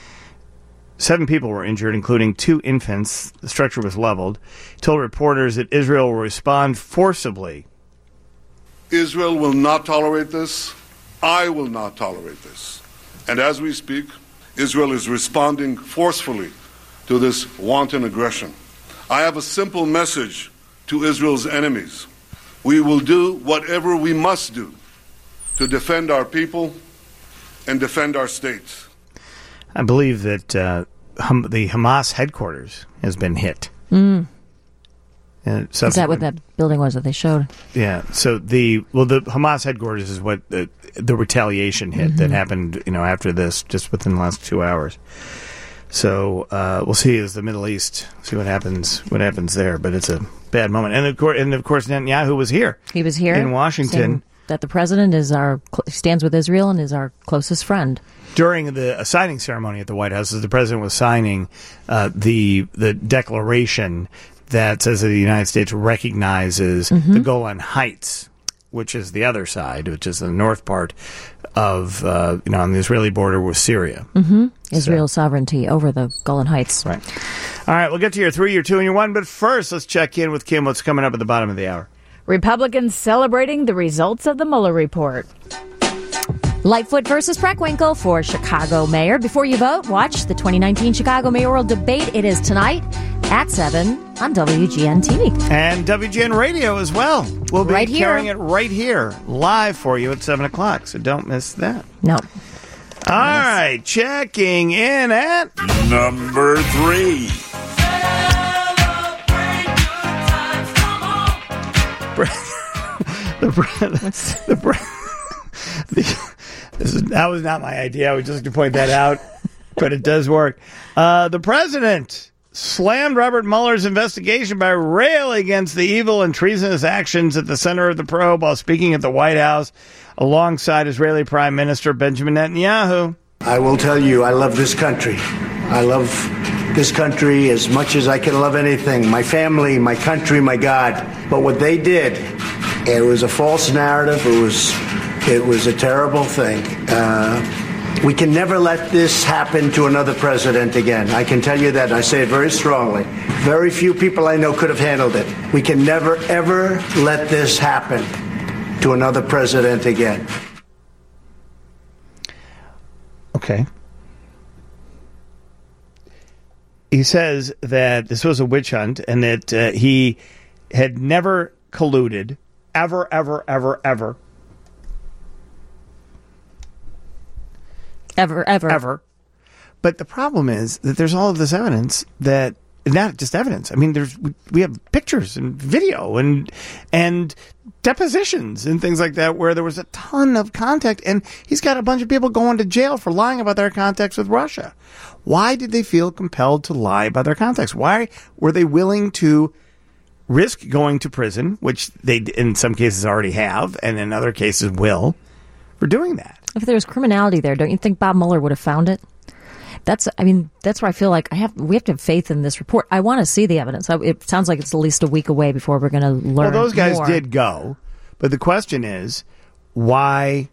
Seven people were injured, including two infants. The structure was leveled. He told reporters that Israel will respond forcibly. Israel will not tolerate this. I will not tolerate this. And as we speak, Israel is responding forcefully to this wanton aggression. I have a simple message to Israel's enemies. We will do whatever we must do to defend our people and defend our states. I believe that uh, hum- the Hamas headquarters has been hit. Mm. And Is that what that building was that they showed? Yeah. So the well, the Hamas headquarters is what the, the retaliation hit Mm-hmm. that happened, you know, after this, just within the last two hours. So uh, we'll see as the Middle East see what happens. What happens there? But it's a bad moment. And of course, and of course, Netanyahu was here. He was here in Washington. saying that the president is our stands with Israel and is our closest friend. During the signing ceremony at the White House, as the president was signing uh, the the declaration that says that the United States recognizes Mm-hmm. the Golan Heights, which is the other side, which is the north part of, uh, you know, on the Israeli border with Syria. Mm-hmm. Israel's sovereignty over the Golan Heights. Right. All right, we'll get to your three, your two, and your one. But first, let's check in with Kim. What's coming up at the bottom of the hour? Republicans celebrating the results of the Mueller report. Lightfoot versus Preckwinkle for Chicago mayor. Before you vote, watch the twenty nineteen Chicago mayoral debate. It is tonight at seven on W G N T V. And W G N Radio as well. We'll be Right here. carrying it right here, live for you at seven o'clock, so don't miss that. No. All right, checking in at number three. the, the, the, this is, that was not my idea. I was just going to point that out, but it does work. Uh, the president slammed Robert Mueller's investigation by railing against the evil and treasonous actions at the center of the probe while speaking at the White House alongside Israeli Prime Minister Benjamin Netanyahu. I will tell you, I love this country. I love this country as much as I can love anything. My family, my country, my God. But what they did, it was a false narrative. It was, it was a terrible thing. Uh, we can never let this happen to another president again. I can tell you that. I say it very strongly. Very few people I know could have handled it. We can never, ever let this happen to another president again. Okay. He says that this was a witch hunt and that uh, he had never colluded, ever, ever, ever, ever. Ever, ever. Ever. But the problem is that there's all of this evidence that, not just evidence, I mean, there's we have pictures and video and and depositions and things like that where there was a ton of contact, and he's got a bunch of people going to jail for lying about their contacts with Russia. Why did they feel compelled to lie about their contacts? Why were they willing to risk going to prison, which they in some cases already have, and in other cases will, for doing that? If there was criminality there, don't you think Bob Mueller would have found it? That's, I mean, that's where I feel like I have. We have to have faith in this report. I want to see the evidence. It sounds like it's at least a week away before we're going to learn. Well, those guys more. did go, but the question is, why?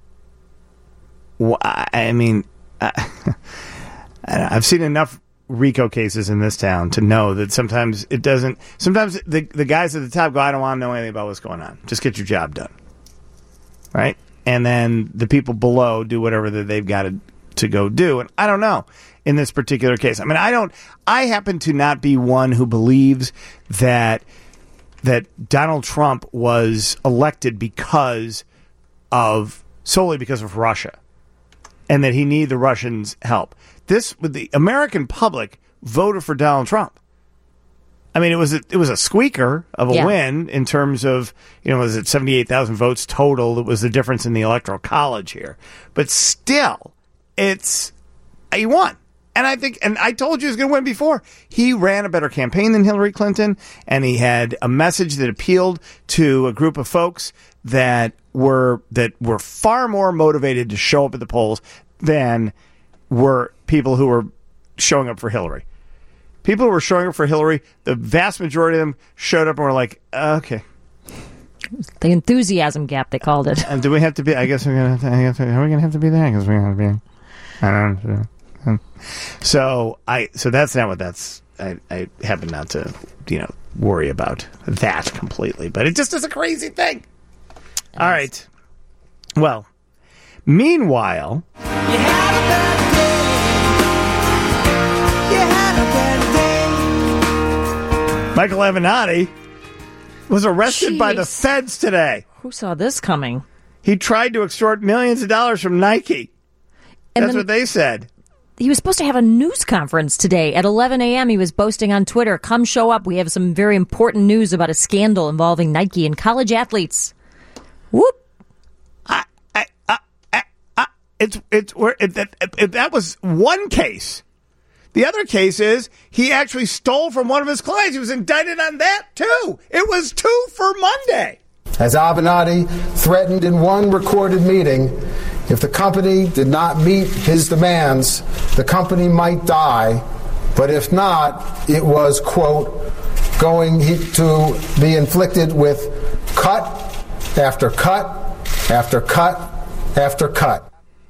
why I mean, I, I've seen enough RICO cases in this town to know that sometimes it doesn't. Sometimes the the guys at the top go, "I don't want to know anything about what's going on. Just get your job done." Right, and then the people below do whatever that they've got to. to go do. And I don't know in this particular case. I mean, I don't, I happen to not be one who believes that, that Donald Trump was elected because of, solely because of Russia and that he needed the Russians' help. This, with the American public voted for Donald Trump. I mean, it was a, it was a squeaker of a Yeah. win in terms of, you know, was it seventy-eight thousand votes total? It was the difference in the Electoral College here. But still, it's, he won. And I think, and I told you he was going to win before. He ran a better campaign than Hillary Clinton, and he had a message that appealed to a group of folks that were, that were far more motivated to show up at the polls than were people who were showing up for Hillary. People who were showing up for Hillary, the vast majority of them showed up and were like, uh, okay. The enthusiasm gap, they called it. And do we have to be, I guess we're going to, I guess, are we going to have to be there? I guess we're going to be. I don't know. So I so that's not what that's I, I happen not to, you know, worry about that completely. But it just is a crazy thing. All right. Well, meanwhile, you had a bad day. You had a bad Michael Avenatti was arrested by the Jeez. feds today. Who saw this coming? He tried to extort millions of dollars from Nike. And That's then- what they said. He was supposed to have a news conference today at eleven a.m. He was boasting on Twitter, "Come show up. We have some very important news about a scandal involving Nike and college athletes." Whoop. I, I, I, I, I, it's it's where it, that it, that was one case. The other case is he actually stole from one of his clients. He was indicted on that too. It was two for Monday. As Avenatti threatened in one recorded meeting, if the company did not meet his demands, the company might die. But if not, it was, quote, going to be inflicted with cut after cut after cut after cut.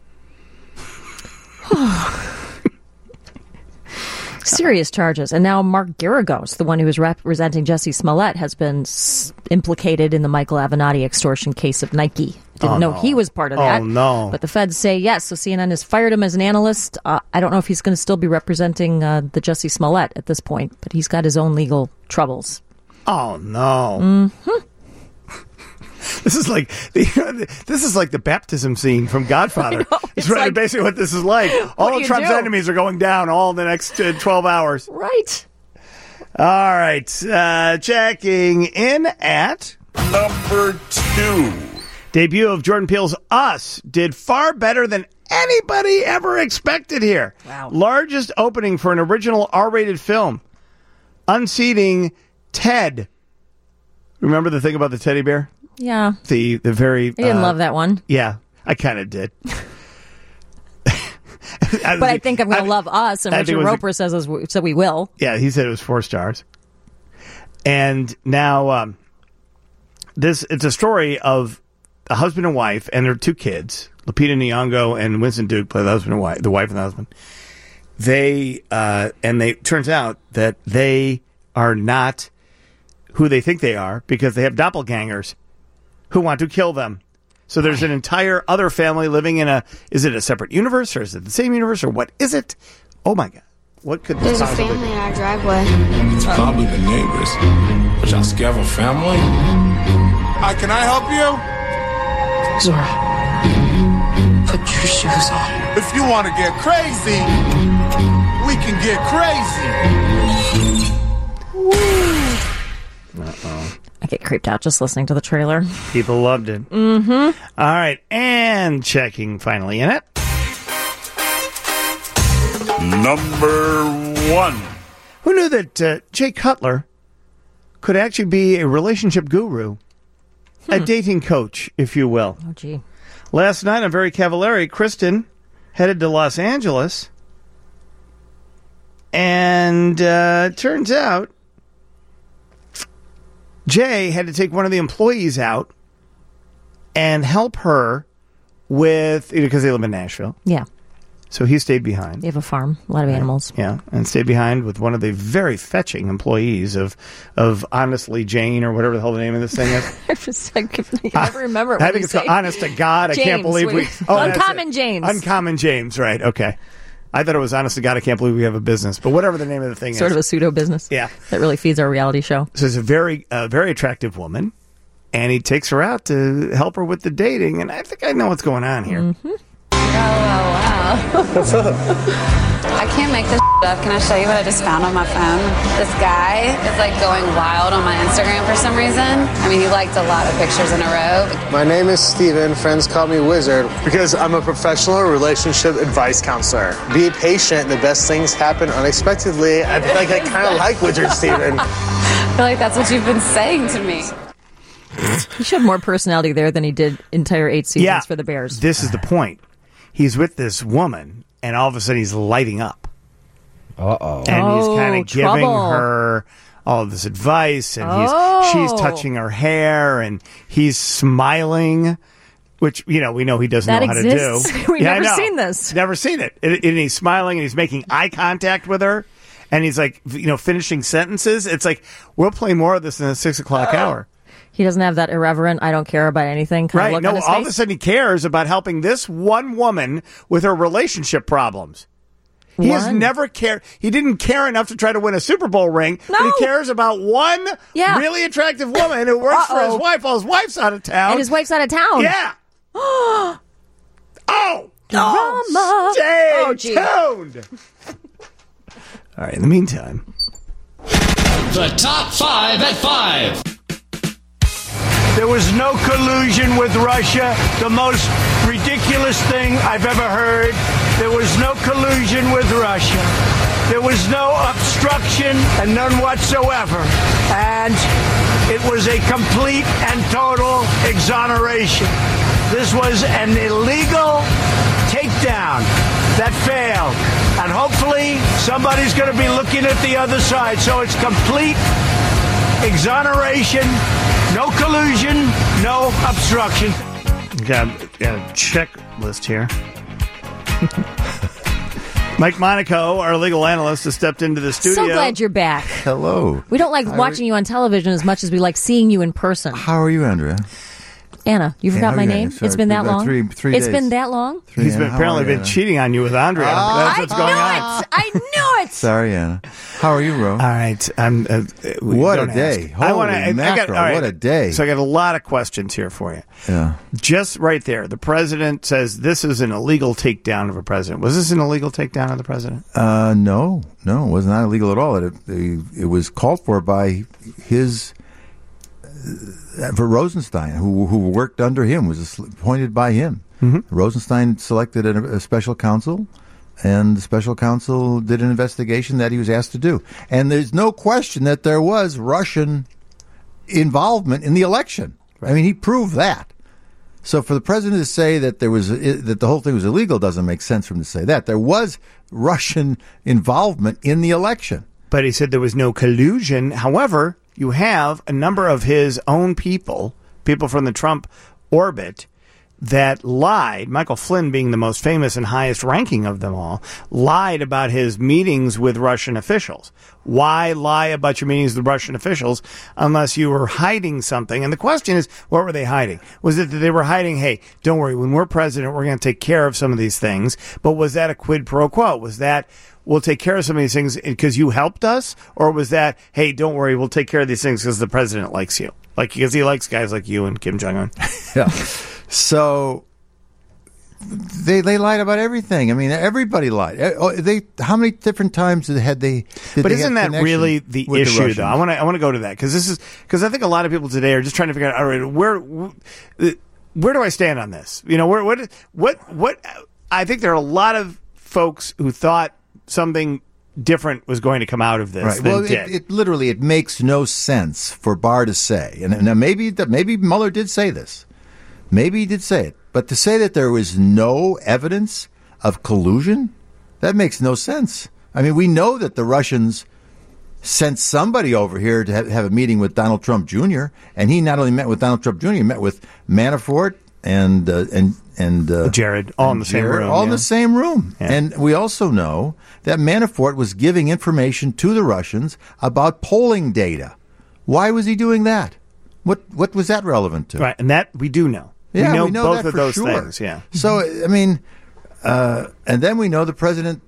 Serious charges. And now Mark Garagos, the one who was representing Jussie Smollett, has been s- implicated in the Michael Avenatti extortion case of Nike. Didn't Oh, know no. he was part of Oh, that. no. But the feds say yes. So C N N has fired him as an analyst. Uh, I don't know if he's going to still be representing uh, the Jussie Smollett at this point, but he's got his own legal troubles. Oh no! Mm-hmm. This is like the, this is like the baptism scene from Godfather. know, it's it's really like- basically what this is like. All do of you Trump's do? enemies are going down all in the next uh, twelve hours. Right. All right. Uh, checking in at number two. Debut of Jordan Peele's Us did far better than anybody ever expected here. Wow. Largest opening for an original R-rated film. Unseating Ted. Remember the thing about the teddy bear? Yeah. The the very. I didn't uh, love that one. Yeah, I kind of did. But I think I'm going to love Us, and I think Richard it was a- Roper says as we, so we will. Yeah, he said it was four stars. And now um, this it's a story of a husband and wife and their two kids. Lupita Nyong'o and Winston Duke play the husband and wife, the wife and the husband. They uh, and they turns out that they are not who they think they are because they have doppelgangers who want to kill them. So there's an entire other family living in a, is it a separate universe or is it the same universe or what is it? Oh my God. What could this There's a possibly family be? in our driveway. It's probably the neighbors. But y'all scared of a family? Hi, can I help you? Zora, put your shoes on. If you want to get crazy, we can get crazy. Uh-oh. I get creeped out just listening to the trailer. People loved it. Mm-hmm. All right. And checking finally in it. Number one. Who knew that uh, Jay Cutler could actually be a relationship guru? A dating coach, if you will. Oh, gee. Last night on Very Cavallari, Kristen headed to Los Angeles. And uh, it turns out Jay had to take one of the employees out and help her with, because they live in Nashville. Yeah. So he stayed behind. They have a farm, a lot of animals. Yeah, and stayed behind with one of the very fetching employees of of Honestly Jane or whatever the hell the name of this thing is. I just I can never remember. I what think you it's say. called Honest to God. I can't James, believe we. wait. that's Uncommon it. James. Uncommon James, right? Okay. I thought it was Honest to God. I can't believe we have a business, but whatever the name of the thing Sort is. of a pseudo business. Yeah. That really feeds our reality show. So it's a very, uh, very attractive woman, and he takes her out to help her with the dating. And I think I know what's going on here. Mm-hmm. Oh, wow. What's up? I can't make this up. Can I show you what I just found on my phone? This guy is like going wild on my Instagram for some reason. I mean, he liked a lot of pictures in a row. My name is Steven. Friends call me Wizard because I'm a professional relationship advice counselor. Be patient. The best things happen unexpectedly. I feel like I kind of like Wizard Steven. I feel like that's what you've been saying to me. He showed more personality there than he did entire eight seasons Yeah. for the Bears. This is the point. He's with this woman, and all of a sudden he's lighting up. Uh-oh. And Oh, he's kind of giving trouble. her all of this advice, and Oh. he's she's touching her hair, and he's smiling, which, you know, we know he doesn't That know how exists. to do. We've Yeah, I never know. seen this. Never seen it. And, and he's smiling, and he's making eye contact with her, and he's like, you know, finishing sentences. It's like, we'll play more of this in the six o'clock hour. He doesn't have that irreverent, I don't care about anything kind of Right. look No, on his all face. of a sudden he cares about helping this one woman with her relationship problems. He has One. never cared. He didn't care enough to try to win a Super Bowl ring, No. but he cares about one Yeah. really attractive woman who works for his Uh-oh. wife while his wife's out of town. And his wife's out of town. Yeah. oh! Drama. Stay Oh, gee. tuned! All right, in the meantime. The top five at five. There was no collusion with Russia, the most ridiculous thing I've ever heard. There was no collusion with Russia. There was no obstruction and none whatsoever. And it was a complete and total exoneration. This was an illegal takedown that failed. And hopefully somebody's going to be looking at the other side. So it's complete exoneration, no collusion, no obstruction. Got, got a checklist here. Mike Monaco, our legal analyst, has stepped into the studio. So glad you're back. Hello. We don't like How watching you on television as much as we like seeing you in person. How are you, Andrea? Anna, you Yeah, forgot how my are you, name? Anna? Sorry, It's been that about long? three- three It's days. been that long? He's been How apparently are you, been Anna? cheating on you with Andrea. That's what's going on. I knew it! Sorry, Anna. How are you, Ro? All right. I'm, uh, we What a don't day. ask. I wanna- Holy I- I got- mackerel, all right. what a day. So I got a lot of questions here for you. Yeah. Just right there. The president says this is an illegal takedown of a president. Was this an illegal takedown of the president? Uh, no, no, it was not illegal at all. It, it, it was called for by his uh, for Rosenstein, who who worked under him, was appointed by him. Mm-hmm. Rosenstein selected a, a special counsel, and the special counsel did an investigation that he was asked to do. And there's no question that there was Russian involvement in the election. I mean, he proved that. So for the president to say that there was that the whole thing was illegal doesn't make sense for him to say that. There was Russian involvement in the election. But he said there was no collusion. However, you have a number of his own people, people from the Trump orbit, that lied, Michael Flynn being the most famous and highest ranking of them all, lied about his meetings with Russian officials. Why lie about your meetings with Russian officials unless you were hiding something? And the question is, what were they hiding? Was it that they were hiding, hey, don't worry, when we're president, we're going to take care of some of these things. But was that a quid pro quo? Was that, we'll take care of some of these things because you helped us? Or was that, hey, don't worry, we'll take care of these things because the president likes you? Like, because he likes guys like you and Kim Jong-un. Yeah. So they they lied about everything. I mean, everybody lied. Oh, They how many different times had they? Did But they isn't have that connection really the with issue, Russians? though? I want to I want to go to that because this is because I think a lot of people today are just trying to figure out, all right, where where do I stand on this? You know, where what what what? I think there are a lot of folks who thought something different was going to come out of this Right. than Well, did. it, it literally it makes no sense for Barr to say, and now maybe that maybe Mueller did say this, maybe he did say it, but to say that there was no evidence of collusion, that makes no sense. I mean, we know that the Russians sent somebody over here to have, have a meeting with Donald Trump Junior, and he not only met with Donald Trump Junior, he met with Manafort and uh, and and uh, Jared, all in the same Jared, room, all in yeah. the same room. Yeah. And we also know that Manafort was giving information to the Russians about polling data. Why was he doing that? What what was that relevant to? Right, and that we do know. Yeah, we know, we know both that of for those sure. things. Yeah. So I mean, uh, and then we know the president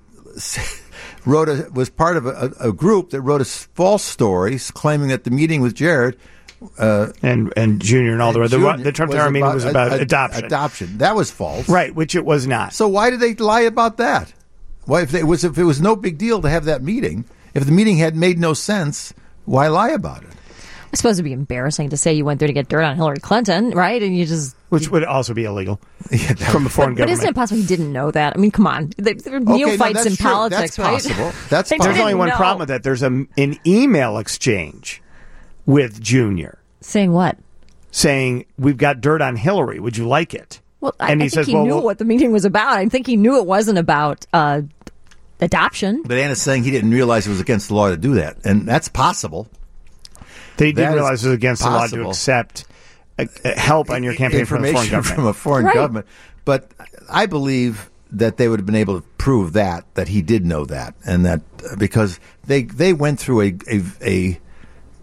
wrote a was part of a, a group that wrote a false story claiming that the meeting with Jared. Uh, and and Junior and all the the, the Trump Tower meeting was about a, a, adoption. Adoption that was false, right? Which it was not. So why did they lie about that? Why, if it was if it was no big deal to have that meeting, if the meeting had made no sense, why lie about it? I suppose it'd be embarrassing to say you went there to get dirt on Hillary Clinton, right? And you just which would also be illegal from a foreign but, government. But isn't it possible he didn't know that? I mean, come on, there are Okay, neophytes no, in that's true. politics, That's right? possible. That's They possible. There's only one know. problem with that. There's a, an email exchange with Junior saying what? Saying we've got dirt on Hillary. Would you like it? Well, I, and he I think says, he well, knew well, what the meeting was about. I think he knew it wasn't about uh, adoption. But Anna's saying he didn't realize it was against the law to do that, and that's possible. They That didn't is realize it was against the law to possible. accept uh, uh, help on your campaign from a foreign Information government. from a foreign Right. government. But I believe that they would have been able to prove that that he did know that, and that uh, because they they went through a a, a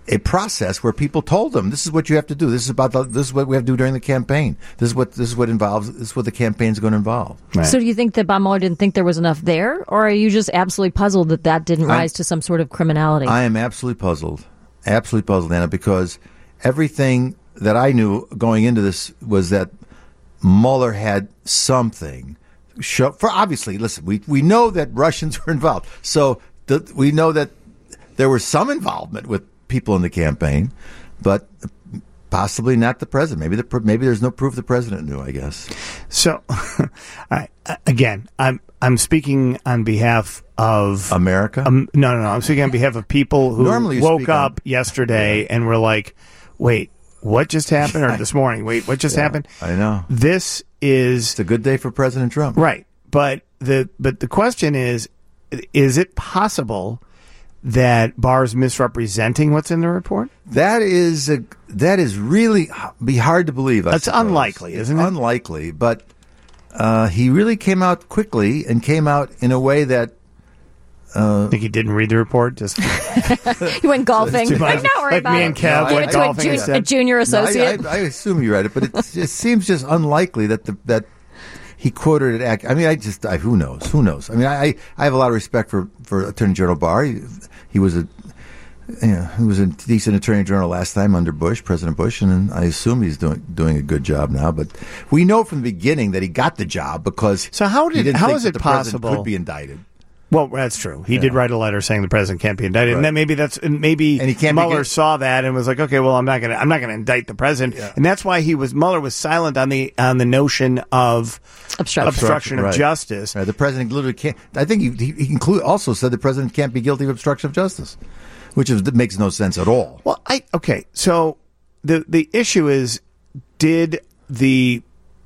a process where people told them, this is what you have to do. This is about the, this is what we have to do during the campaign. This is what this is what involves. This is what the campaign is going to involve. So do you think that Bob Mueller didn't think there was enough there, or are you just absolutely puzzled that that didn't rise I'm, to some sort of criminality? I am absolutely puzzled, absolutely puzzled, Anna, because everything that I knew going into this was that Mueller had something. Show, for obviously, listen, we we know that Russians were involved, so the, we know that there was some involvement with people in the campaign, but possibly not the president. Maybe the maybe there's no proof the president knew, I guess. So, I, again, I'm I'm speaking on behalf of America. Um, no, no, no. I'm speaking on behalf of people who Normally you woke speak up on- yesterday and were like, "Wait, what just happened?" Or this morning, "Wait, what just Yeah, happened?" I know. This is it's a good day for President Trump, right? But the but the question is, is it possible that Barr's misrepresenting what's in the report? That is a, that is really be hard to believe. I That's suppose. unlikely, isn't It's it? Unlikely, but uh, he really came out quickly and came out in a way that. Uh, I think he didn't read the report. Just He went golfing. Too much. Like, not worry Like about me it. and Kev Give went it to a, golfing jun- instead. a junior No, I- associate. I, I assume you read it, but it, it seems just unlikely that the, that he quoted it. Ac- I mean, I just I, who knows? Who knows? I mean, I I have a lot of respect for, for Attorney General Barr. He, he was a you know, he was a decent Attorney General last time under Bush, President Bush, and I assume he's doing doing a good job now. But we know from the beginning that he got the job because so how he did didn't how think is that it the president possible could be indicted. Well, that's true. He Yeah. did write a letter saying the president can't be indicted, Right. and then maybe that's and maybe And he can't be Mueller get- saw that and was like, okay, well, I'm not going to I'm not going to indict the president, and that's why he was Mueller was silent on the on the notion of obstruction, obstruction of Right. justice. Right. The president literally can't. I think he, he include, also said the president can't be guilty of obstruction of justice, which is, that makes no sense at all. Well, I okay. So the the issue is, did the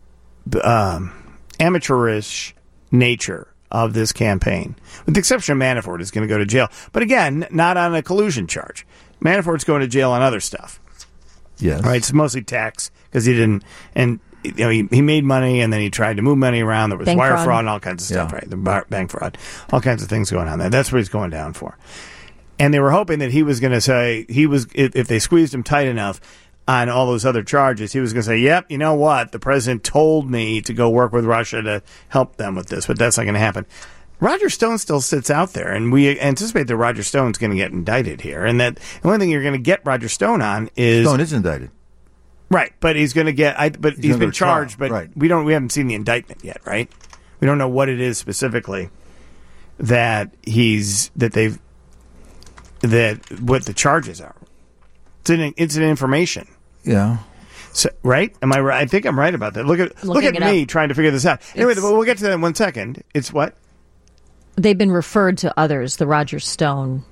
um, amateurish nature of this campaign, with the exception of Manafort, is going to go to jail, but again, not on a collusion charge. Manafort's going to jail on other stuff. Yes. Right. It's mostly tax because he didn't, and you know, he, he made money and then he tried to move money around. There was Bank wire fraud. fraud and all kinds of stuff. Yeah. Right. The bar, bank fraud, all kinds of things going on there. That's what he's going down for. And they were hoping that he was going to say he was if, if they squeezed him tight enough on all those other charges, he was going to say, "Yep, you know what? The president told me to go work with Russia to help them with this," but that's not going to happen. Roger Stone still sits out there, and we anticipate that Roger Stone's going to get indicted here, and that the only thing you're going to get Roger Stone on is Stone is indicted. right, but he's going to get, I, but He's he's gonna been go to trial, charged, but right. we don't, we haven't seen the indictment yet, right? We don't know what it is specifically that he's that they've that what the charges are. It's an it's an information. Yeah. So, right? Am I right? I think I'm right about that. Look at look Looking at it me up. trying to figure this out. Anyway, It's- we'll get to that in one second. It's what? They've been referred to others. The Roger Stone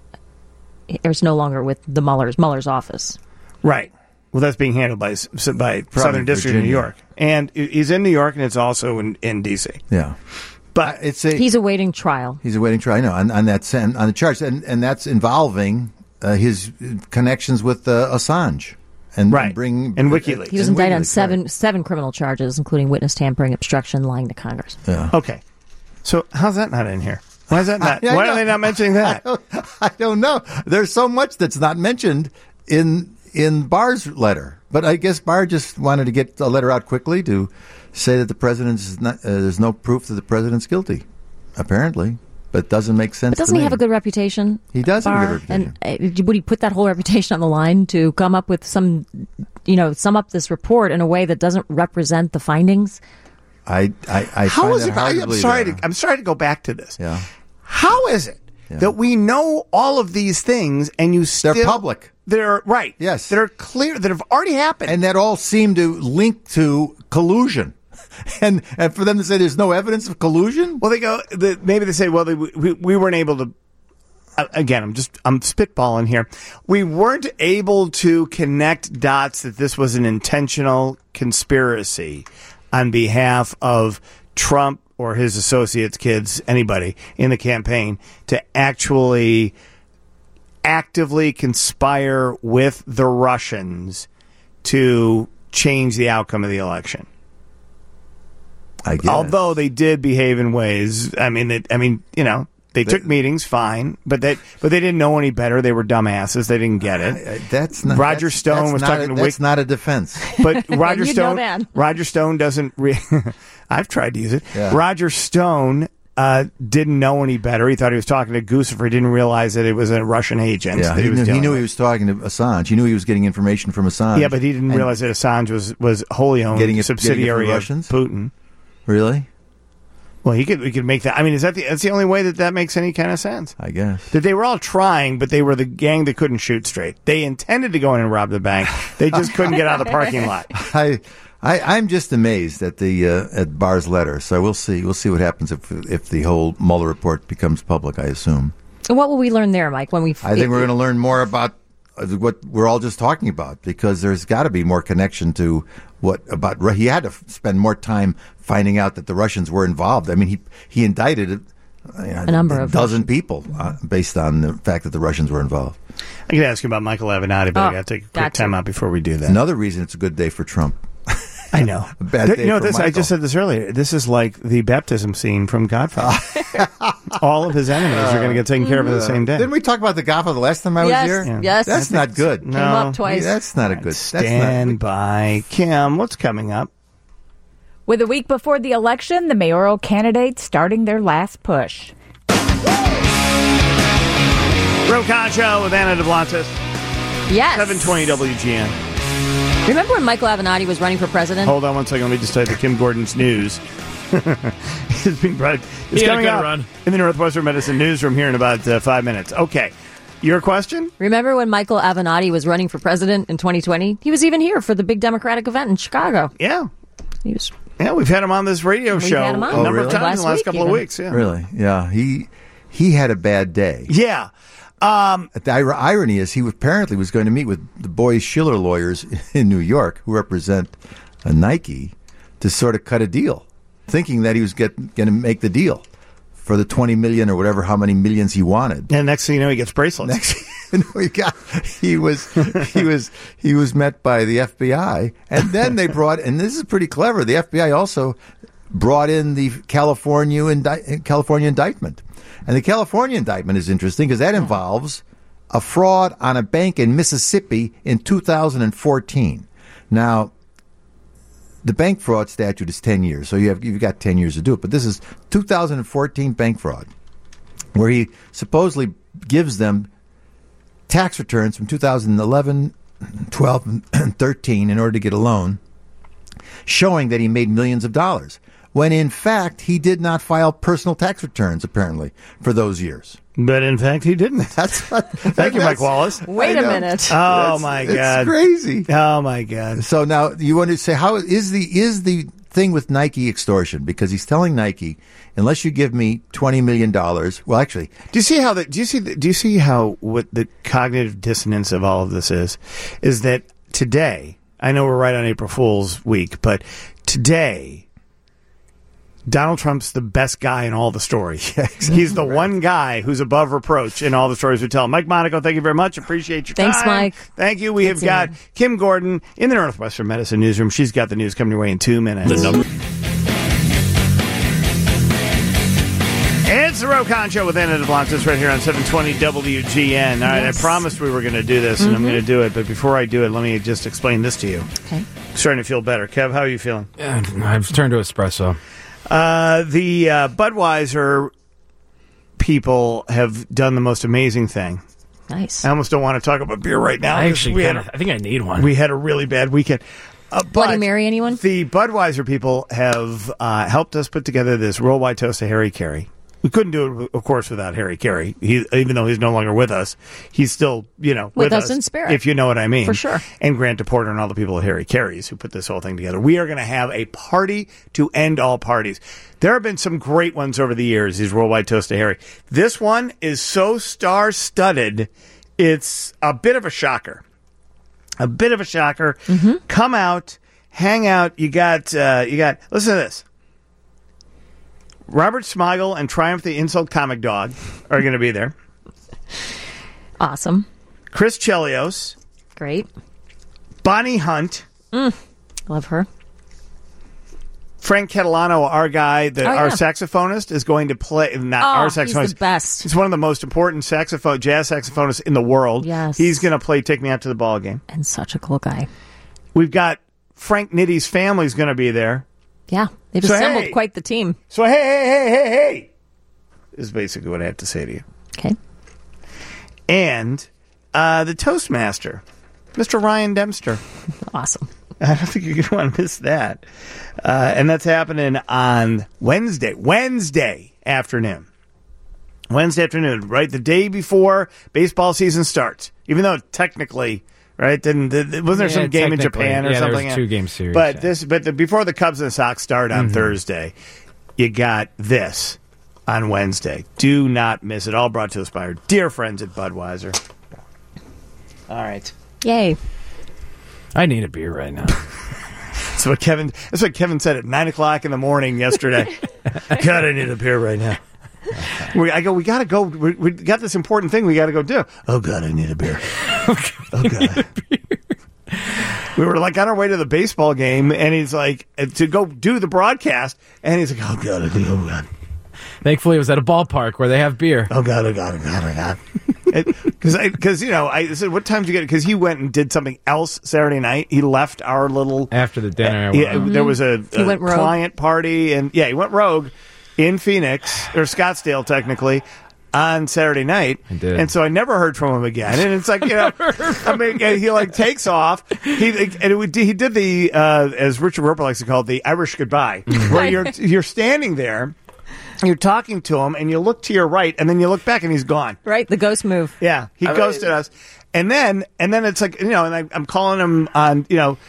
is no longer with the Mueller's Mueller's office. Right. Well, that's being handled by s- by Probably Southern District of New Virginia. York, and he's in New York, and it's also in, in D C. Yeah. But it's a He's awaiting trial. he's awaiting trial. I know on, on that sen- on the charge, and and that's involving uh, his connections with uh, Assange and Right. bring And WikiLeaks. He was and indicted on WikiLeaks, seven right. seven criminal charges, including witness tampering, obstruction, lying to Congress. Yeah. Okay. So how's that not in here? Why is that not? I Why know. are they not mentioning that? I don't, I don't know. There's so much that's not mentioned in in Barr's letter, but I guess Barr just wanted to get a letter out quickly to say that the president's not, uh, there's no proof that the president's guilty, apparently, but it doesn't make sense. But doesn't to he me. have a good reputation? He does have a Barr? good reputation. And uh, would he put that whole reputation on the line to come up with some, you know, sum up this report in a way that doesn't represent the findings? I I, I How find is that it? hard I, to I'm believe, sorry. Anna. To, I'm sorry to go back to this. Yeah. How is it Yeah. that we know all of these things and you still They're public. They're right. Yes. That are clear. That have already happened. And that all seem to link to collusion. And, and for them to say there's no evidence of collusion? Well, they go. The, maybe they say, well, they, we, we weren't able to. Uh, again, I'm just I'm spitballing here. We weren't able to connect dots that this was an intentional conspiracy on behalf of Trump or his associates, kids, anybody in the campaign to actually actively conspire with the Russians to change the outcome of the election. I guess. Although they did behave in ways, I mean, it, I mean, you know, They took meetings, fine, but they but they didn't know any better. They were dumbasses. They didn't get it. Uh, that's not. Roger that's, Stone that's was not talking a, to That's Wick, not a defense. but Roger You'd know Stone. that. Roger Stone doesn't. Re- I've tried to use it. Yeah. Roger Stone uh, didn't know any better. He thought he was talking to Guccifer. He didn't realize that it was a Russian agent. Yeah, that he, was knew, he dealing knew with. he was talking to Assange. He knew he was getting information from Assange. Yeah, but he didn't And realize that Assange was was wholly owned Getting it- subsidiary getting it of from Russians? Putin. Really? Well, he could we could make that. I mean, is that the that's the only way that that makes any kind of sense? I guess. That they were all trying, but they were the gang that couldn't shoot straight. They intended to go in and rob the bank. They just couldn't get out of the parking lot. I, I, I'm just amazed at the uh, at Barr's letter. So we'll see. We'll see what happens if if the whole Mueller report becomes public. I assume. And what will we learn there, Mike? When we, I think we're going to learn more about what we're all just talking about, because there's got to be more connection to what about. He had to spend more time finding out that the Russians were involved. I mean, he he indicted you know, A number a of dozen people uh, based on the fact that the Russians were involved. I can ask you about Michael Avenatti, but Oh, I got to take a quick got to. time out before we do that. Another reason it's a good day for Trump. I know. A bad Th- day you know for this. I Michael. just said this earlier. This is like the baptism scene from Godfather. All of his enemies are going to get taken care of on the same day. Didn't we talk about the Godfather the last time I was Yes, here? Yeah. yes. That's not good. Came up twice. That's not a good. That's Stand not, by. Kim, what's coming up? With a week before the election, the mayoral candidates starting their last push. Ro Concho with Anna DeBlantis. Yes. seven twenty W G N. Remember when Michael Avenatti was running for president? Hold on one second. Let me just tell you the Kim Gordon's news. it's being brought, it's He had a coming good up run. in the Northwestern Medicine Newsroom here in about uh, five minutes. Okay. Your question? Remember when Michael Avenatti was running for president in twenty twenty? He was even here for the big Democratic event in Chicago. Yeah. He was. Yeah, we've had him on this radio We've show had him on. a Oh, number of really? times Last in the last week couple of even. weeks. Yeah. Really? Yeah. He he had a bad day. Yeah. Um, The ir- irony is he apparently was going to meet with the Boies Schiller lawyers in New York, who represent uh, Nike, to sort of cut a deal, thinking that he was get, going to make the deal for the twenty million or whatever, how many millions he wanted. and next thing you know, he gets bracelets. Next, you know, he got he was he was he was met by the F B I, and then they brought, and this is pretty clever. The F B I also brought in the California indi- California indictment, and the California indictment is interesting because that involves a fraud on a bank in Mississippi in two thousand fourteen. Now, the bank fraud statute is ten years, so you have you've got ten years to do it. But this is two thousand fourteen bank fraud, where he supposedly gives them tax returns from two thousand eleven, twelve, and thirteen in order to get a loan, showing that he made millions of dollars, when in fact he did not file personal tax returns, apparently, for those years. But in fact, he didn't. That's what, Thank you, Mike Wallace. Wait I a know. minute. Oh, That's- my it's God. crazy. Oh, my God. So now you want to say, how is the is the thing with Nike extortion? Because he's telling Nike, unless you give me twenty million dollars, well, actually, Do you see how the, do you see the, do you see how what the cognitive dissonance of all of this is? Is that today, I know we're right on April Fool's week, but today Donald Trump's the best guy in all the stories. He's the one guy who's above reproach in all the stories we tell. Mike Monaco, thank you very much. Appreciate your Thanks, time. Mike. Thank you. We have got Kim Gordon in the Northwestern Medicine Newsroom. She's got the news coming your way in two minutes. The number. It's the Rokon Show with Anna DeBlantis right here on seven twenty W G N. All right, Yes. I promised we were going to do this, and I'm Mhm. going to do it. But before I do it, let me just explain this to you. Okay. Starting to feel better. Kev, how are you feeling? Yeah, I've turned to espresso. Uh, the uh, Budweiser people have done the most amazing thing. Nice. I almost don't want to talk about beer right now. I 'cause actually we had kinda, I think I need one. We had a really bad weekend. Uh, Bloody but Mary, anyone? The Budweiser people have uh, helped us put together this Worldwide Toast to Harry Carey. We couldn't do it, of course, without Harry Carey. He, even though he's no longer with us, he's still, you know, With with, us in spirit. if you know what I mean. For sure. And Grant DePorter and all the people at Harry Carey's who put this whole thing together. We are going to have a party to end all parties. There have been some great ones over the years, these Worldwide Toast to Harry. This one is so star-studded, it's a bit of a shocker. A bit of a shocker. Mm-hmm. Come out, hang out. You got, uh, you got, listen to this. Robert Smigel and Triumph the Insult Comic Dog are going to be there. Awesome. Chris Chelios. Great. Bonnie Hunt. Mm. Love her. Frank Catalano, our guy, the, Oh, our yeah. saxophonist, is going to play. Not Oh, our he's the saxophonist. best. He's one of the most important saxophone jazz saxophonists in the world. Yes. He's going to play "Take Me Out to the Ball Game." And such a cool guy. We've got Frank Nitty's family's going to be there. Yeah, they've So, assembled hey. quite the team. So hey, hey, hey, hey, hey, is basically what I have to say to you. Okay. And uh, the Toastmaster, Mister Ryan Dempster. Awesome. I don't think you're going to want to miss that. Uh, and that's happening on Wednesday, Wednesday afternoon. Wednesday afternoon, right? The day before baseball season starts. Even though technically, right? Didn't, wasn't there Yeah, some game in technically. Japan or Yeah, there was something? a two-game series, But yeah. this, but the, before the Cubs and the Sox start on Mhm. Thursday, you got this on Wednesday. Do not miss it. All brought to us by our dear friends at Budweiser. All right. Yay. I need a beer right now. That's what Kevin. That's what Kevin said at nine o'clock in the morning yesterday. God, I need a beer right now. We, I go. We gotta go. We, we got this important thing we gotta go do. Oh God, I need a beer. Oh God. We were like on our way to the baseball game, and he's like uh, to go do the broadcast, and he's like, "Oh God, I need. Oh God." Thankfully, it was at a ballpark where they have beer. Oh God! Oh God! Oh God! Oh God! Because because you know I said, what time did you get it? Because he went and did something else Saturday night. He left our little After the dinner. Yeah, well, there was a, He a went rogue. client party, and yeah, he went rogue in Phoenix or Scottsdale, technically, on Saturday night. I did. And so I never heard from him again. And it's like, you know, I mean, and he like takes off. He and it would, he did the uh, as Richard Roper likes to call it, the Irish goodbye, where you're you're standing there. You're talking to him, and you look to your right, and then you look back, and he's gone. Right, the ghost move. Yeah, he I mean- ghosted us, and then and then it's like, you know, and I, I'm calling him on, you know,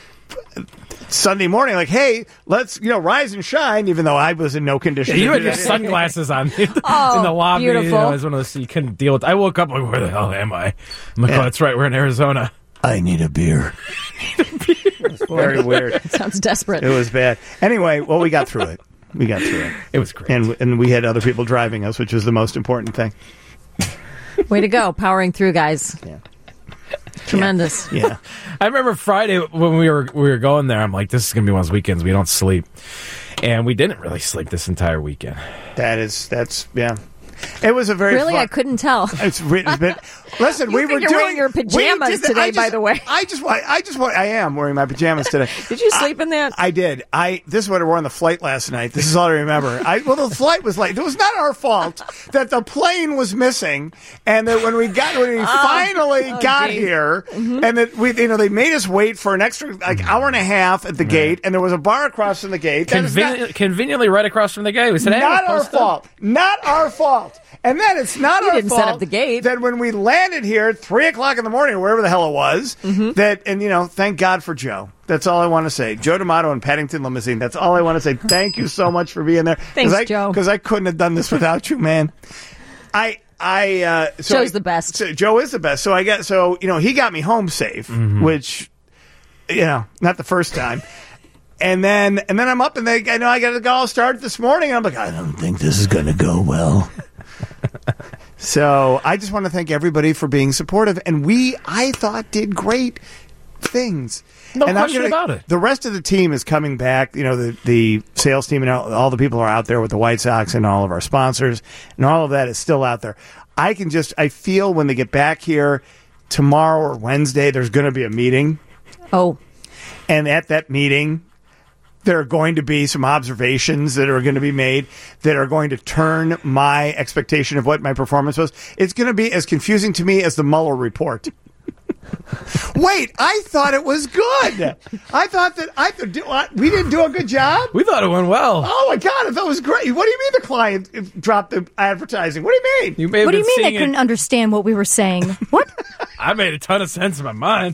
Sunday morning, like, hey, let's, you know, rise and shine, even though I was in no condition. Yeah, to you do had your that. sunglasses on in the, Oh, in the lobby. You beautiful. know, it was one of those you couldn't deal with. I woke up like, where the hell am I? I'm like, Yeah. oh, that's right, we're in Arizona. I need a beer. It was very weird. It sounds desperate. It was bad. Anyway, well, we got through it. We got through it. It was great. And and we had other people driving us, which was the most important thing. Way to go, powering through, guys. Yeah. Tremendous. Yeah. I remember Friday when we were we were going there. I'm like, this is gonna be one of those weekends we don't sleep, and we didn't really sleep this entire weekend. That is, that's, yeah. It was a very Really? fun- I couldn't tell. It's written, but listen, You we think were you're doing wearing your we pajamas did the- today, I just- by the way. I just want, I just want, I am wearing my pajamas today. Did you sleep in that? I did. I this is what I wore on the flight last night. This is all I remember. I well, the flight was late. It was not our fault that the plane was missing, and that when we got when we finally oh, got geez. here, and that we you know they made us wait for an extra like hour and a half at the gate, and there was a bar across from the gate. That is not- Conveni- conveniently, right across from the gate, we said, hey, not we'll our post up. fault. Not our fault. And then it's not You our didn't fault set up the gate. that when we landed here at three o'clock in the morning or wherever the hell it was, Mm-hmm. that, and you know, thank God for Joe. That's all I want to say. Joe D'Amato and Paddington Limousine. That's all I want to say. Thank you so much for being there. Thanks, I, Joe. Because I couldn't have done this without you, man. I, I, uh, so Joe's I- the best. so Joe is the best. So I got, so, you know, he got me home safe, which, you know, not the first time. And then, and then I'm up, and they, I know I got to go all start this morning. And I'm like, I don't think this is going to go well. So I just want to thank everybody for being supportive, and we, I thought, did great things. No and I'm question gonna- about it. The rest of the team is coming back. You know, the the sales team and all, all the people are out there with the White Sox and all of our sponsors, and all of that is still out there. I can just, I feel when they get back here tomorrow or Wednesday, there's going to be a meeting. Oh. And at that meeting, there are going to be some observations that are going to be made that are going to turn my expectation of what my performance was. It's going to be as confusing to me as the Mueller report. Wait, I thought it was good. I thought that I th- do, uh, we didn't do a good job. We thought it went well. Oh my God, I thought it was great. What do you mean the client dropped the advertising? What do you mean? You may have What do you been mean they seeing couldn't it. understand what we were saying? What? I made a ton of sense in my mind.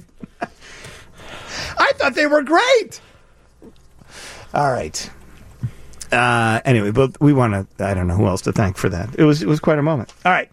I thought they were great. All right. Uh, anyway, but we want to. I don't know who else to thank for that. It was it was quite a moment. All right.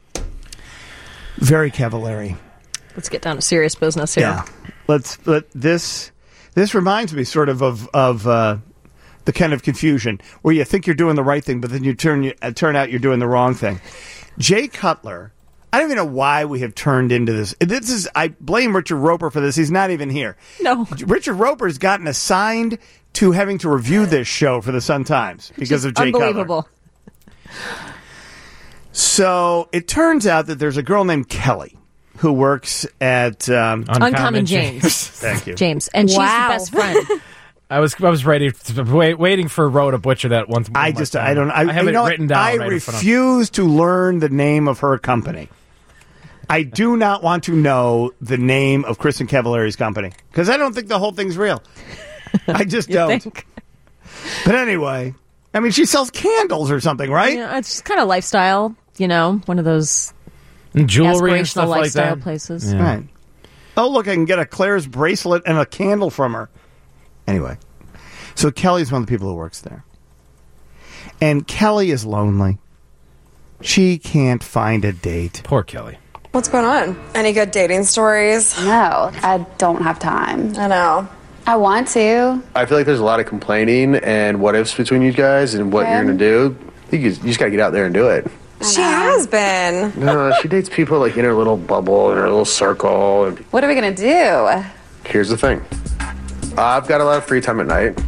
Very cavallari. Let's get down to serious business here. Yeah. Let's let this. This reminds me sort of of of uh, the kind of confusion where you think you're doing the right thing, but then you turn you uh, turn out you're doing the wrong thing. Jay Cutler. I don't even know why we have turned into this. This is I blame Richard Roper for this. He's not even here. No. Richard Roper's gotten assigned to having to review this show for the Sun-Times because of Jay Cutler. Unbelievable. So it turns out that there's a girl named Kelly who works at um, Uncommon, Uncommon James. James. Thank you, James, and Wow. she's the best friend. I was I was ready, to, wait, waiting for Ro to butcher that once. I just I don't I, I have you it know what? written down. I right in front of- refuse to learn the name of her company. I do not want to know the name of Kristen Cavallari's company because I don't think the whole thing's real. I just don't. think? But anyway, I mean, she sells candles or something, right? Yeah, it's kind of lifestyle, you know, one of those And jewelry and aspirational stuff like lifestyle that. places. Yeah. Right. Oh, look, I can get a Claire's bracelet and a candle from her. Anyway, so Kelly's one of the people who works there. And Kelly is lonely. She can't find a date. Poor Kelly. What's going on? Any good dating stories? No, I don't have time. I know. I want to. I feel like there's a lot of complaining and what ifs between you guys and what Okay. you're going to do. I think you just, you just got to get out there and do it. She has been. No, she dates people like in her little bubble, in her little circle. And What are we going to do? here's the thing. I've got a lot of free time at night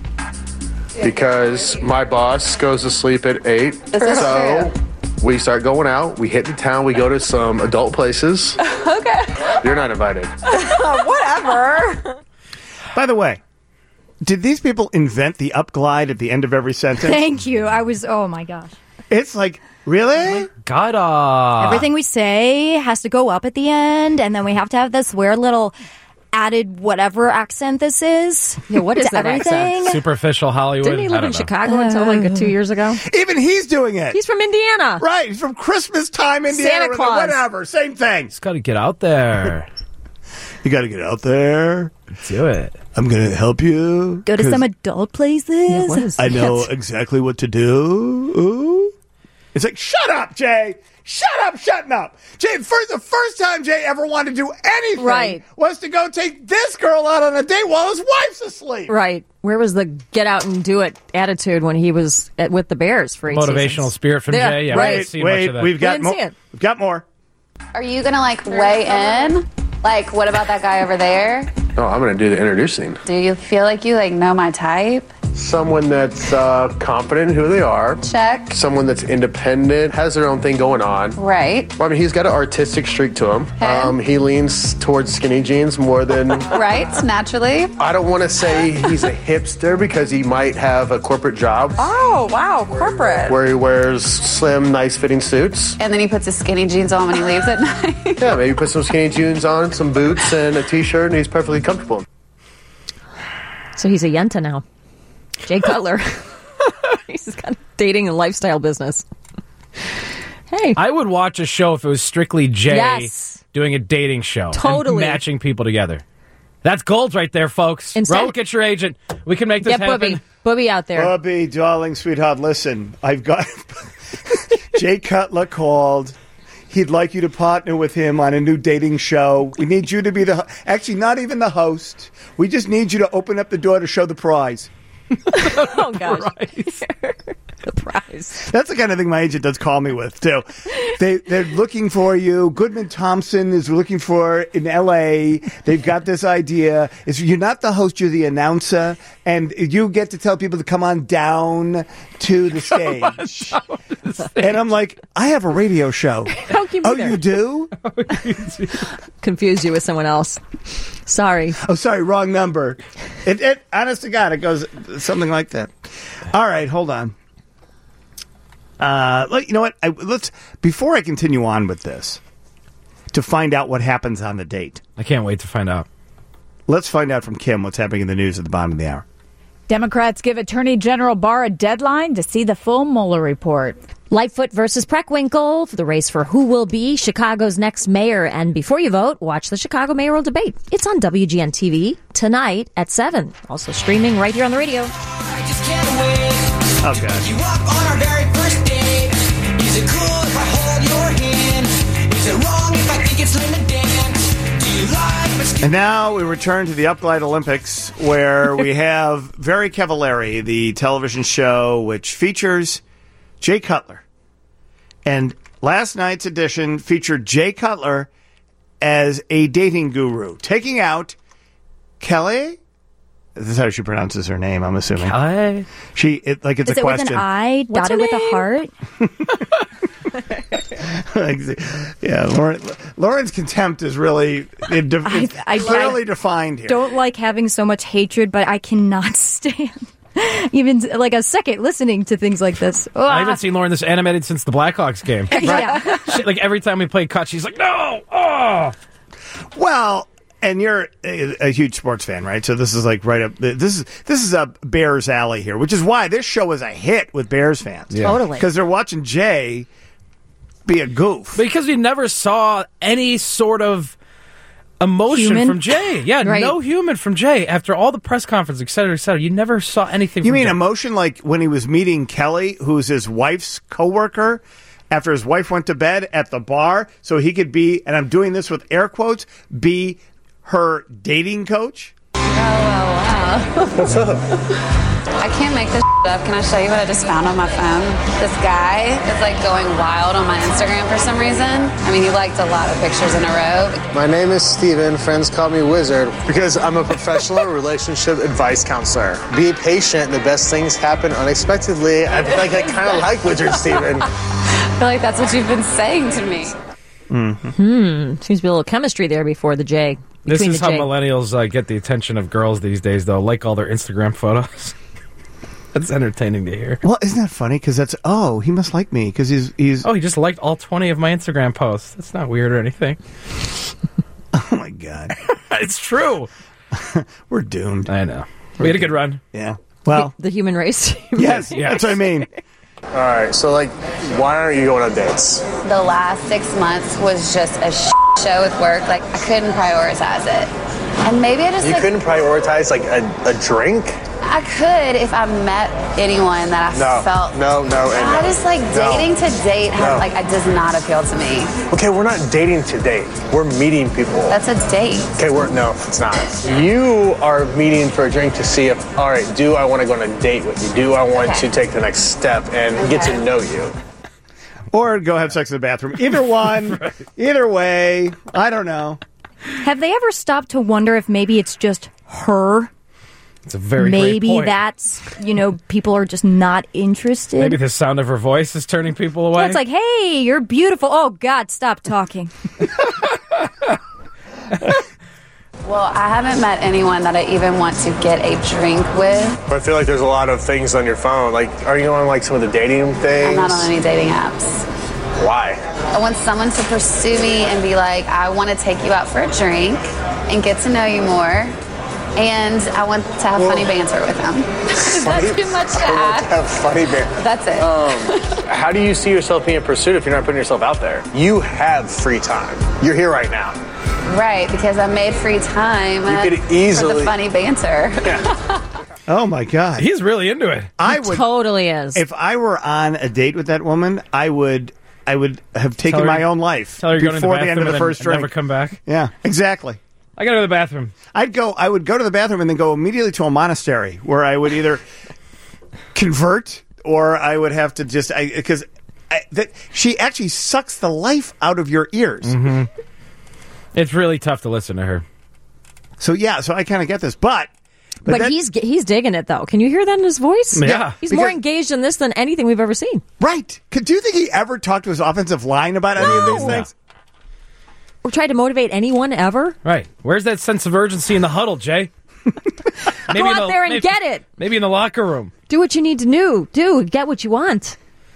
because my boss goes to sleep at eight. This is So we start going out. We hit the town. We go to some adult places. Okay. You're not invited. Whatever. By the way, did these people invent the upglide at the end of every sentence? Thank you. I was, oh my gosh. It's like, really? God, uh, Everything we say has to go up at the end, and then we have to have this weird little added whatever accent this is. Yeah, what is to that everything. accent? superficial Hollywood. Didn't he I live don't in know. Chicago until like two years ago? Even he's doing it. He's from Indiana. Right. He's from Christmas time, Indiana. Santa or Claus. Whatever. Same thing. Just got to get out there. You got to get out there. Do it. I'm going to help you. Go to 'cause some adult places. what is I know that? exactly what to do. Ooh. It's like, shut up, Jay. Shut up, shutting up. Jay, for the first time Jay ever wanted to do anything Right. was to go take this girl out on a date while his wife's asleep. Right. Where was the get out and do it attitude when he was at, with the Bears for eight Motivational seasons? spirit from Yeah, Jay. Yeah, right. we haven't seen Wait, much of that. we've got didn't more. see it. We've got more. Are you going to like weigh in? Like, what about that guy over there? Oh, I'm going to do the introducing. Do you feel like you like know my type? Someone that's uh, confident in who they are. Check. Someone that's independent, has their own thing going on. Right. Well, I mean, he's got an artistic streak to him. Okay. Um, he leans towards skinny jeans more than... Right, naturally. I don't want to say he's a hipster because he might have a corporate job Oh, wow. Corporate. where he wears slim, nice-fitting suits. And then he puts his skinny jeans on when he leaves at night. Yeah, maybe put some skinny jeans on, some boots, and a T-shirt, and he's perfectly comfortable. So he's a Yenta now. Jay Cutler. He's got a dating and lifestyle business. Hey. I would watch a show if it was strictly Jay Yes. doing a dating show. and Totally. matching people together. That's gold right there, folks. Instead- Ro, get your agent. We can make this Get happen. Booby. Booby out there. Bubby, darling, sweetheart, listen. I've got Jay Cutler called. He'd like you to partner with him on a new dating show. We need you to be the ho- actually not even the host. We just need you to open up the door to show the prize. Oh, gosh. The prize. That's the kind of thing my agent does call me with too. They they're looking for you. Goodman Thompson is looking for in L A. They've got this idea. Is you're not the host, you're the announcer, and you get to tell people to come on down to the stage. And I'm like, I have a radio show. How can you be Oh, there? you do? Confused you with someone else. Sorry. Oh, sorry, wrong number. It, it honest to God, it goes something like that. All right, hold on. Uh, let- you know what? I, let's before I continue on with this, to find out what happens on the date. I can't wait to find out. Let's find out from Kim what's happening in the news at the bottom of the hour. Democrats give Attorney General Barr a deadline to see the full Mueller report. Lightfoot versus Preckwinkle for the race for who will be Chicago's next mayor. And before you vote, watch the Chicago mayoral debate. It's on W G N T V tonight at seven. Also streaming right here on the radio. Oh, God. You walk on our very first date. Is it cool if I hold your hand? Is it wrong if I think it's lame to dance? Do you like my skin? And now we return to the Upglide Olympics, where we have Very Cavallari, the television show which features Jay Cutler. And last night's edition featured Jay Cutler as a dating guru, taking out Kelly. This is how she pronounces her name, I'm assuming. Kelly? She, it, like it's Is a it question. with an I, What's dotted her with a heart? Yeah, Lauren, Lauren's contempt is really it de- I- it's I- clearly I defined here. Don't like having so much hatred, but I cannot stand even like a second listening to things like this. I Ah. haven't seen Lauren this animated since the Blackhawks game. Yeah. She, like every time we play cut, she's like, no, oh. Well, and you're a, a huge sports fan, right? So this is like right up. This is this is a Bears alley here, which is why this show is a hit with Bears fans. Yeah. Totally. Because they're watching Jay be a goof. Because we never saw any sort of emotion Human? from Jay. Yeah, Right. no human from Jay. After all the press conference, et cetera, et cetera, you never saw anything You from mean Jay. emotion like when he was meeting Kelly, who's his wife's coworker, after his wife went to bed at the bar, so he could be, and I'm doing this with air quotes, be her dating coach? Oh, wow, wow. What's up? I can't make this up. Can I show you what I just found on my phone? This guy is like going wild on my Instagram for some reason. I mean, he liked a lot of pictures in a row. My name is Steven. Friends call me Wizard because I'm a professional relationship advice counselor. Be patient. The best things happen unexpectedly. I feel like I kind of like Wizard Steven. I feel like that's what you've been saying to me. Mm-hmm. Hmm. Seems to be a little chemistry there before the J. This between is the how J. millennials uh, get the attention of girls these days, though. Like all their Instagram photos. That's entertaining to hear. Well, isn't that funny? Because that's, oh, he must like me because he's, he's... Oh, he just liked all twenty of my Instagram posts. That's not weird or anything. Oh, my God. It's true. We're doomed. I know. We had a good run. Yeah. Well, the human race. yes, that's what I mean. All right, so like, why aren't you going on dates? The last six months was just a sh- show with work. Like, I couldn't prioritize it. And maybe I just You like, couldn't prioritize like a, a drink? I could if I met anyone that I No, felt. no, no, and I no. just like No. dating to date has No. like it does not appeal to me. Okay, we're not dating to date. We're meeting people. That's a date. Okay, we're no, it's not. You are meeting for a drink to see if, all right, do I want to go on a date with you? Do I want Okay. to take the next step and get to know you? Or go have sex in the bathroom. Either one. Either way. I don't know. Have they ever stopped to wonder if maybe it's just her? It's a very maybe great point. that's, you know, people are just not interested. Maybe the sound of her voice is turning people away. Well, it's like, hey, you're beautiful. Oh, God, stop talking. Well, I haven't met anyone that I even want to get a drink with. But I feel like there's a lot of things on your phone. Like, are you on like some of the dating things? I'm not on any dating apps. Why? I want someone to pursue me and be like, I want to take you out for a drink and get to know you more. And I want to have funny banter with them. Is that Funny- too much to I want ask? to have funny banter. That's it. Um, how do you see yourself being pursued if you're not putting yourself out there? You have free time. You're here right now. Right, because I made free time You uh, could for easily- the funny banter. Oh, my God. He's really into it. I would totally is. If I were on a date with that woman, I would I would have taken Tell her- my own life Tell her you're going to the before the end of bathroom the and first then drink. never come back. Yeah, exactly. I got to go to the bathroom. I'd go. I would go to the bathroom and then go immediately to a monastery where I would either convert or I would have to just because that she actually sucks the life out of your ears. Mm-hmm. It's really tough to listen to her. So yeah, so I kind of get this, but But, that- he's he's digging it though. Can you hear that in his voice? Yeah. he's Because- more engaged in this than anything we've ever seen. right. Could do you think he ever talked to his offensive line about any of these No. things? Or tried to motivate anyone ever. Right. Where's that sense of urgency in the huddle, Jay? Go in out the- there and maybe- get it. Maybe in the locker room. Do what you need to do. Do get what you want.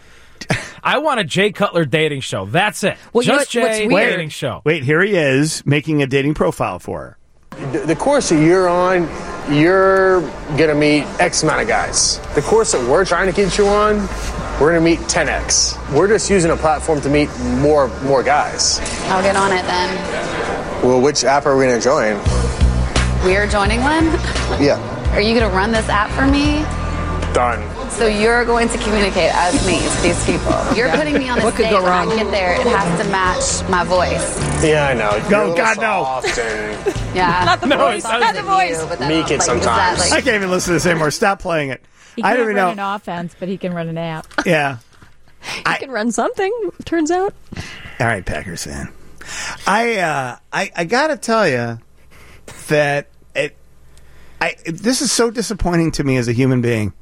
I want a Jay Cutler dating show. That's it. Well, you know Just what- what's Jay weird- dating show. Wait, here he is making a dating profile for her. The, the course that you're on, you're gonna meet X amount of guys. The course that we're trying to get you on, we're gonna meet ten X. We're just using a platform to meet more more guys. I'll get on it then. Well, which app are we gonna join? We're joining one? Yeah, Are you going to run this app for me? done. So you're going to communicate as me to these people. You're putting me on a What could date. go When I wrong? get there, it has to match my voice. Yeah, I know. Go, You're a little God, no. soft and Yeah. Not the No, voice. it's Not not the You, voice. but then Meek I'm it like, is that, sometimes. like- I can't even listen to this anymore. Stop playing it. He I can't don't even run know. an offense, but he can run an app. Yeah. You can run something, turns out. All right, Packers fan. I uh, I I gotta tell you that it. I this is so disappointing to me as a human being.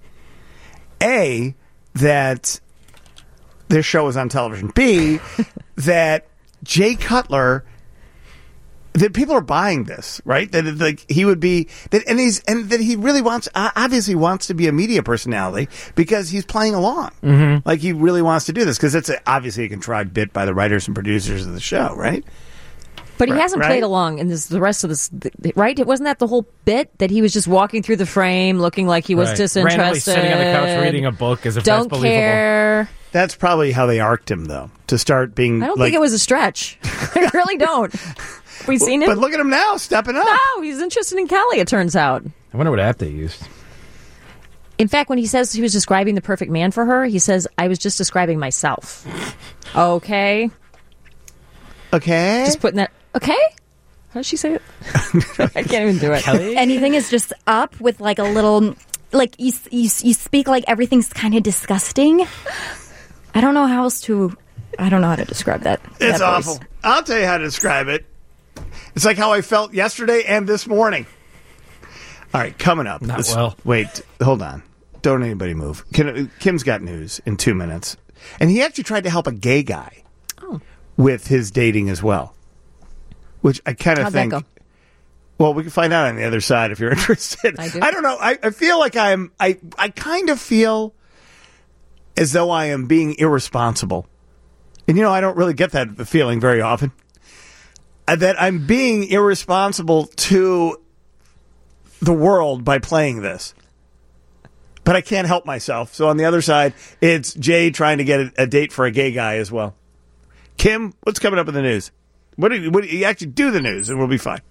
A, that this show is on television. B, that Jay Cutler. That people are buying this, right? That like he would be that, and he's and that he really wants, uh, obviously wants to be a media personality because he's playing along. Mm-hmm. Like he really wants to do this because it's a, obviously a contrived bit by the writers and producers of the show, right? But he Right, hasn't right? played along in this, the rest of this, right? It wasn't that the whole bit that he was just walking through the frame, looking like he was Right. disinterested, Randomly sitting on the couch reading a book as if Don't that's believable. care. That's probably how they arced him, though, to start being. I don't like, think it was a stretch. I really don't. Have we seen him? But look at him now, stepping up. No, he's interested in Kelly. It turns out. I wonder what app they used. In fact, when he says he was describing the perfect man for her, he says, "I was just describing myself." Okay. Okay. Just putting that. Okay. How does she say it? I can't even do it. Anything is just up with like a little, like you, you, you speak like everything's kind of disgusting. I don't know how else to, I don't know how to describe that. It's that awful. voice. I'll tell you how to describe it. It's like how I felt yesterday and this morning. All right, coming up. Not Let's- well. Wait, hold on. Don't anybody move. Kim, Kim's got news in two minutes. And he actually tried to help a gay guy Oh. with his dating as well. Which I kind of How'd that think. go? Well, we can find out on the other side if you're interested. I do. I don't know. I, I feel like I'm. I I kind of feel as though I am being irresponsible, and you know I don't really get that feeling very often. Uh, that I'm being irresponsible to the world by playing this, but I can't help myself. So on the other side, it's Jay trying to get a, a date for a gay guy as well. Kim, what's coming up in the news? What do you, what do you actually do the news, and we'll be fine.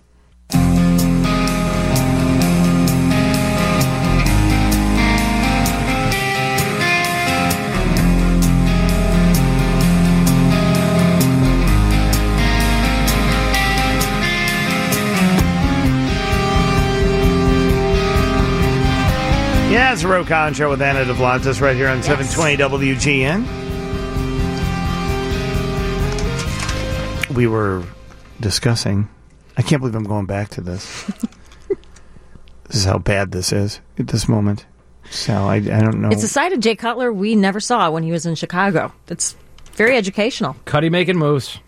Yeah, it's the Rokon Show with Anna DeVlantis right here on seven twenty W G N. We were discussing. I can't believe I'm going back to this. This is how bad this is at this moment. So I, I don't know. It's a side of Jay Cutler we never saw when he was in Chicago. It's very educational. Cuddy making moves.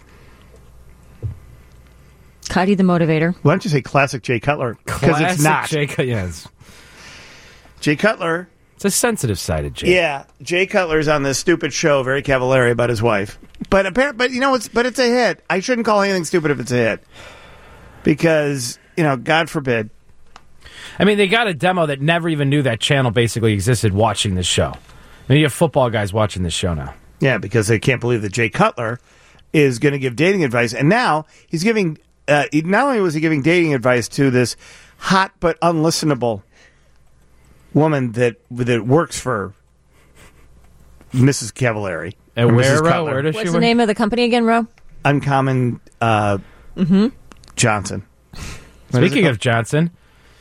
Cuddy the motivator. Why don't you say classic Jay Cutler? Because it's Classic not. Jay Cut- yes. Jay Cutler. It's a sensitive side of Jay. Yeah, Jay Cutler's on this stupid show, very cavalier about his wife. But apparently, but you know, it's but it's a hit. I shouldn't call anything stupid if it's a hit, because you know, God forbid. I mean, they got a demo that never even knew that channel basically existed watching this show. I mean, you have football guys watching this show now. Yeah, because they can't believe that Jay Cutler is going to give dating advice, and now he's giving. Uh, he, not only was he giving dating advice to this hot but unlistenable woman that that works for Missus Cavallari. And or where, Missus Ro? Cutler. Where does What's she the work? name of the company again, Ro? Uncommon uh, Mm-hmm. Johnson. What is it Speaking called? of Johnson,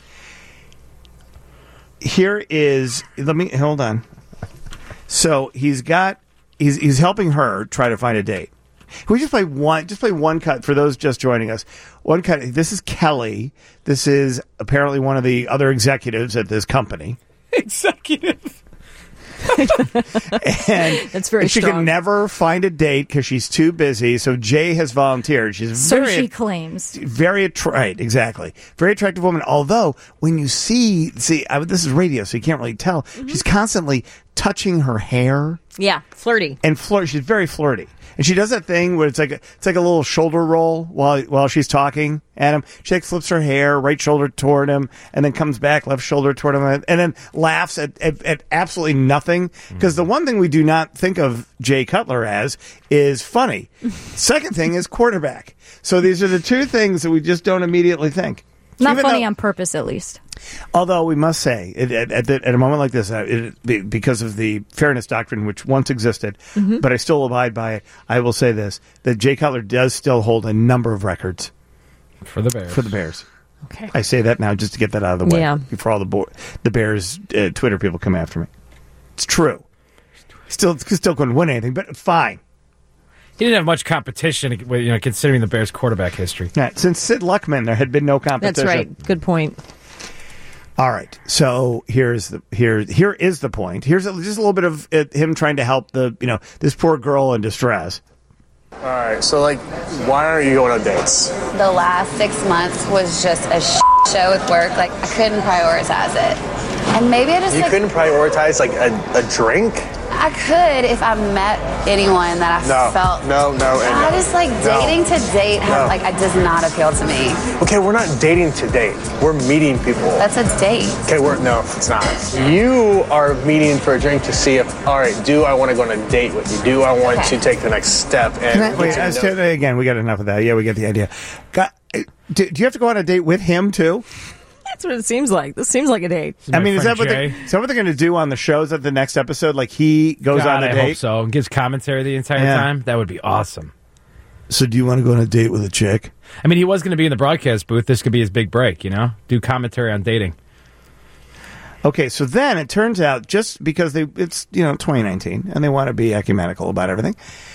here is let me hold on. So he's got he's he's helping her try to find a date. Can we just play one just play one cut for those just joining us? One cut. This is Kelly. This is apparently one of the other executives at this company. executive. And That's very she strong. can never find a date because she's too busy. So Jay has volunteered. She's So very she claims. very attra- right, exactly. Very attractive woman. Although when you see, see, I, this is radio, so you can't really tell. Mm-hmm. She's constantly touching her hair Yeah, flirty. and flirt. She's very flirty, and she does that thing where it's like a, it's like a little shoulder roll while while she's talking at him. She like flips her hair, right shoulder toward him, and then comes back, left shoulder toward him, and then laughs at at, at absolutely nothing. Because the one thing we do not think of Jay Cutler as is funny. Second thing is quarterback. So these are the two things that we just don't immediately think. Not Even funny though- on purpose, at least. Although we must say, at, at, at, the- at a moment like this, uh, it, be- because of the fairness doctrine which once existed, Mm-hmm. but I still abide by it, I will say this, that Jay Cutler does still hold a number of records For the Bears. for the Bears. Okay. I say that now just to get that out of the way Yeah. before all the, bo- the Bears uh, Twitter people come after me. It's true. Still, still couldn't win anything, but fine. He didn't have much competition, you know, considering the Bears' quarterback history. Yeah, since Sid Luckman, there had been no competition. That's right. Good point. All right, so here's the here here is the point. Here's a, just a little bit of it, him trying to help the you know this poor girl in distress. All right, so like, why aren't you going on dates? The last six months was just a sh- show with work. Like, I couldn't prioritize it. And maybe I just You like, couldn't prioritize like a, a drink? I could if I met anyone that I No, felt. no, no, and I no. just like No. dating to date. No. Has, like, it does not appeal to me. Okay, we're not dating to date. We're meeting people. That's a date. Okay, we're no, it's not. You are meeting for a drink to see if, all right, do I want to go on a date with you? Do I want Okay. to take the next step? And Can I, get wait, to uh, know- say- again, we got enough of that. Yeah, we get the idea. Got, uh, do, do you have to go on a date with him too? That's what it seems like. This seems like a date. I mean, is that what they, Jay. is that what they're going to do on the shows at the next episode? Like he goes God, on a I date. hope so. And gives commentary the entire Yeah. time. That would be awesome. So, do you want to go on a date with a chick? I mean, he was going to be in the broadcast booth. This could be his big break, you know? Do commentary on dating. Okay, so then it turns out just because they it's you know twenty nineteen and they want to be ecumenical about everything,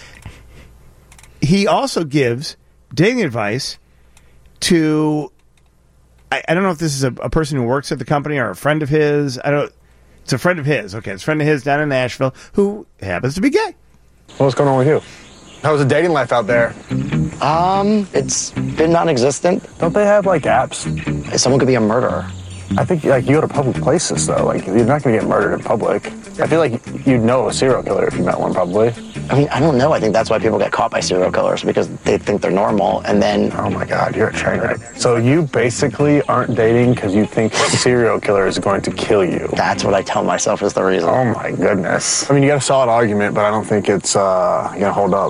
he also gives dating advice to I, I don't know if this is a, a person who works at the company or a friend of his. I don't. It's a friend of his. Okay, it's a friend of his down in Nashville who happens to be gay. What's going on with you? How's the dating life out there? Um, it's been non-existent. Don't they have like apps? Someone could be a murderer. I think like you go to public places though. Like you're not going to get murdered in public. I feel like you'd know a serial killer if you met one, probably. I mean, I don't know. I think that's why people get caught by serial killers, because they think they're normal, and then... Oh my God, you're a train wreck. So you basically aren't dating because you think a serial killer is going to kill you. That's what I tell myself is the reason. Oh my goodness. I mean, you got a solid argument, but I don't think it's uh, going to hold up.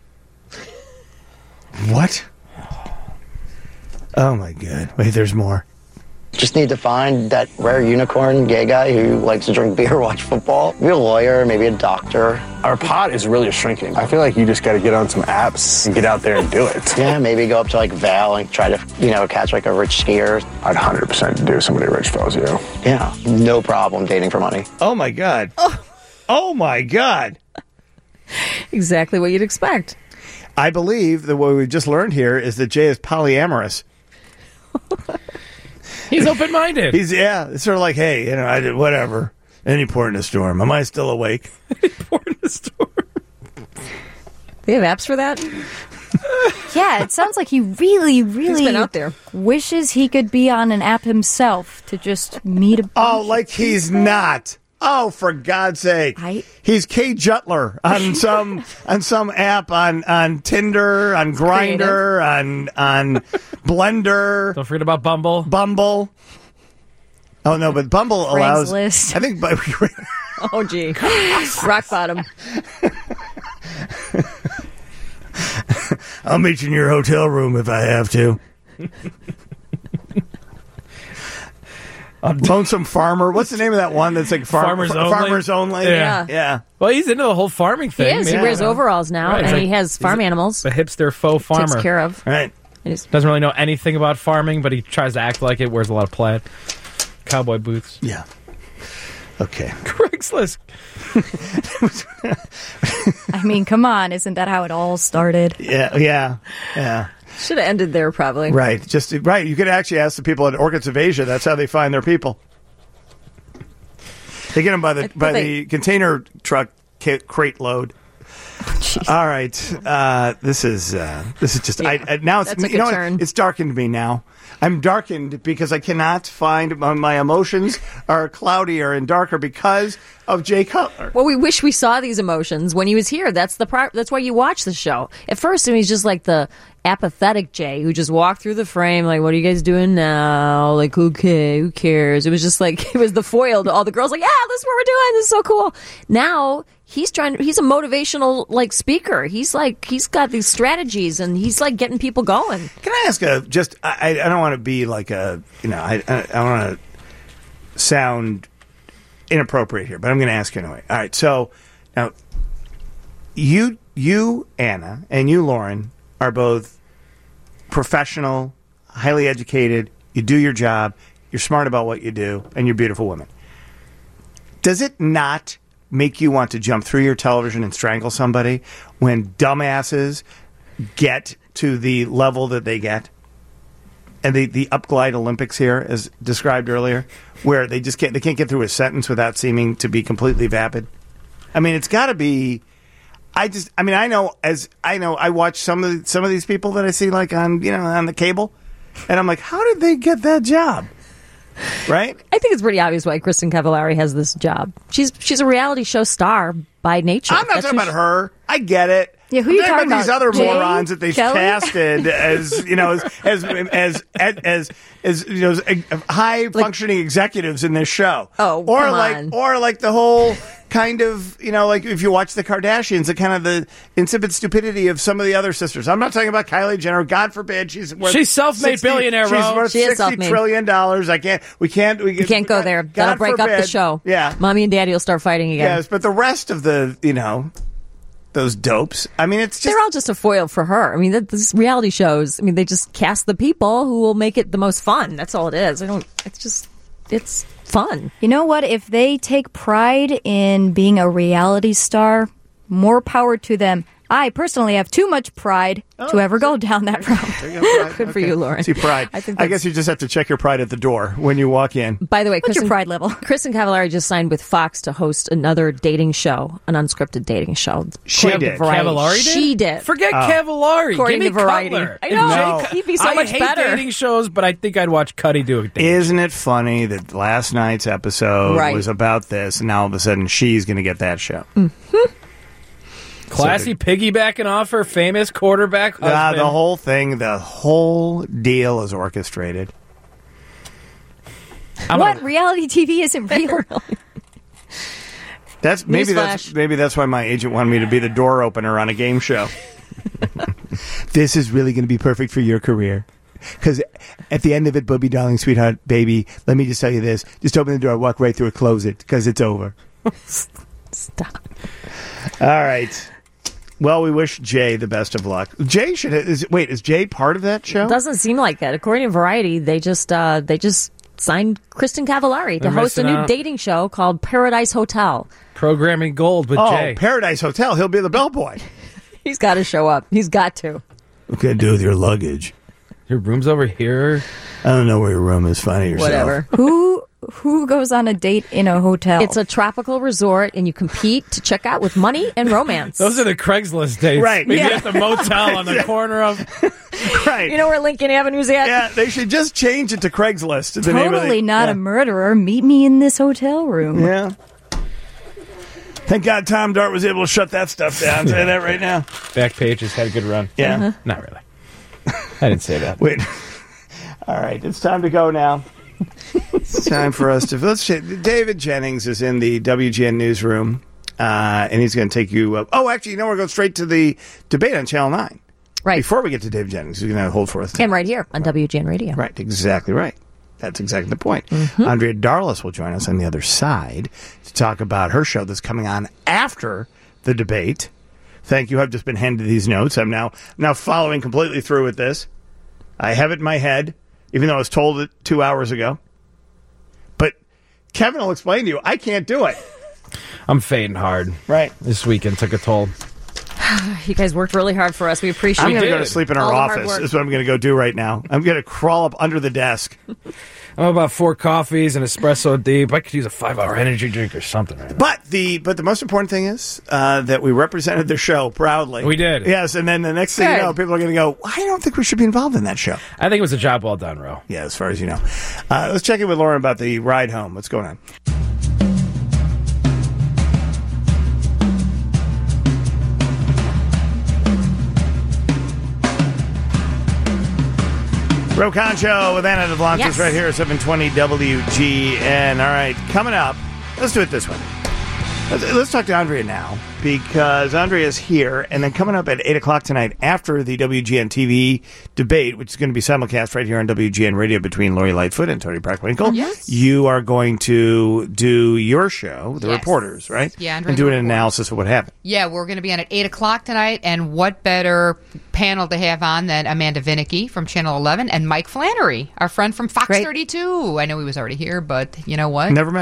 What? Oh my God! Wait, there's more. Just need to find that rare unicorn gay guy who likes to drink beer, watch football. Maybe a lawyer, maybe a doctor. Our pot is really shrinking. I feel like you just got to get on some apps and get out there and do it. Yeah, maybe go up to like Val and try to, you know, catch like a rich skier. I'd one hundred percent do somebody rich if I was you. Yeah, no problem dating for money. Oh my God! Oh, oh my God! Exactly what you'd expect. I believe that what we just learned here is that Jay is polyamorous. He's open-minded. He's yeah. It's sort of like, hey, you know, I did whatever. Any port in a storm. Am I still awake? They have apps for that? Yeah, it sounds like he really, really been out there. wishes he could be on an app himself to just meet a. Oh, like he's not. Oh, for God's sake! I- He's Kay Jutler on some on some app on on Tinder, on Grindr, on on Blender. Don't forget about Bumble. Bumble. Oh no, but Bumble allows. Craigslist. I think. But, Oh, gee. Rock bottom. I'll meet you in your hotel room if I have to. Lonesome Farmer. What's the name of that one that's like farm, Farmers fa- Only? Farmers Only? Yeah. Yeah. Well, he's into the whole farming He thing. is. He Yeah. wears overalls now, Right, and he's he like- has farm he's a- animals. A hipster faux farmer. Takes care of. Right. Doesn't really know anything about farming, but he tries to act like it. Wears a lot of plaid, cowboy boots. Yeah. Okay. Craigslist. I mean, come on, isn't that how it all started? Yeah. Yeah. Yeah. Should have ended there, probably. Right. Just right. You could actually ask the people at Orchids of Asia. That's how they find their people. They get them by the by they- the container truck ca- crate load. All right. Uh, this is uh, this is just I, I, now it's that's a you know good what? turn. It's darkened me now. I'm darkened because I cannot find my, my emotions are cloudier and darker because of Jay Cutler. Well, we wish we saw these emotions when he was here. That's the part. That's why you watch the show. At first, he was just like the apathetic Jay who just walked through the frame, like, "What are you guys doing now?" Like, okay, who cares? It was just like it was the foil to all the girls. Like, yeah, this is what we're doing. This is so cool. Now he's trying. He's a motivational like speaker. He's like he's got these strategies and he's like getting people going. Can I ask a just? I, I don't want to be like a you know I I, I want to sound inappropriate here, but I'm going to ask you anyway. All right, so now you you Anna and you Lauren are both professional, highly educated. You do your job. You're smart about what you do, and you're beautiful women. Does it not make you want to jump through your television and strangle somebody when dumbasses get to the level that they get. And the, the upglide Olympics here, as described earlier, where they just can't they can't get through a sentence without seeming to be completely vapid. I mean, it's got to be. I just, I mean, I know as I know, I watch some of the, some of these people that I see like on you know on the cable, and I'm like, how did they get that job? Right? I think it's pretty obvious why Kristen Cavallari has this job. She's she's a reality show star by nature. I'm not That's talking who about she- her. I get it. Yeah, who I'm you talking talking about? These about? other Jay? morons that they've Kelly? casted as you know as as as as, as, as you know as high functioning executives in this show. Oh, or come like on. or like the whole kind of you know like if you watch the Kardashians, the kind of the insipid stupidity of some of the other sisters. I'm not talking about Kylie Jenner. God forbid, she's worth She's self-made sixty billionaire, She's Ro. worth She is sixty self-made. trillion dollars. I can't. We can't. We You can't go there. That'll God break up the forbid. show. Yeah. Mommy and Daddy will start fighting again. Yes, but the rest of the you know those dopes. I mean, it's just They're all just a foil for her. I mean, that, these reality shows, I mean, they just cast the people who will make it the most fun. That's all it is. I don't, it's just, it's fun. You know what? If they take pride in being a reality star, more power to them. I personally have too much pride to ever go down that route. Good for you, Lauren. See, pride. I I, think guess that's- you just have to check your pride at the door when you walk in. By the way, What's Kristen, your pride level? Kristen Cavallari just signed with Fox to host another dating show, an unscripted dating show. She According to did. Variety. Cavallari did? She did. Forget Oh. Cavallari. According Give me to Variety. Cutler. I know. No. He'd be so I much hate better. dating shows, but I think I'd watch Cuddy do a dating. Isn't it funny that last night's episode Right. was about this, and now all of a sudden she's going to get that show? Classy piggybacking off her famous quarterback husband. Ah, the whole thing, the whole deal is orchestrated. I'm what? gonna- Reality T V isn't real. That's maybe that's Newsflash. maybe that's why my agent wanted me to be the door opener on a game show. This is really going to be perfect for your career. Because at the end of it, Booby, darling, sweetheart, baby, let me just tell you this. Just open the door, walk right through it, close it, because it's over. Stop. All right. Well, we wish Jay the best of luck. Jay should is wait, is Jay part of that show? Doesn't seem like that. According to Variety, they just uh, they just signed Kristen Cavallari to They're host a missing new out. dating show called Paradise Hotel. Programming gold with Oh, Jay. Paradise Hotel. He'll be the bellboy. He's got to show up. He's got to. What can I do with your luggage? Your room's over here. I don't know where your room is. Find it yourself. Whatever. who who goes on a date in a hotel? It's a tropical resort, and you compete to check out with money and romance. Those are the Craigslist dates. Right. Maybe Yeah. at the motel on the corner of. Right. You know where Lincoln Avenue's at? Yeah, they should just change it to Craigslist. The name of totally the, not yeah. a murderer. Meet me in this hotel room. Yeah. Thank God Tom Dart was able to shut that stuff down. Say that right now. Back pages had a good run. Yeah. Uh-huh. Not really. I didn't say that. Wait. All right, it's time to go now. It's time for us to. Let's. David Jennings is in the W G N newsroom, uh, and he's going to take you. Uh, oh, actually, you know, we're going straight to the debate on Channel Nine. Right. Before we get to David Jennings, he's going to hold for us. And right here on W G N Radio. Right, exactly right. That's exactly the point. Andrea Darlis will join us on the other side to talk about her show that's coming on after the debate. Thank you. I've just been handed these notes. I'm now now following completely through with this. I have it in my head, even though I was told it two hours ago. But Kevin will explain to you, I can't do it. I'm fading hard. Right. This weekend took a toll. You guys worked really hard for us. We appreciate I'm it. going to go to sleep in our All the hard office. work. Is what I'm going to go do right now. I'm going to crawl up under the desk. I'm about four coffees and espresso deep. I could use a five-hour energy drink or something right now. But the but the most important thing is uh, that we represented the show proudly. We did. Yes, and then the next thing you Good. know, people are going to go, I don't think we should be involved in that show. I think it was a job well done, Ro. Yeah, as far as you know. Uh, let's check in with Lauren about the ride home. What's going on? Ro Concho with Anna DeVlantis Yes. right here at seven twenty W G N. All right, coming up, let's do it this way. Let's, let's talk to Andrea now, because Andrea is here, and then coming up at eight o'clock tonight after the W G N T V debate, which is going to be simulcast right here on W G N Radio between Lori Lightfoot and Tony Preckwinkle, Yes. you are going to do your show, The Yes. Reporters, right? Yeah, and Andrea do an Reporters. analysis of what happened. Yeah, we're going to be on at eight o'clock tonight, and what better panel to have on than Amanda Vinicky from Channel eleven and Mike Flannery, our friend from Fox thirty-two. I know he was already here, but you know what? Never met him.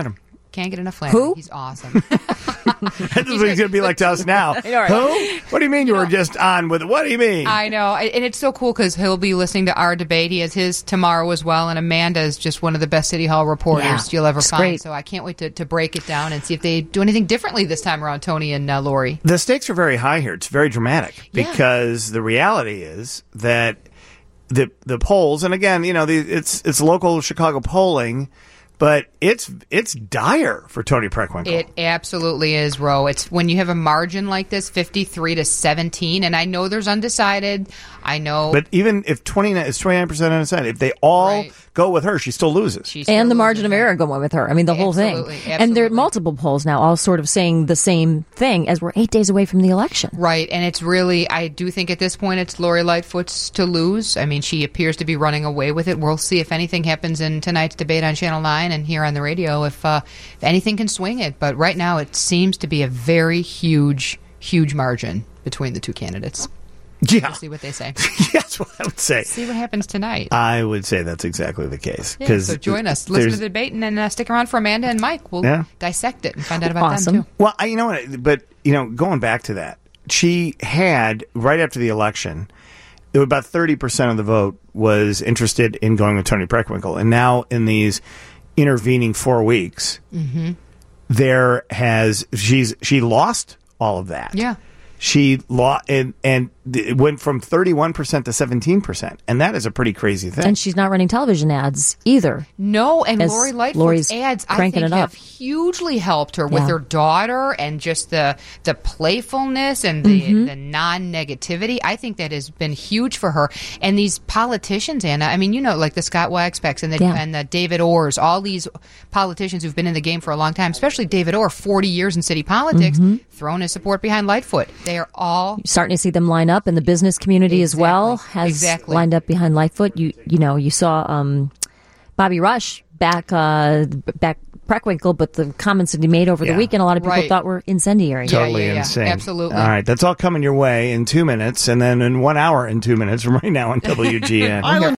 Can't get enough Flannery. Who? He's awesome. That's what he's going to be like to us now. know, right? Who? What do you mean you were just on with it? What do you mean? I know. And it's so cool because he'll be listening to our debate. He has his tomorrow as well. And Amanda is just one of the best City Hall reporters Yeah, you'll ever it's find. great. So I can't wait to, to break it down and see if they do anything differently this time around, Tony and uh, Lori. The stakes are very high here. It's very dramatic Yeah. because the reality is that the the polls, and again, you know, the, it's it's local Chicago polling, but it's it's dire for Tony Preckwinkle. It absolutely is, Ro. It's when you have a margin like this, fifty-three to seventeen, and I know there's undecided. I know. But even if twenty-nine, it's twenty-nine percent undecided. If they all go with her, she still loses. And the margin of error going with her. I mean, the whole Absolutely, thing. And there are multiple polls now all sort of saying the same thing as we're eight days away from the election. Right, and it's really, I do think at this point it's Lori Lightfoot's to lose. I mean, she appears to be running away with it. We'll see if anything happens in tonight's debate on Channel nine and here on the radio, if, uh, if anything can swing it. But right now it seems to be a very huge, huge margin between the two candidates. Yeah. We'll see what they say. That's what I would say. See what happens tonight. I would say that's exactly the case. Yeah, 'cause so join us. Listen to there's- the debate and then uh, stick around for Amanda and Mike. We'll Yeah. dissect it and find out about them, too. Well, I, you know what? But, you know, going back to that, she had, right after the election, there was about thirty percent of the vote was interested in going with Tony Preckwinkle. And now in these intervening four weeks, Mm-hmm. there has, she's, she lost all of that. Yeah. She lost, and, and it went from thirty-one percent to seventeen percent. And that is a pretty crazy thing. And she's not running television ads either. No, and As Lori Lightfoot's Lori's ads, I cranking think, it up. have hugely helped her with Yeah. her daughter and just the the playfulness and the, Mhm. the non-negativity. I think that has been huge for her. And these politicians, Anna, I mean, you know, like the Scott Waxbecks and the, Yeah. and the David Orrs, all these politicians who've been in the game for a long time, especially David Orr, forty years in city politics, Mhm. throwing his support behind Lightfoot. They are all Starting to see them line up in the business community as well. Has Exactly. lined up behind Lightfoot. You you know you saw um, Bobby Rush back uh, back Preckwinkle, but the comments that he made over Yeah. the weekend, a lot of people Right. thought were incendiary. Totally insane. Absolutely. All right, that's all coming your way in two minutes, and then in one hour in two minutes from right now on W G N.